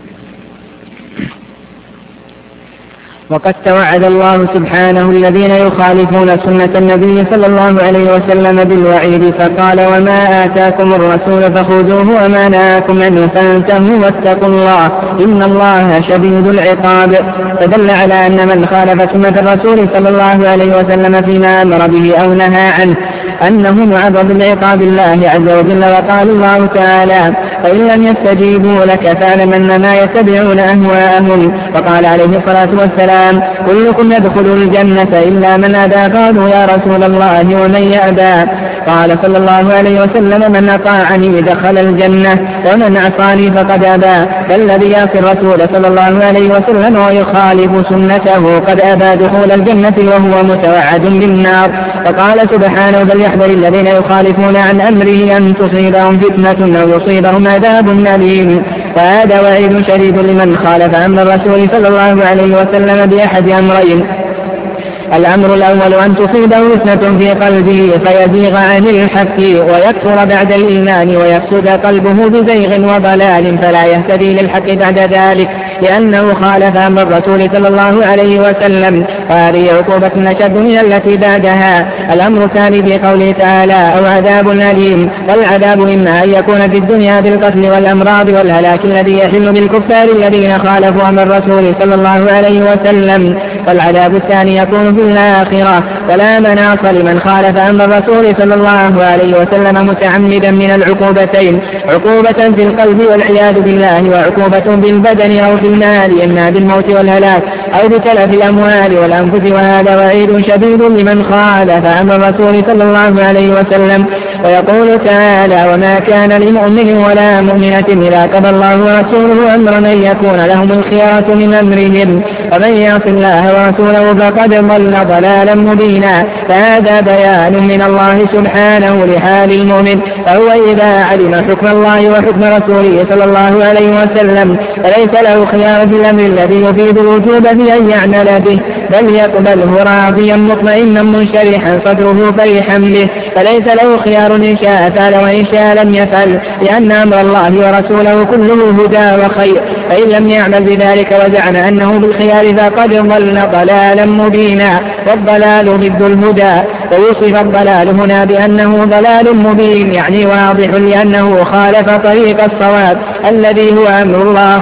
وقد توعد الله سبحانه الذين يخالفون سنة النبي صلى الله عليه وسلم بالوعيد فقال وما آتاكم الرسول فخذوه وما نهاكم عنه فانتهوا واتقوا الله إن الله شديد العقاب. فدل على أن من خالف سنة الرسول صلى الله عليه وسلم فيما أمر به أو نهى عنه أنه معرض لعقاب الله عز وجل. وقال الله تعالى فإن لم يستجيبوا لك فاعلم أنما يتبعون أهواءهم. وقال عليه الصلاة والسلام كلكم يدخل الجنة إلا من أبى قالوا يا رسول الله ومن يأبى قال صلى الله عليه وسلم من أطاعني دخل الجنة ومن عصاني فقد أبى. فالذي يعصي الرسول صلى الله عليه وسلم ويخالف سنته قد أبى دخول الجنة وهو متوعد بالنار. وقال سبحانه فليحذر الذين يخالفون عن أمره أن تصيبهم فتنة أو يصيبهم عذاب أليم. فهذا وعيد شديد لمن خالف أمر الرسول صلى الله عليه وسلم بأحد أمرين الأمر الأول أن تصيبه فتنة في قلبه فيزيغ عن الحق ويكفر بعد الإيمان ويفسد قلبه بزيغ وضلال فلا يهتدي للحق بعد ذلك لأنه خالف أمر الرسول صلى الله عليه وسلم، وهذه عقوبة أشد من التي بعدها. الأمر الثاني في قوله تعالى أو عذاب أليم، والعذاب إما أن يكون في الدنيا بالقتل والأمراض والهلاك الذي يحل بالكفار الذين خالفوا أمر الرسول صلى الله عليه وسلم، والعذاب الثاني يكون في الآخرة، فلا مناص لمن خالف أمر الرسول صلى الله عليه وسلم متعمدا من العقوبتين، عقوبة في القلب والعياذ بالله، وعقوبة بالبدن أو في المال إما بالموت والهلاك أو بتلف الأموال والأنفس، وهذا وعيد شديد لمن خالف أمر الرسول صلى الله عليه وسلم. ويقول تعالى وما كان لمؤمن ولا مؤمنة إذا قضى الله ورسوله أمرا أن يكون لهم الخيارة من أمرهم ومن يعص الله ورسوله فقد ضل ضلالا مبينا. فهذا بيان من الله سبحانه لحال المؤمن، فهو إذا علم حكم الله وحكم رسوله صلى الله عليه وسلم فليس له خيار في الأمر الذي يفيد الوجوب في أن يعمل به، بل يقبله راضيا مطمئنا منشرحا صدره فرحا به، فليس له خيار إن شاء فعل وإن شاء لم يفعل، لأن أمر الله ورسوله كله هدى وخير، فإن لم يعمل بذلك وزعم أنه بالخيار فقد ضل ضلالا مبينا، والضلال ضد الهدى. ويوصف الضلال هنا بأنه ضلال مبين يعني واضح، لأنه خالف طريق الصواب الذي هو أمر الله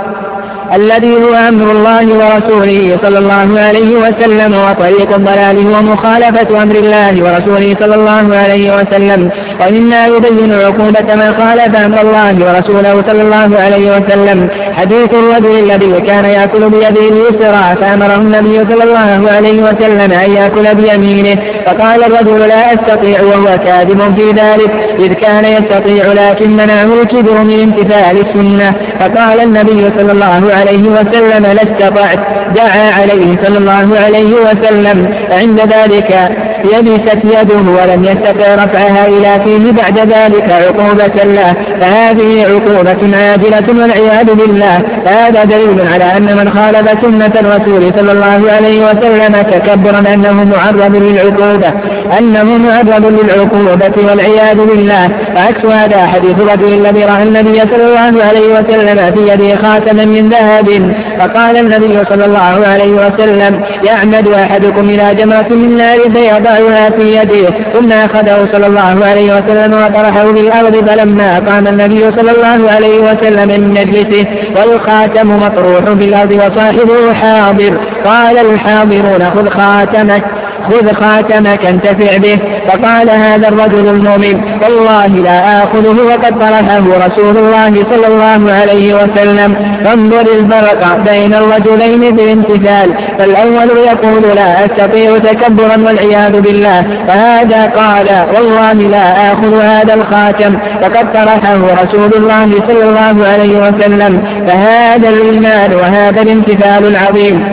الذي هو أمر الله ورسوله صلى الله عليه وسلم، وطريق الضلال هو مخالفة أمر الله ورسوله صلى الله عليه وسلم. ومما يبين عقوبة من خالف أمر الله ورسوله صلى الله عليه وسلم حديث الرجل الذي كان يأكل بيده اليسرى فأمره النبي صلى الله عليه وسلم أن يأكل بيمينه، فقال الرجل لا أستطيع، وهو كاذب في ذلك إذ كان يستطيع لكن منعه الكبر من امتثال السنة، فقال النبي صلى الله عليه وسلم لا استطعت، دعا عليه صلى الله عليه وسلم، فعند ذلك يبست يده ولم يستطع رفعها إلى فيه بعد ذلك عقوبة له، فهذه عقوبة عاجلة والعياذ بالله. هذا دليل على أن من خالف سنة الرسول صلى الله عليه وسلم تكبرا أنه معرض للعقوبة أنه معرض للعقوبة والعياذ بالله. فعكس هذا حديث الرجل الذي رأى النبي صلى الله عليه وسلم في يده خاتما من ذهب، فقال النبي صلى الله عليه وسلم يعمد أحدكم إلى جمرة من نار فيضعها في يده، ثم أخذه صلى الله عليه وسلم وطرحه بالأرض، فلما قام النبي صلى الله عليه وسلم من مجلسه والخاتم مطروح بالأرض وصاحبه حاضر قال الحاضرون خذ خاتمك خذ خاتمك انتفع به، فقال هذا الرجل المؤمن والله لا آخذه وقد طرحه رسول الله صلى الله عليه وسلم. فانظر الفرق بين الرجلين في الامتثال، فالأول يقول لا أستطيع تكبرا والعياذ بالله، فهذا قال والله لا آخذ هذا الخاتم فقد طرحه رسول الله صلى الله عليه وسلم، فهذا الإيمان وهذا الامتثال العظيم.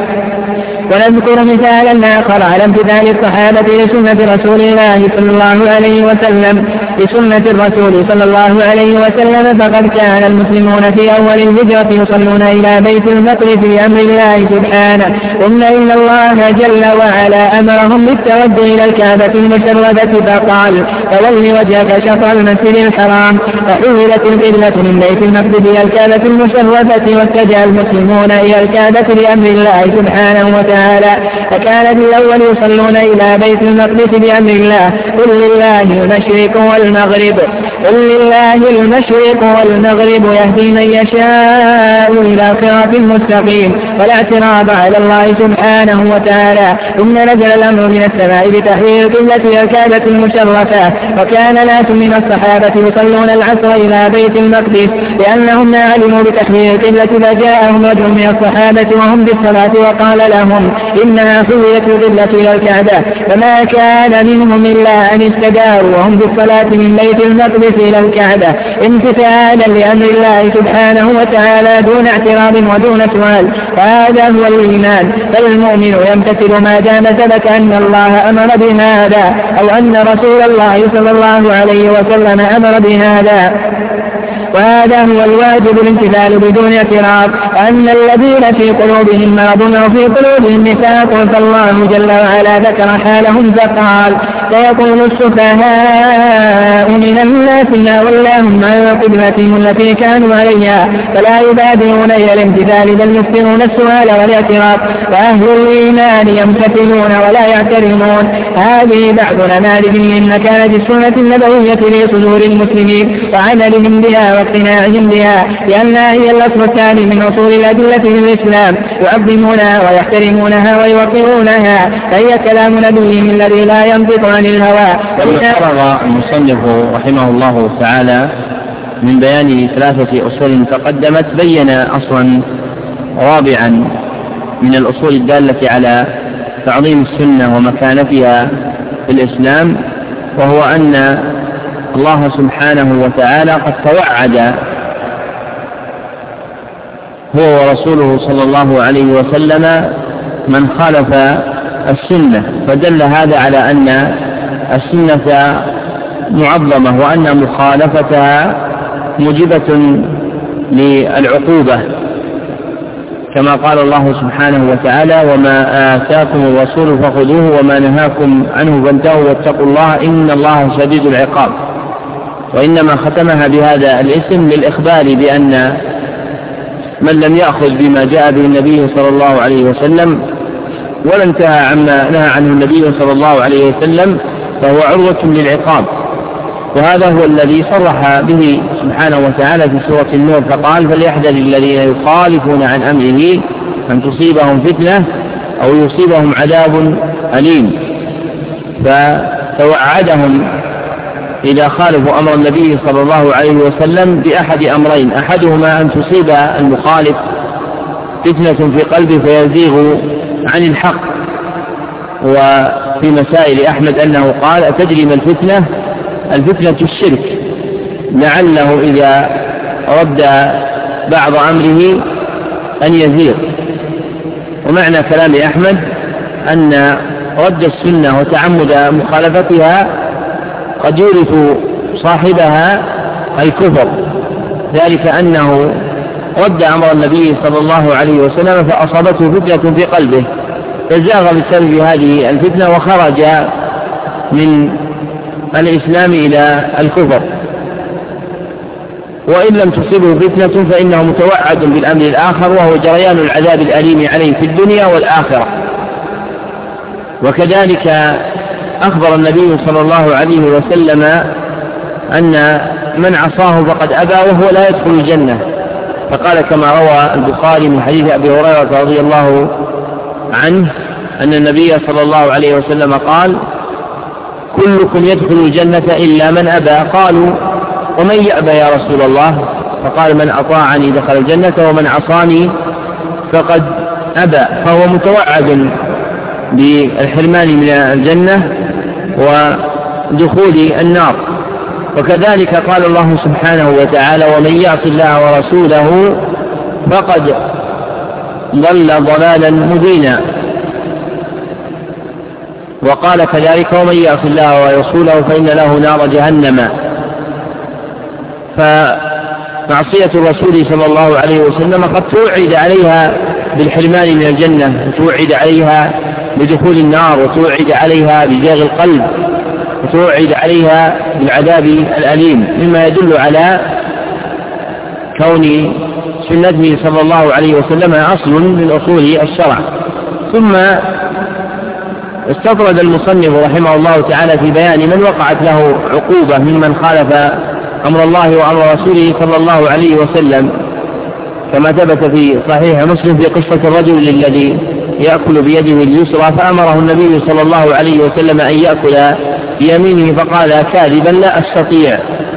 ونذكر مثالا آخر على امتثال الصحابة لسنة رسول الله صلى الله عليه وسلم لسنة الرسول صلى الله عليه وسلم. فقد كان المسلمون في أول الهجرة يصلون إلى بيت المقدس بأمر الله سبحانه، ثم إن الله جل وعلا أمرهم بالتوجه إلى الكعبة المشرفة فقال فول وجهك شطر المسجد الحرام، فحولت القبلة من بيت المقدس إلى الكعبة المشرفة، واتجه المسلمون إلى الكعبة بأمر الله سبحانه وتعالى. فكان الأول يصلون إلى بيت المقدس بأمر الله. قل لله المشرق والمغرب قل لله المشرق والمغرب يهدي من يشاء إلى صراط مستقيم، ولا اعتراض على الله سبحانه وتعالى. ثم نزل الأمر من السماء بتحويل القبلة إلى الكعبة المشرفة، وكان ناس من الصحابة يصلون العصر إلى بيت المقدس لأنهم ما علموا بتحويل القبلة، فجاءهم رجل من الصحابة وهم بالصلاة وقال لهم إنها حولت القبلة إلى الكعبة، فما كان منهم إلا أن استداروا وهم بالصلاة من بيت المقدس إلى الكعبة امتثالا لأمر الله سبحانه وتعالى دون اعتراض ودون سؤال. فهذا هو الإيمان، فالمؤمن يمتثل ما دام ثبت أن الله أمر بهذا أو أن رسول الله صلى الله عليه وسلم أمر بهذا. وهذا هو الواجب الامتثال بدون اعتراض. أن الذين في قلوبهم مرض أو في قلوبهم نفاق فالله جل وعلا ذكر حالهم فقال سيقول السفهاء من الناس ما ولاهم عن قبلتهم التي كانوا عليها فلا يبادرون إلى الامتثال بل يكثرون السؤال والاعتراض، وأهل الإيمان يمتثلون ولا يعترضون. هذه بعض نماذج من مكانة السنة النبوية في صدور المسلمين وعملهم بها واقتناعهم بها، لأنها هي الأصل الثاني من أصول الأدلة في الإسلام، يعظمونها ويحترمونها ويوقرونها، فهي كلام نبيهم الذي لا ينطق عن الهوى. فرغ المصنف رحمه الله تعالى من بيان ثلاثة أصول تقدمت، بين أصلا رابعا من الأصول الدالة على تعظيم السنة ومكانتها في الإسلام، وهو أن الله سبحانه وتعالى قد توعد هو ورسوله صلى الله عليه وسلم من خالف السنة، فدل هذا على أن السنة معظمة وأن مخالفتها موجبة للعقوبة، كما قال الله سبحانه وتعالى وما آتاكم الرسول فخذوه وما نهاكم عنه فانتهوا واتقوا الله إن الله شديد العقاب. وإنما ختمها بهذا الاسم للإخبار بأن من لم يأخذ بما جاء به النبي صلى الله عليه وسلم ولا انتهى عما نهى عنه النبي صلى الله عليه وسلم فهو عرضة للعقاب. وهذا هو الذي صرح به سبحانه وتعالى في سورة النور فقال فليحذر الذين يخالفون عن أمره أن تصيبهم فتنة أو يصيبهم عذاب أليم. فتوعدهم إذا خالفوا أمر النبي صلى الله عليه وسلم بأحد أمرين، أحدهما أن تصيب المخالف فتنة في قلبه فيزيغ عن الحق. وفي مسائل أحمد أنه قال أتدري ما الفتنة؟ الفتنة الشرك، لعله إذا رد بعض أمره أن يزيغ. ومعنى كلام أحمد أن رد السنة وتعمد مخالفتها قد يورث صاحبها الكفر، ذلك أنه رد أمر النبي صلى الله عليه وسلم فأصابته فتنة في قلبه فزاغ بسبب هذه الفتنة وخرج من الإسلام إلى الكفر. وإن لم تصيبه فتنة فإنه متوعد بالأمر الآخر وهو جريان العذاب الأليم عليه في الدنيا والآخرة. وكذلك أخبر النبي صلى الله عليه وسلم أن من عصاه فقد أبى وهو لا يدخل الجنة، فقال كما روى البخاري من حديث أبي هريرة رضي الله عنه أن النبي صلى الله عليه وسلم قال كلكم يدخل الجنة إلا من أبى. قالوا ومن يأبى يا رسول الله؟ فقال من أطاعني دخل الجنة ومن عصاني فقد أبى. فهو متوعد بالحرمان من الجنة ودخول النار. وكذلك قال الله سبحانه وتعالى ومن يعص الله ورسوله فقد ضل ضلالا مبينا. وقال كذلك ومن يعص الله ورسوله فإن له نار جهنم. فمعصية الرسول صلى الله عليه وسلم قد توعد عليها بالحرمان من الجنة، وتوعد عليها بدخول النار، وتوعد عليها بزاغ القلب، وتوعد عليها بالعذاب الأليم، مما يدل على كون سنته صلى الله عليه وسلم أصل من أصول الشرع. ثم استطرد المصنف رحمه الله تعالى في بيان من وقعت له عقوبة ممن خالف أمر الله وأمر رسوله صلى الله عليه وسلم، كما ثبت في صحيح مسلم في قصة الرجل الذي يأكل بيده اليسرى فأمره النبي صلى الله عليه وسلم أن يأكل بيمينه فقال كاذبا لا أستطيع،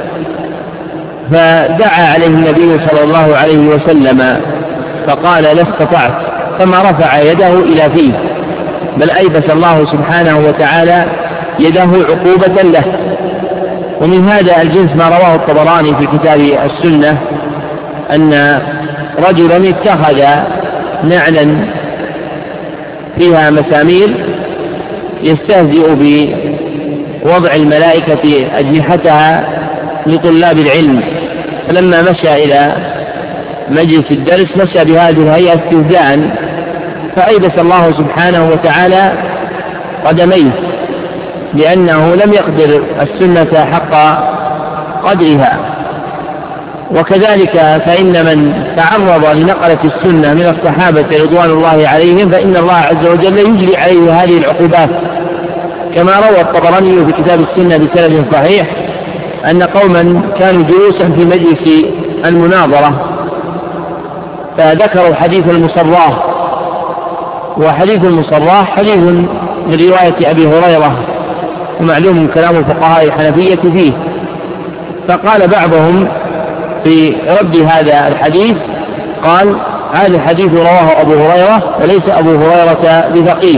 فدعا عليه النبي صلى الله عليه وسلم فقال لا استطعت، فما رفع يده إلى فيه، بل أيبس الله سبحانه وتعالى يده عقوبة له. ومن هذا الجنس ما رواه الطبراني في كتاب السنة أن رجلا اتخذ نعلا فيها مسامير يستهزئ بوضع الملائكة أجنحتها لطلاب العلم، فلما مشى إلى مجلس الدرس مشى بهذه الهيئة استهزاء، فأيبس الله سبحانه وتعالى قدميه لأنه لم يقدر السنة حق قدرها. وكذلك فإن من تعرض لنقلة السنة من الصحابة رضوان الله عليهم فإن الله عز وجل يجري عليه هذه العقوبات، كما روى الطبراني في كتاب السنة بسند صحيح أن قوما كانوا جلوسا في مجلس المناظرة فذكروا حديث المصراة، وحديث المصراة حديث من رواية أبي هريرة ومعلوم كلام الفقهاء الحنفية فيه، فقال بعضهم في رد هذا الحديث قال هذا الحديث رواه أبو هريرة وليس أبو هريرة بفقيه،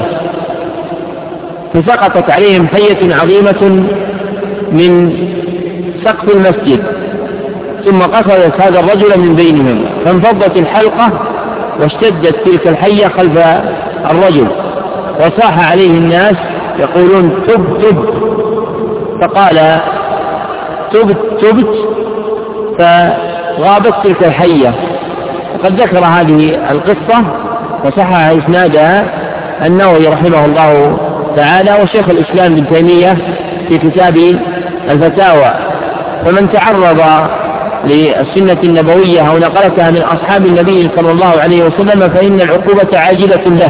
فسقطت عليهم حية عظيمة من سقف المسجد، ثم قصدت هذا الرجل من بينهم فانفضت الحلقة واشتدت تلك الحية خلف الرجل، وصاح عليه الناس يقولون تب تب، فقال تبت تبت فغابت تلك الحية. وقد ذكر هذه القصة وصحح إسنادها النووي رحمه الله تعالى وشيخ الإسلام ابن تيمية في كتاب الفتاوى. فمن تعرض للسنة النبوية أو نقلتها من أصحاب النبي صلى الله عليه وسلم فإن العقوبة عاجلة له.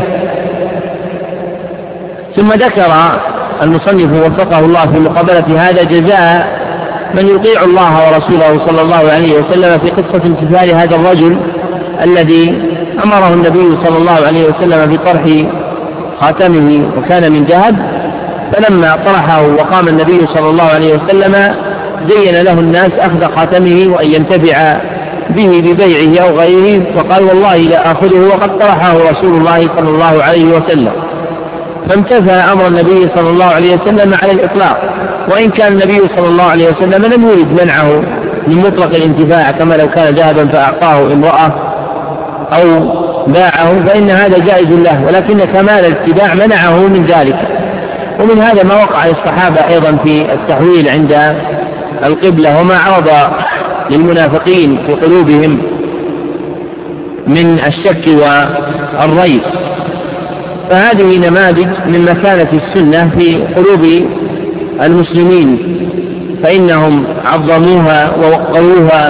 ثم ذكر المصنف وفقه الله في مقابلة هذا جزاء من يطيع الله ورسوله صلى الله عليه وسلم في قصة امتثال هذا الرجل الذي أمره النبي صلى الله عليه وسلم بطرح خاتمه وكان من ذهب، فلما طرحه وقام النبي صلى الله عليه وسلم زين له الناس أخذ خاتمه وأن ينتفع به ببيعه أو غيره، فقال والله لا أخذه وقد طرحه رسول الله صلى الله عليه وسلم، فامتثل أمر النبي صلى الله عليه وسلم على الإطلاق، وإن كان النبي صلى الله عليه وسلم لم يرد منعه من مطلق الانتفاع كما لو كان ذهبا فأعطاه امرأة أو باعه فإن هذا جائز له، ولكن كمال الاتباع منعه من ذلك. ومن هذا ما وقع للصحابة أيضا في التحويل عند القبلة وما عرض للمنافقين في قلوبهم من الشك والريب، فهذه نماذج من مكانة السنة في قلوب المسلمين، فإنهم عظموها ووقروها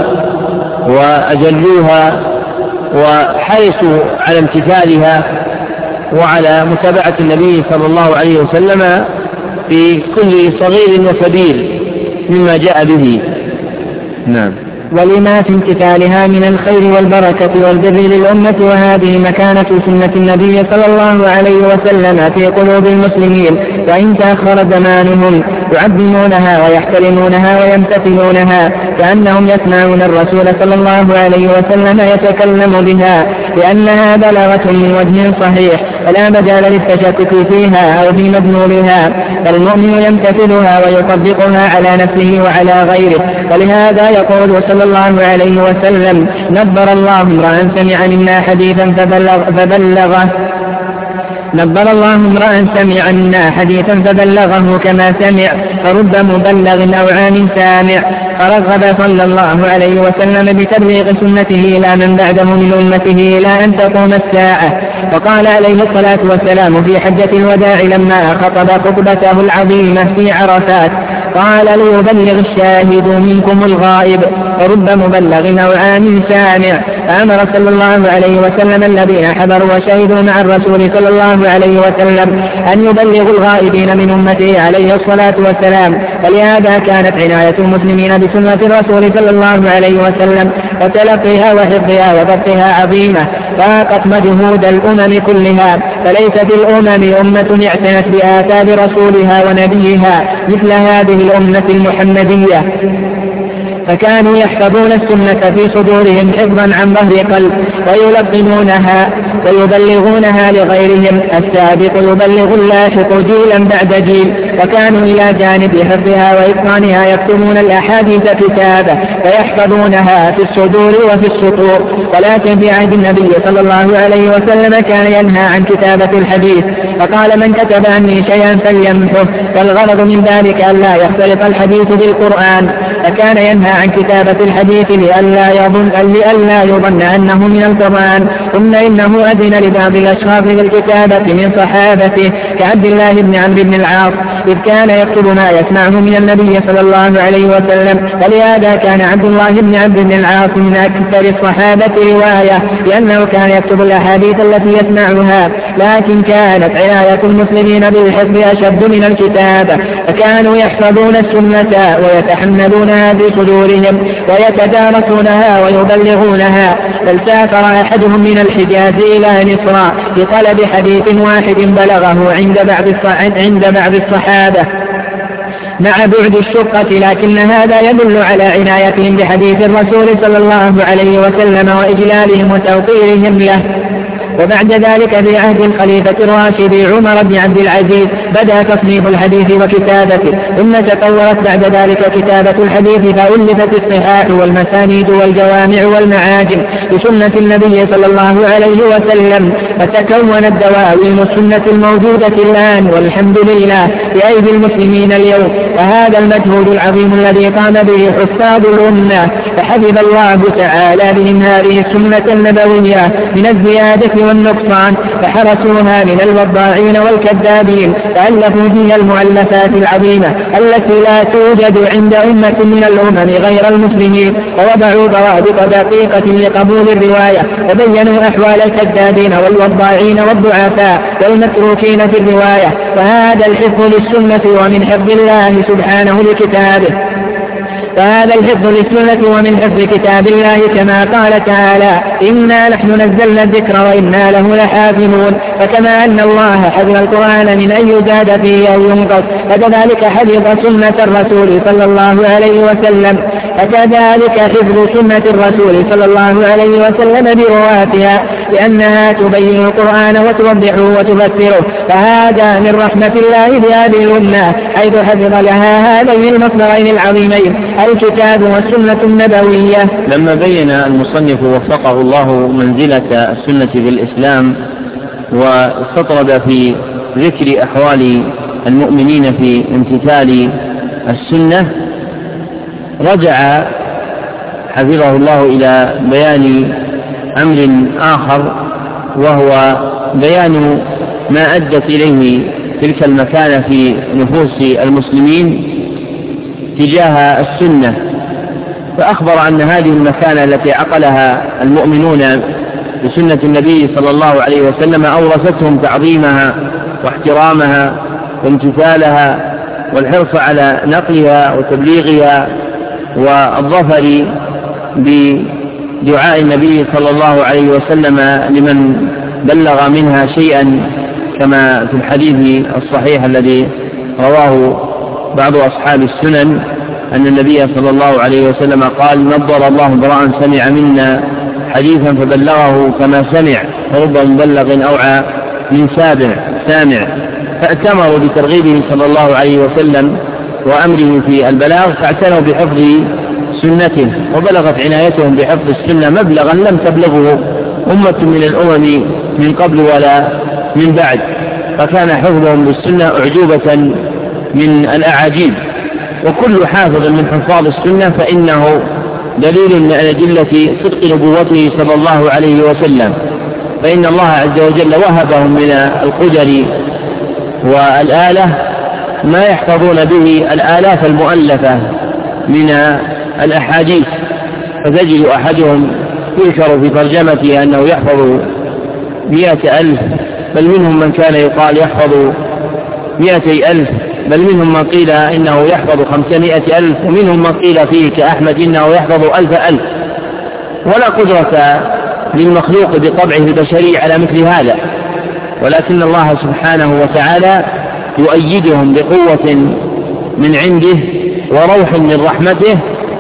وأجلوها وحرصوا على امتثالها وعلى متابعة النبي صلى الله عليه وسلم في كل صغير وكبير مما جاء به. نعم. ولما في امتثالها من الخير والبركة والبر للأمة، وهذه مكانة سنة النبي صلى الله عليه وسلم في قلوب المسلمين، وإن تأخر زمانهم يعظمونها ويحترمونها ويمتثلونها كأنهم يسمعون الرسول صلى الله عليه وسلم يتكلم بها، لأنها بلغة من وجه صحيح فلا مجال للتشكك فيها أو في مدلولها، فالمؤمن يمتثلها ويطبقها على نفسه وعلى غيره. ولهذا يقول صلى الله عليه وسلم نبر الله امرأ سمع منا حديثا فبلغ فبلغه نبر الله امرأ سمع منا حديثا فبلغه كما سمع، فرب مبلغ أو عام سامع. فرغب صلى الله عليه وسلم بتبليغ سنته إلى من بعده من أمته إلى أن تقوم الساعة. وقال عليه الصلاة والسلام في حجة الوداع لما خطب خطبته العظيمة في عرفات قال ليبلغ الشاهد منكم الغائب، فرب مبلغ أو عام سامع. فأمر صلى الله عليه وسلم الذين حضروا وشهدوا مع الرسول صلى الله عليه وسلم أن يبلغوا الغائبين من أمته عليه الصلاة والسلام. ولهذا كانت عناية المسلمين بسنة الرسول صلى الله عليه وسلم وتلقيها وحفظها وضبطها عظيمة فاقت مجهود الأمم كلها، فليس في الأمم أمة اعتنت بآثار رسولها ونبيها مثل هذه الأمة المحمدية، فكانوا يحفظون السنة في صدورهم حفظا عن ظهر قلب ويلقنونها ويبلغونها لغيرهم. السابق يبلغ اللاحق جيلا بعد جيل، وكانوا إلى جانب حفظها وإتقانها يكتبون الأحاديث كتابة فيحفظونها في الصدور وفي السطور. ولكن في عهد النبي صلى الله عليه وسلم كان ينهى عن كتابة الحديث، فقال من كتب عني شيئا فليمحه، فالغرض من ذلك ألا يختلط الحديث بالقرآن، فكان ينهى عن كتابة الحديث لئلا يظن لئلا يظن أنه من القرآن. ثم إنه أذن لبعض الأشخاص بالكتابة من صحابته كعبد الله بن عمرو بن العاص، إذ كان يكتب ما يسمعه من النبي صلى الله عليه وسلم، ولهذا كان عبد الله بن عمرو بن العاص من أكثر الصحابة رواية، لأنه كان يكتب الأحاديث التي يسمعها. لكن كانت عناية المسلمين بالحفظ أشد من الكتابة، فكانوا يحفظون السنة ويتحملونها في صدورهم ويتدارسونها ويبلغونها. بل سافر أحدهم من الحجاز إلى مصر بطلب حديث واحد بلغه عند بعض عند بعض الصحابة مع بعد الشقة، لكن هذا يدل على عنايتهم بحديث الرسول صلى الله عليه وسلم وإجلالهم وتوقيرهم له. وبعد ذلك في عهد الخليفة الراشد عمر بن عبد العزيز بدأ تصنيف الحديث وكتابته، ثم تطورت بعد ذلك كتابة الحديث فألفت الصحاح والمسانيد والجوامع والمعاجم بسنة النبي صلى الله عليه وسلم، فتكونت دواوين السنة الموجودة الآن والحمد لله بأيدي المسلمين اليوم. وهذا المجهود العظيم الذي قام به حفاظ الأمة، فحفظ الله تعالى بهم هذه السنة النبوية من الزيادة والنقصان، فحرسوها من الوضاعين والكذابين، فألفوا فيها المؤلفات العظيمة التي لا توجد عند أمة من الأمم غير المسلمين، ووضعوا ضوابط دقيقة لقبول الرواية، وبينوا أحوال الكذابين والوضاعين والضعفاء والمتروكين في الرواية. وهذا الحفظ للسنة ومن حفظ الله سبحانه لكتابه فهذا الحفظ للسنة ومن حفظ كتاب الله، كما قال تعالى إنا نحن نزلنا الذكر وإنا له لحافظون. فكما أن الله حفظ القرآن من أن يزاد فيه أو ينقص، فكذلك حفظ سنة الرسول صلى الله عليه وسلم فكذلك حفظ سنة الرسول صلى الله عليه وسلم برواتها، لأنها تبين القرآن وتوضحه وتفسره. فهذا من رحمة الله بهذه الأمة حيث حفظ لها هذين المصدرين العظيمين الكتاب والسنة النبوية. لما بين المصنف وفقه الله منزلة السنة في الإسلام واستطرد في ذكر أحوال المؤمنين في امتثال السنة، رجع حفظه الله إلى بيان أمر آخر، وهو بيان ما أدت إليه تلك المكانة في نفوس المسلمين تجاه السنة. فأخبر أن هذه المكانة التي عقلها المؤمنون بسنة النبي صلى الله عليه وسلم أورثتهم تعظيمها واحترامها وامتثالها والحرص على نقلها وتبليغها والظفر بدعاء النبي صلى الله عليه وسلم لمن بلغ منها شيئا، كما في الحديث الصحيح الذي رواه بعض أصحاب السنن أن النبي صلى الله عليه وسلم قال نضر الله امرأ سمع منا حديثا فبلغه كما سمع، فرب مبلغ أوعى من سابع سامع. فأتمروا بترغيبه صلى الله عليه وسلم وأمره في البلاغ، فاعتنوا بحفظ سنته، وبلغت عنايتهم بحفظ السنة مبلغا لم تبلغه أمة من الأمم من قبل ولا من بعد. فكان حفظهم للسنة أعجوبة من الأعاجيب، وكل حافظ من حفاظ السنة فإنه دليل من أدلة صدق نبوته صلى الله عليه وسلم، فإن الله عز وجل وهبهم من القدر والآلة ما يحفظون به الآلاف المؤلفة من الأحاديث. فتجد أحدهم يذكر في ترجمته أنه يحفظ مئة ألف، بل منهم من كان يقال يحفظ مئتي ألف، بل منهم من قيل إنه يحفظ خمسمائة ألف، ومنهم من قيل فيه كأحمد إنه يحفظ ألف ألف. ولا قدرة للمخلوق بطبعه البشري على مثل هذا، ولكن الله سبحانه وتعالى يؤيدهم بقوة من عنده وروح من رحمته،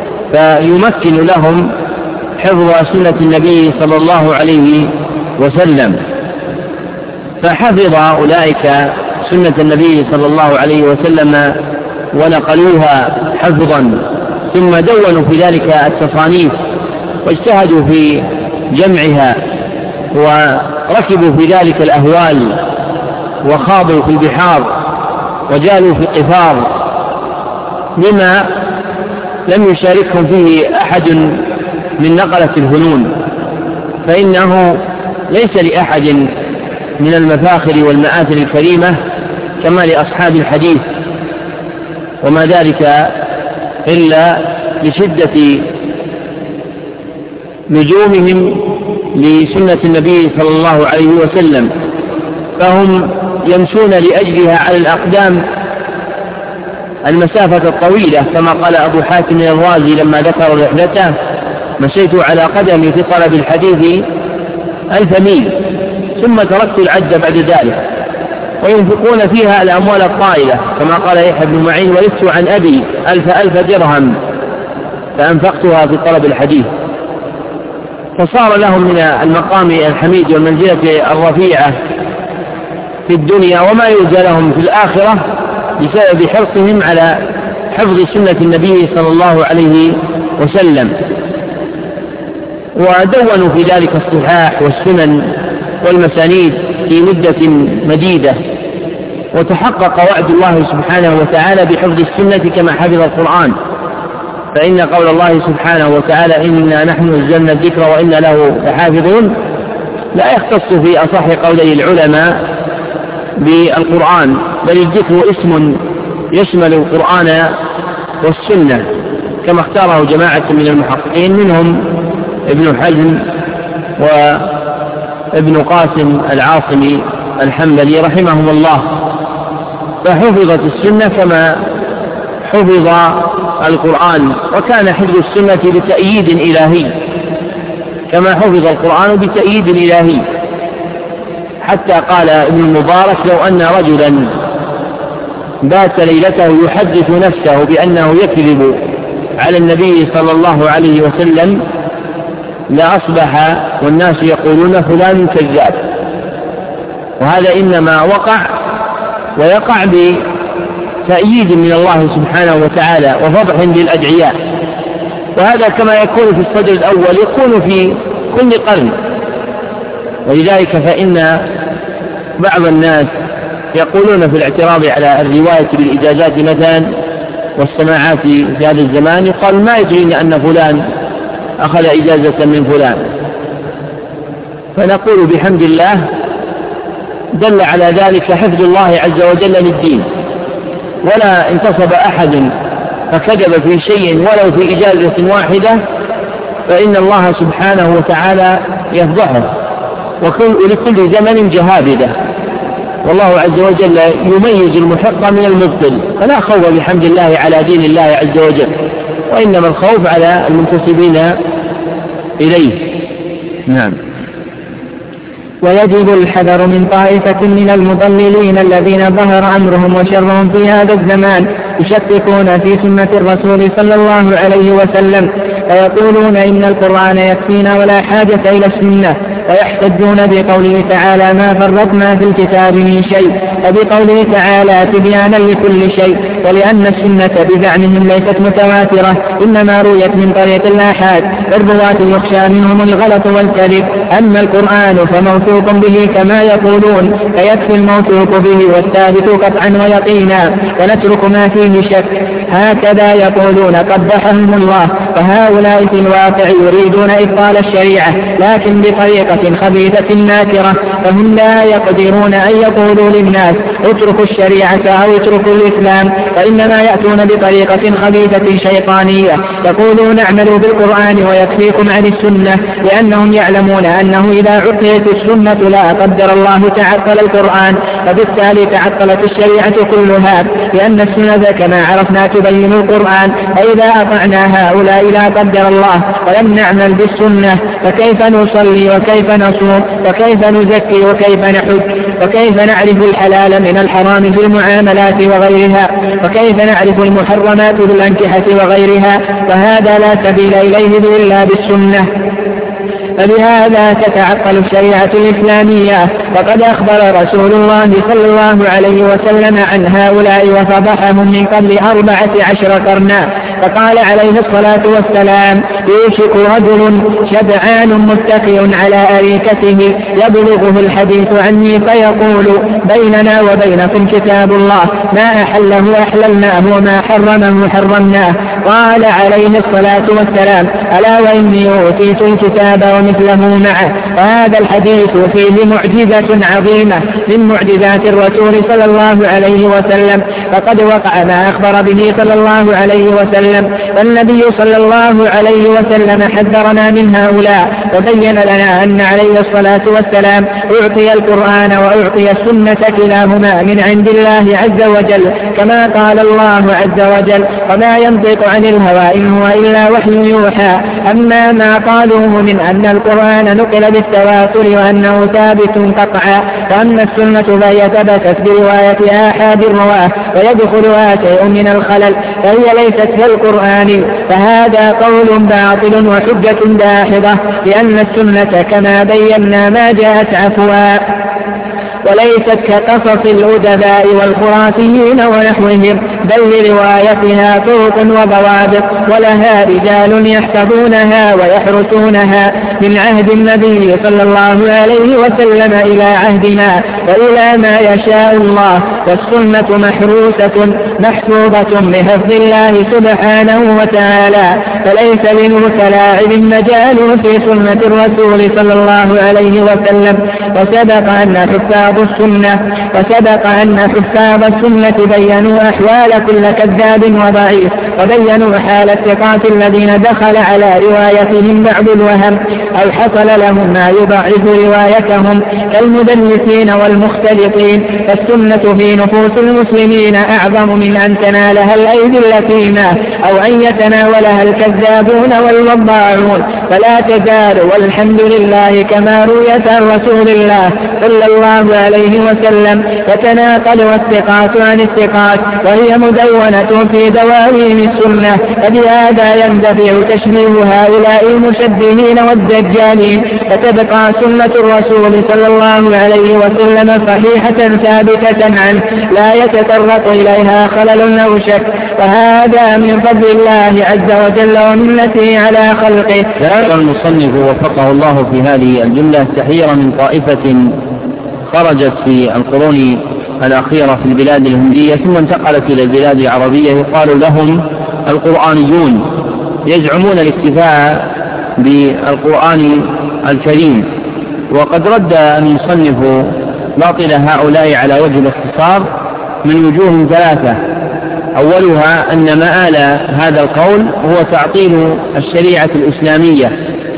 فيمكن لهم حفظ سنة النبي صلى الله عليه وسلم. فحفظ أولئك سنة النبي صلى الله عليه وسلم ونقلوها حفظا، ثم دونوا في ذلك التصانيف واجتهدوا في جمعها وركبوا في ذلك الأهوال وخاضوا في البحار وجالوا في قفار لما لم يشاركهم فيه أحد من نقلة الفنون، فإنه ليس لأحد من المفاخر والمآثر الكريمة كما لأصحاب الحديث، وما ذلك إلا لشدة نجومهم لسنة النبي صلى الله عليه وسلم، فهم يمشون لأجلها على الأقدام المسافة الطويلة، كما قال أبو حاتم الرازي لما ذكر رحلته: مشيت على قدمي في طلب الحديث ألف ميل ثم تركت العد بعد ذلك. وينفقون فيها الأموال الطائلة، كما قال يحيى بن معين: ورثت عن أبي ألف ألف درهم فأنفقتها في طلب الحديث. فصار لهم من المقام الحميد والمنزلة الرفيعة في الدنيا وما يرجى لهم في الآخرة بسبب حرصهم على حفظ سنة النبي صلى الله عليه وسلم. ودونوا في ذلك الصحاح والسنن والمسانيد في مدة مديدة، وتحقق وعد الله سبحانه وتعالى بحفظ السنة كما حفظ القرآن، فإن قول الله سبحانه وتعالى: إنا نحن نزلنا الذكر وإنا له لحافظون، لا يختص في أصح قولي العلماء بالقرآن، بل الذكر اسم يشمل القرآن والسنة كما اختاره جماعة من المحققين، منهم ابن حزم وابن قاسم العاصمي الحنبلي رحمهم الله. فحفظت السنة كما حفظ القرآن، وكان حفظ السنة بتأييد إلهي كما حفظ القرآن بتأييد إلهي، حتى قال ابن المبارك: لو أن رجلا بات ليلته يحدث نفسه بأنه يكذب على النبي صلى الله عليه وسلم لأصبح والناس يقولون فلان كذاب. وهذا إنما وقع ويقع بتأييد من الله سبحانه وتعالى وفضح للأدعياء، وهذا كما يكون في الصدر الأول يكون في كل قرن. ولذلك فإن بعض الناس يقولون في الاعتراض على الرواية بالإجازات مثلا والسماعات في هذا الزمان، يقال: ما يدري أن فلان أخذ إجازة من فلان. فنقول بحمد الله دل على ذلك حفظ الله عز وجل للدين، ولا انتصب أحد فكذب في شيء ولو في إجازة واحدة فإن الله سبحانه وتعالى يفضحه، وكل لكل زمن جهابذة، والله عز وجل يميز المحق من المبطل، فلا خوف بحمد الله على دين الله عز وجل، وإنما الخوف على المنتسبين إليه. نعم. ويجب الحذر من طائفة من المضللين الذين ظهر أمرهم وشرهم في هذا الزمان يشككون في سنة الرسول صلى الله عليه وسلم، فيقولون إن القرآن يكفينا ولا حاجة إلى السنة، ويحتجون بقوله تعالى: ما فرطنا في الكتاب من شيء، وبقوله تعالى: تبيانا لكل شيء. ولأن السنة بزعمهم ليست متواترة، إنما رويت من طريق الآحاد، الرواة يخشى منهم الغلط والكذب. أما القرآن فموثوق به كما يقولون، فيكفي الموثوق به والثابت قطعا ويقينا، ونترك ما فيه شك. هكذا يقولون قبحهم الله. فهؤلاء في الواقع يريدون إبطال الشريعة لكن بطريقة خبيثة ناكرة، فهم لا يقدرون أن يقولوا للناس اتركوا الشريعة أو اتركوا الإسلام، فإنما يأتون بطريقة خبيثة شيطانية يقولون اعملوا بالقرآن ويكفيكم عن السنة، لأنهم يعلمون أنه إذا عطيت السنة لا قدر الله تعطل القرآن، فبالتالي تعطلت الشريعة كلها، لأن السنة كما عرفنا تبين القرآن، فإذا أطعنا هؤلاء لا قدر الله ولم نعمل بالسنة فكيف نصلي وكيف نصوم وكيف نزكي وكيف نحج وكيف نعرف الحلال من الحرام في المعاملات وغيرها، وكيف نعرف المحرمات في الأنكحة وغيرها، فهذا لا سبيل إليه إلا بالسنة. فبهذا تتعطل الشريعة الإسلامية. وقد أخبر رسول الله صلى الله عليه وسلم عن هؤلاء وفضحهم من قبل أربعة عشر قرنا، فقال عليه الصلاة والسلام: يوشك رجل شبعان متكئ على أريكته يبلغه الحديث عني فيقول: بيننا وبينكم كتاب الله، ما أحله أحللناه وما حرمه حرمناه. قال عليه الصلاة والسلام: ألا وإني أوتيت الكتاب ومثله معه. وهذا الحديث فيه معجزة عظيمة من معجزات الرسول صلى الله عليه وسلم، فقد وقع ما أخبر به صلى الله عليه وسلم. فالنبي صلى الله عليه وسلم حذرنا من هؤلاء، وبين لنا أن عليه الصلاة والسلام أعطي القرآن وأعطي السنة كلاهما من عند الله عز وجل، كما قال الله عز وجل: وما ينطق عن الهوى إن هو إلا وحي يوحى. أما ما قالوه من أن القرآن نقل بالتواتر وأنه ثابت قطعا، وأن السنة فهي ثبتت برواية آحاد الرواه ويدخلها شيء من الخلل فهي ليست كالقرآن، فهذا قول باطل وحجة داحضة، لأن السنة كما بينا ما جاءت عفوا وليست كقصص الأدباء والخرافيين ونحوهم، بل لروايتها طرق وضوابط، ولها رجال يحفظونها ويحرسونها من عهد النبي صلى الله عليه وسلم إلى عهدنا وإلى ما يشاء الله. والسنة محروسة محفوظة بحفظ الله سبحانه وتعالى، فليس للمتلاعب مجال في سنة الرسول صلى الله عليه وسلم. وسبق أن حفاظ السنة وسبق أن حفاظ السنة بيّنوا أحوال كل كذاب وضعيف، وبيّنوا حال الثقات الذين دخل على روايتهم بعض الوهم أو حصل لهم ما يضعف روايتهم كالمدلسين والمختلطين. فالسنة في نفوس المسلمين أعظم من أن تنالها الأيدي اللثيمة أو أن يتناولها الكذابون والوضاعون، فلا تزال والحمد لله كما رويت عن رسول الله صلى الله عليه وسلم تتناقل الثقات عن الثقات، وهي مدونة في دواوين السنة. فبهذا يندفع تشبيه هؤلاء المشبهين والدجالين، فتبقى سنة الرسول صلى الله عليه وسلم صحيحة ثابتة عنه لا يتطرق إليها خلل أو شك، وهذا من فضل الله عز وجل ومنته على خلقه. ذكر المصنف وفقه الله في هذه الجملة التحذير من طائفة خرجت في القرون الأخيرة في البلاد الهندية ثم انتقلت إلى البلاد العربية، يقال لهم القرآنيون، يزعمون الاكتفاء بالقرآن الكريم. وقد رد المصنف باطل هؤلاء على وجه الاختصار من وجوه ثلاثة. أولها أن مآل هذا القول هو تعطيل الشريعة الإسلامية،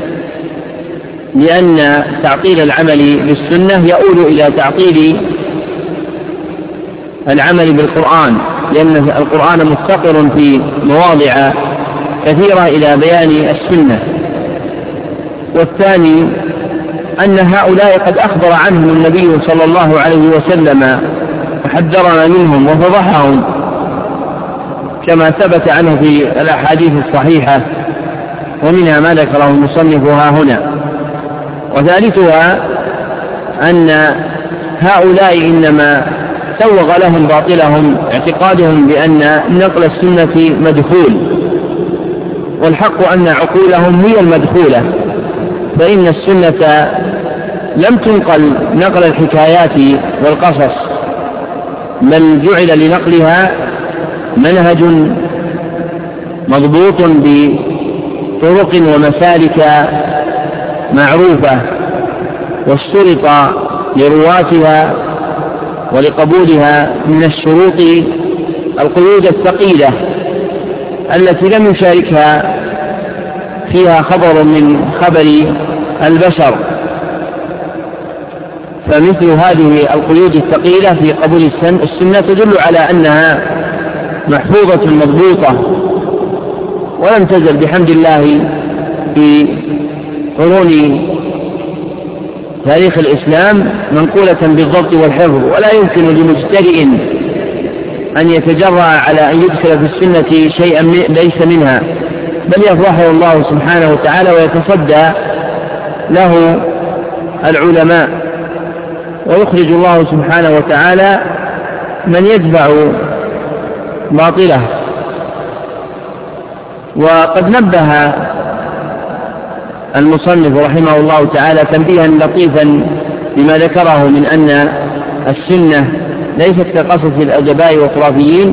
لأن تعطيل العمل بالسنة يؤول إلى تعطيل العمل بالقرآن، لأن القرآن مفتقر في مواضع كثيرة إلى بيان السنة. والثاني أن هؤلاء قد أخبر عنهم النبي صلى الله عليه وسلم وحذرنا منهم وفضحهم كما ثبت عنه في الأحاديث الصحيحة، ومنها ما ذكره المصنف ها هنا. وثالثها أن هؤلاء إنما سوغ لهم باطلهم اعتقادهم بأن نقل السنة مدخول، والحق أن عقولهم هي المدخولة، فإن السنة لم تنقل نقل الحكايات والقصص، بل جعل لنقلها منهج مضبوط بطرق ومسالك معروفة، واشترط لرواتها ولقبولها من الشروط القيود الثقيلة التي لم يشاركها فيها خبر من خبر البشر. فمثل هذه القيود الثقيلة في قبول السنة تدل على أنها محفوظة مضبوطة، ولم تزل بحمد الله في قرون تاريخ الإسلام منقولة بالضبط والحفظ، ولا يمكن لمجترئ أن يتجرأ على أن يدخل في السنة شيئا ليس منها، بل يفضحه الله سبحانه وتعالى ويتصدى له العلماء، ويخرج الله سبحانه وتعالى من يتبع باطله. وقد نبه المصنف رحمه الله تعالى تنبيها لطيفا بما ذكره من أن السنة ليست كقصص الأدباء والخرافيين،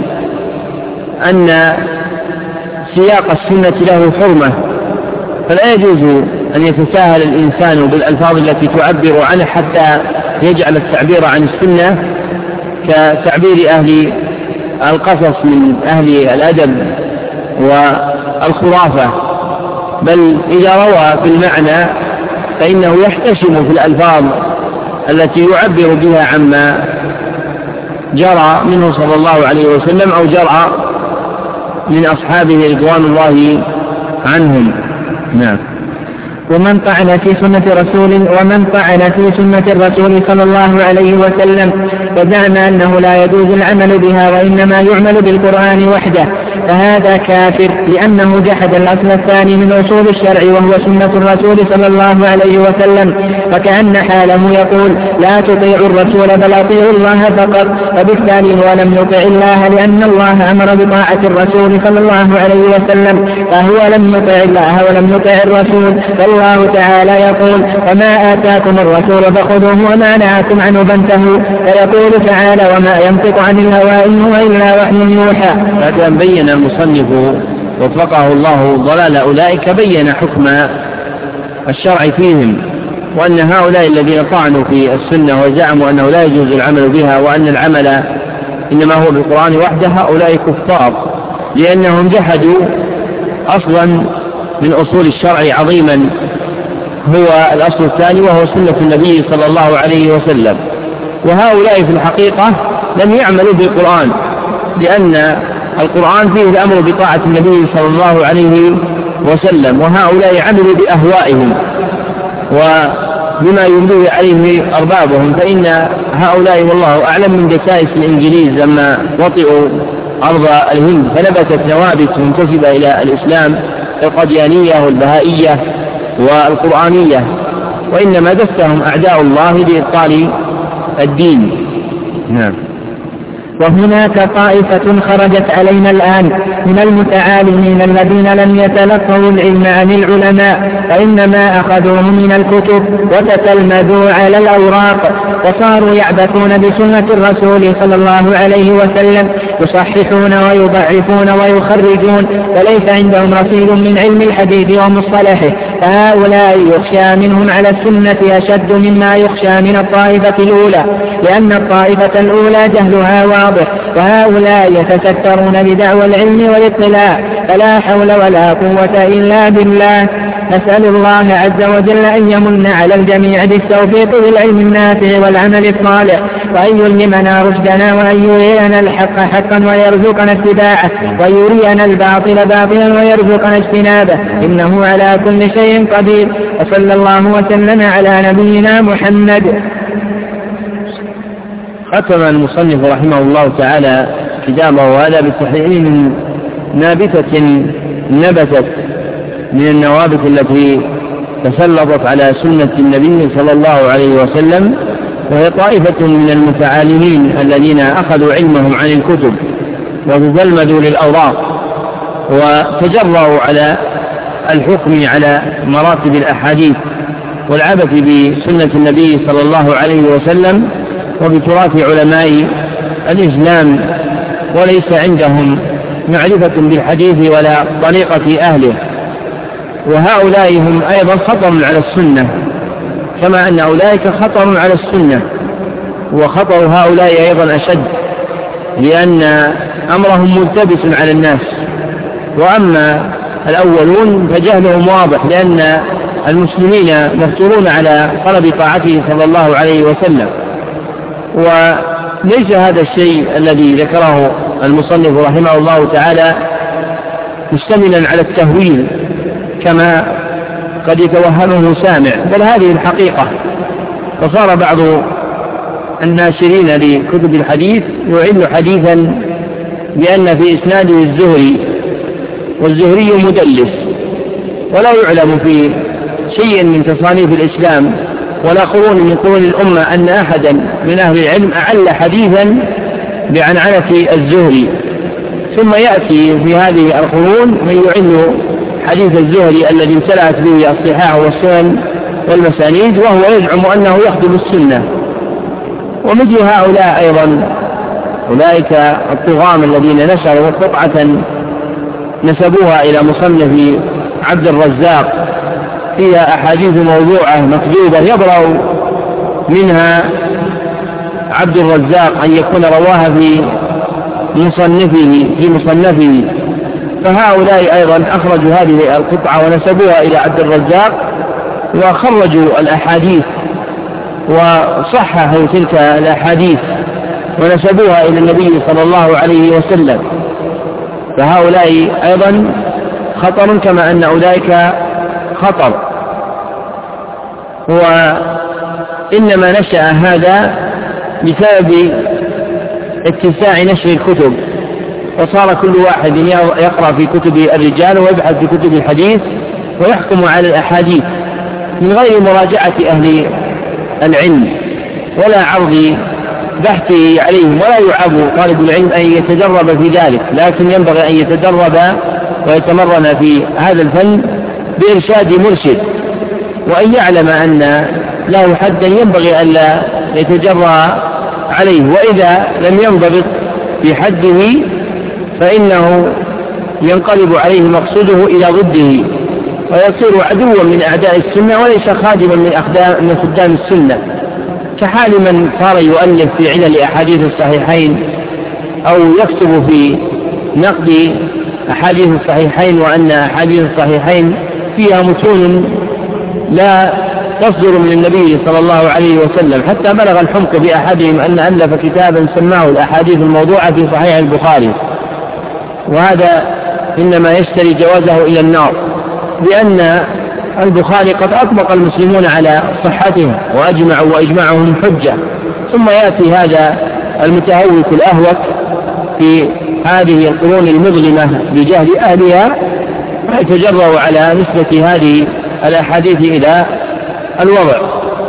أن سياق السنة له حرمة، فلا يجوز أن يتساهل الإنسان بالألفاظ التي تعبر عنه حتى يجعل التعبير عن السنة كتعبير أهل القصص من أهل الأدب والخرافة، بل إذا روى بالمعنى فإنه يحتشم في الألفاظ التي يعبر بها عما جرى منه صلى الله عليه وسلم أو جرى من أصحابه رضوان الله عنهم. نعم. ومن طعن في سنة رسول ومن طعن في سنة الرسول صلى الله عليه وسلم وزعم أنه لا يجوز العمل بها وإنما يعمل بالقرآن وحده فهذا كافر، لأنه جحد الأصل الثاني من أصول الشرع وهو سنة الرسول صلى الله عليه وسلم، فكأن حاله يقول لا تطيعوا الرسول بل أطيعوا الله فقط، وبالتالي هو لم يطع الله لأن الله أمر بطاعة الرسول صلى الله عليه وسلم، فهو لم يطع الله ولم يطع الرسول. الله تعالى يقول وما آتاكم الرسول فخذوه وما نهاكم عنه فانتهوا، فيقول تعالى وما ينطق عن الهوى إن هو إلا وحي يوحى. بعد أن بين المصنف وفقه الله ضلال أولئك بين حكم الشرع فيهم، وأن هؤلاء الذين طعنوا في السنة وزعموا أنه لا يجوز العمل بها وأن العمل إنما هو بالقرآن وحده هؤلاء كفار، لأنهم جحدوا أصلا من أصول الشرع عظيما هو الأصل الثاني وهو سنة النبي صلى الله عليه وسلم. وهؤلاء في الحقيقة لم يعملوا بالقرآن، لأن القرآن فيه الأمر بطاعة النبي صلى الله عليه وسلم، وهؤلاء عملوا بأهوائهم وبما يمليه عليه أربابهم. فإن هؤلاء والله أعلم من دسائس الإنجليز لما وطئوا أرض الهند فنبتت نوابت منتسبة إلى الإسلام القديانية والبهائية والقرآنية، وإنما دسهم أعداء الله لإبطال الدين. نعم. وهناك طائفة خرجت علينا الآن من المتعالمين الذين لم يتلقوا العلم عن العلماء، وإنما أخذوه من الكتب وتتلمذوا على الأوراق، وصاروا يعبثون بسنة الرسول صلى الله عليه وسلم، يصححون ويضعفون ويخرجون، وليس عندهم رصيد من علم الحديث ومصطلحه، فهؤلاء يخشى منهم على السنة أشد مما يخشى من الطائفة الأولى، لأن الطائفة الأولى جهلها واضح، وهؤلاء يتسترون بدعوى العلم والاطلاع، فلا حول ولا قوة إلا بالله. نسأل الله عز وجل أن يمن على الجميع بالتوفيق بالعلم النافع والعمل الصالح، وأن يلهمنا رشدنا، وأن يرينا الحق حقا ويرزقنا اتباعه، ويرينا الباطل باطلا ويرزقنا اجتنابه، إنه على كل شيء قدير. وصلى الله وسلم على نبينا محمد. ختم المصنف رحمه الله تعالى كتابه هذا بالتحريم نابتة نبتت من النوابت التي تسلطت على سنة النبي صلى الله عليه وسلم، وهي طائفة من المتعالمين الذين أخذوا علمهم عن الكتب وتزلمدوا للأوراق وتجرؤوا على الحكم على مراتب الأحاديث والعبث بسنة النبي صلى الله عليه وسلم وبتراث علماء الإسلام، وليس عندهم معرفة بالحديث ولا طريقة أهله. وهؤلاء هم أيضا خطر على السنة، كما أن أولئك خطر على السنة، وخطر هؤلاء أيضا أشد، لأن أمرهم ملتبس على الناس. وأما الأولون فجهلهم واضح، لأن المسلمين مفتورون على طلب طاعته صلى الله عليه وسلم، وليس هذا الشيء الذي ذكره المصنف رحمه الله تعالى مشتملا على التهويل كما قد يتوهمه سامع، بل هذه الحقيقة. فصار بعض الناشرين لكتب الحديث يعل حديثا بأن في إسناده الزهري، والزهري مدلس ولا يعلم في شيئا من تصانيف الإسلام ولا قرون من قرون الأمة أن أحدا من أهل العلم أعل حديثا بعنعنة الزهري، ثم يأتي في هذه القرون من يعل حديث الزهري الذي امتلأت به الصحاح والسنن والمسانيد وهو يزعم أنه يخدم السنة. ومثل هؤلاء أيضا أولئك الطغام الذين نشروا قطعة نسبوها إلى مصنف عبد الرزاق فيها أحاديث موضوعة مكذوبة يبرأ منها عبد الرزاق أن يكون رواها في مصنفه في مصنفه فهؤلاء أيضا أخرجوا هذه القطعة ونسبوها إلى عبد الرزاق وخرجوا الأحاديث وصححوا تلك الأحاديث ونسبوها إلى النبي صلى الله عليه وسلم، فهؤلاء أيضا خطر كما أن أولئك خطر. وإنما نشأ هذا بسبب اتساع نشر الكتب، وصار كل واحد يقرأ في كتب الرجال ويبحث في كتب الحديث ويحكم على الأحاديث من غير مراجعة أهل العلم ولا عرض بحثه عليهم، ولا يعاب طالب العلم أن يتدرب في ذلك، لكن ينبغي أن يتدرب ويتمرن في هذا الفن بإرشاد مرشد، وأن يعلم أن له حدا ينبغي ألا يتجرأ عليه، وإذا لم ينضبط في حده فإنه ينقلب عليه مقصوده إلى ضده ويصير عدوا من أعداء السنة وليس خادما من خدام السنة، كحال من صار يؤلف في علل أحاديث الصحيحين أو يكتب في نقد أحاديث الصحيحين وأن أحاديث الصحيحين فيها متون لا تصدر من النبي صلى الله عليه وسلم، حتى بلغ الحمق بأحدهم أن ألف كتابا سماه الأحاديث الموضوعة في صحيح البخاري، وهذا إنما يشتري جوازه إلى النار، لأن البخاري قد أطبق المسلمون على صحتها وأجمعوا وإجماعهم حجة، ثم يأتي هذا المتهوك الأهوك في هذه القرون المظلمة بجهل أهلها ويتجرأ على نسبة هذه الأحاديث إلى الوضع،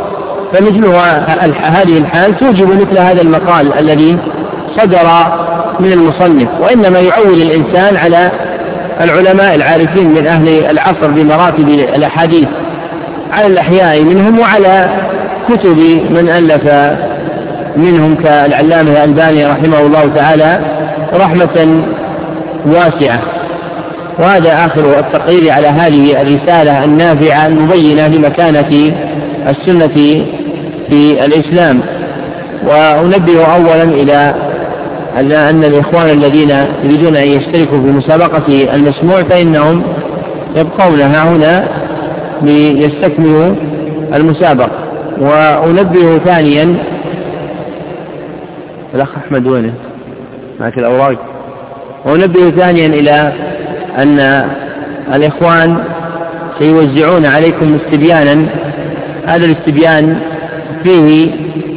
فمثلها هذه الحال توجب مثل هذا المقال الذي صدر من المصنف، وإنما يعول الإنسان على العلماء العارفين من أهل العصر بمراتب الأحاديث على الأحياء منهم وعلى كتب من ألف منهم كالعلامة الألباني رحمه الله تعالى رحمة واسعة. وهذا آخر التقرير على هذه الرسالة النافعة المبينة لمكانة السنة في الإسلام. وأنبه أولا إلى أن الإخوان الذين يريدون أن يشتركوا في مسابقة المسموع فإنهم يبقون هنا ليستكملوا المسابقة. وأنبه ثانيا الأخ أحمد وينه معك الأوراق. وأنبه ثانيا إلى أن الإخوان سيوزعون عليكم استبيانا، هذا الاستبيان فيه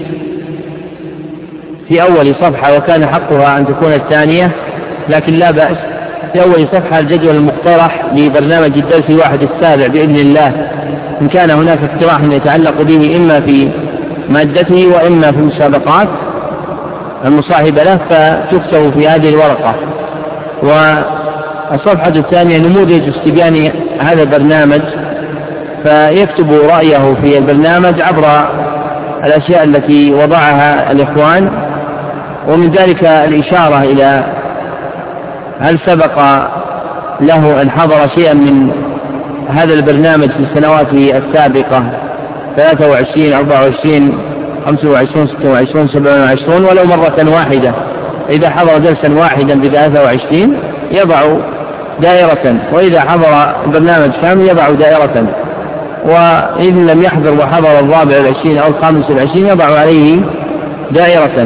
في أول صفحة وكان حقها أن تكون الثانية لكن لا بأس، في أول صفحة الجدول المقترح لبرنامج الدرس الواحد السابع بإذن الله، إن كان هناك اقتراح يتعلق به إما في مادته وإما في المسابقات المصاحبة له فتكتب في هذه الورقة. والصفحة الثانية نموذج استبيان هذا البرنامج، فيكتب رأيه في البرنامج عبر الأشياء التي وضعها الإخوان، ومن ذلك الإشارة إلى هل سبق له أن حضر شيئا من هذا البرنامج في السنوات السابقة ثلاثة وعشرين أربعة وعشرين خمسة وعشرين ستة وعشرين سبعة وعشرين ولو مرة واحدة. إذا حضر درسا واحدا بثلاثة وعشرين يضع دائرة، وإذا حضر برنامج كامل يضع دائرة، وإن لم يحضر وحضر الرابع والعشرين أو الخامس والعشرين يضع عليه دائرة،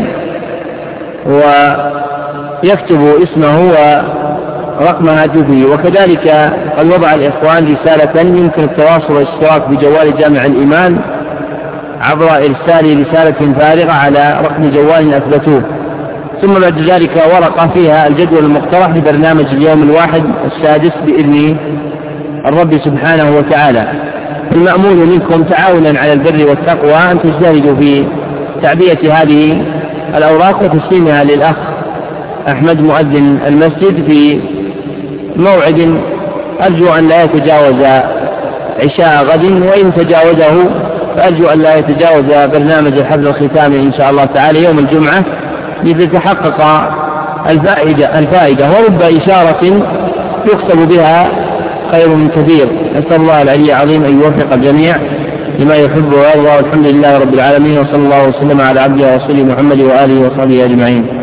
ويكتب اسمه ورقم هاتفه. وكذلك قد وضع الإخوان رسالة يمكن التواصل والاشتراك بجوال جامع الإيمان عبر إرسال رسالة فارغة على رقم جوال أثبتوه، ثم بعد ذلك ورقة فيها الجدول المقترح لبرنامج اليوم الواحد السادس بإذن الرب سبحانه وتعالى. المأمول منكم تعاونا على البر والتقوى أن تجتهدوا في تعبئة هذه الأوراق وتسليمها للأخ أحمد مؤذن المسجد في موعد أرجو أن لا يتجاوز عشاء غد، وإن تجاوزه فأرجو أن لا يتجاوز برنامج الحفل الختامي إن شاء الله تعالى يوم الجمعة لتتحقق الفائدة, الفائدة ورب إشارة يكسب بها خير من كثير. نسأل الله العلي العظيم أن يوفق الجميع لما يحب ويرضى، والحمد لله رب العالمين، وصلى الله وسلم على عبده ورسوله محمد وآله وصحبه أجمعين.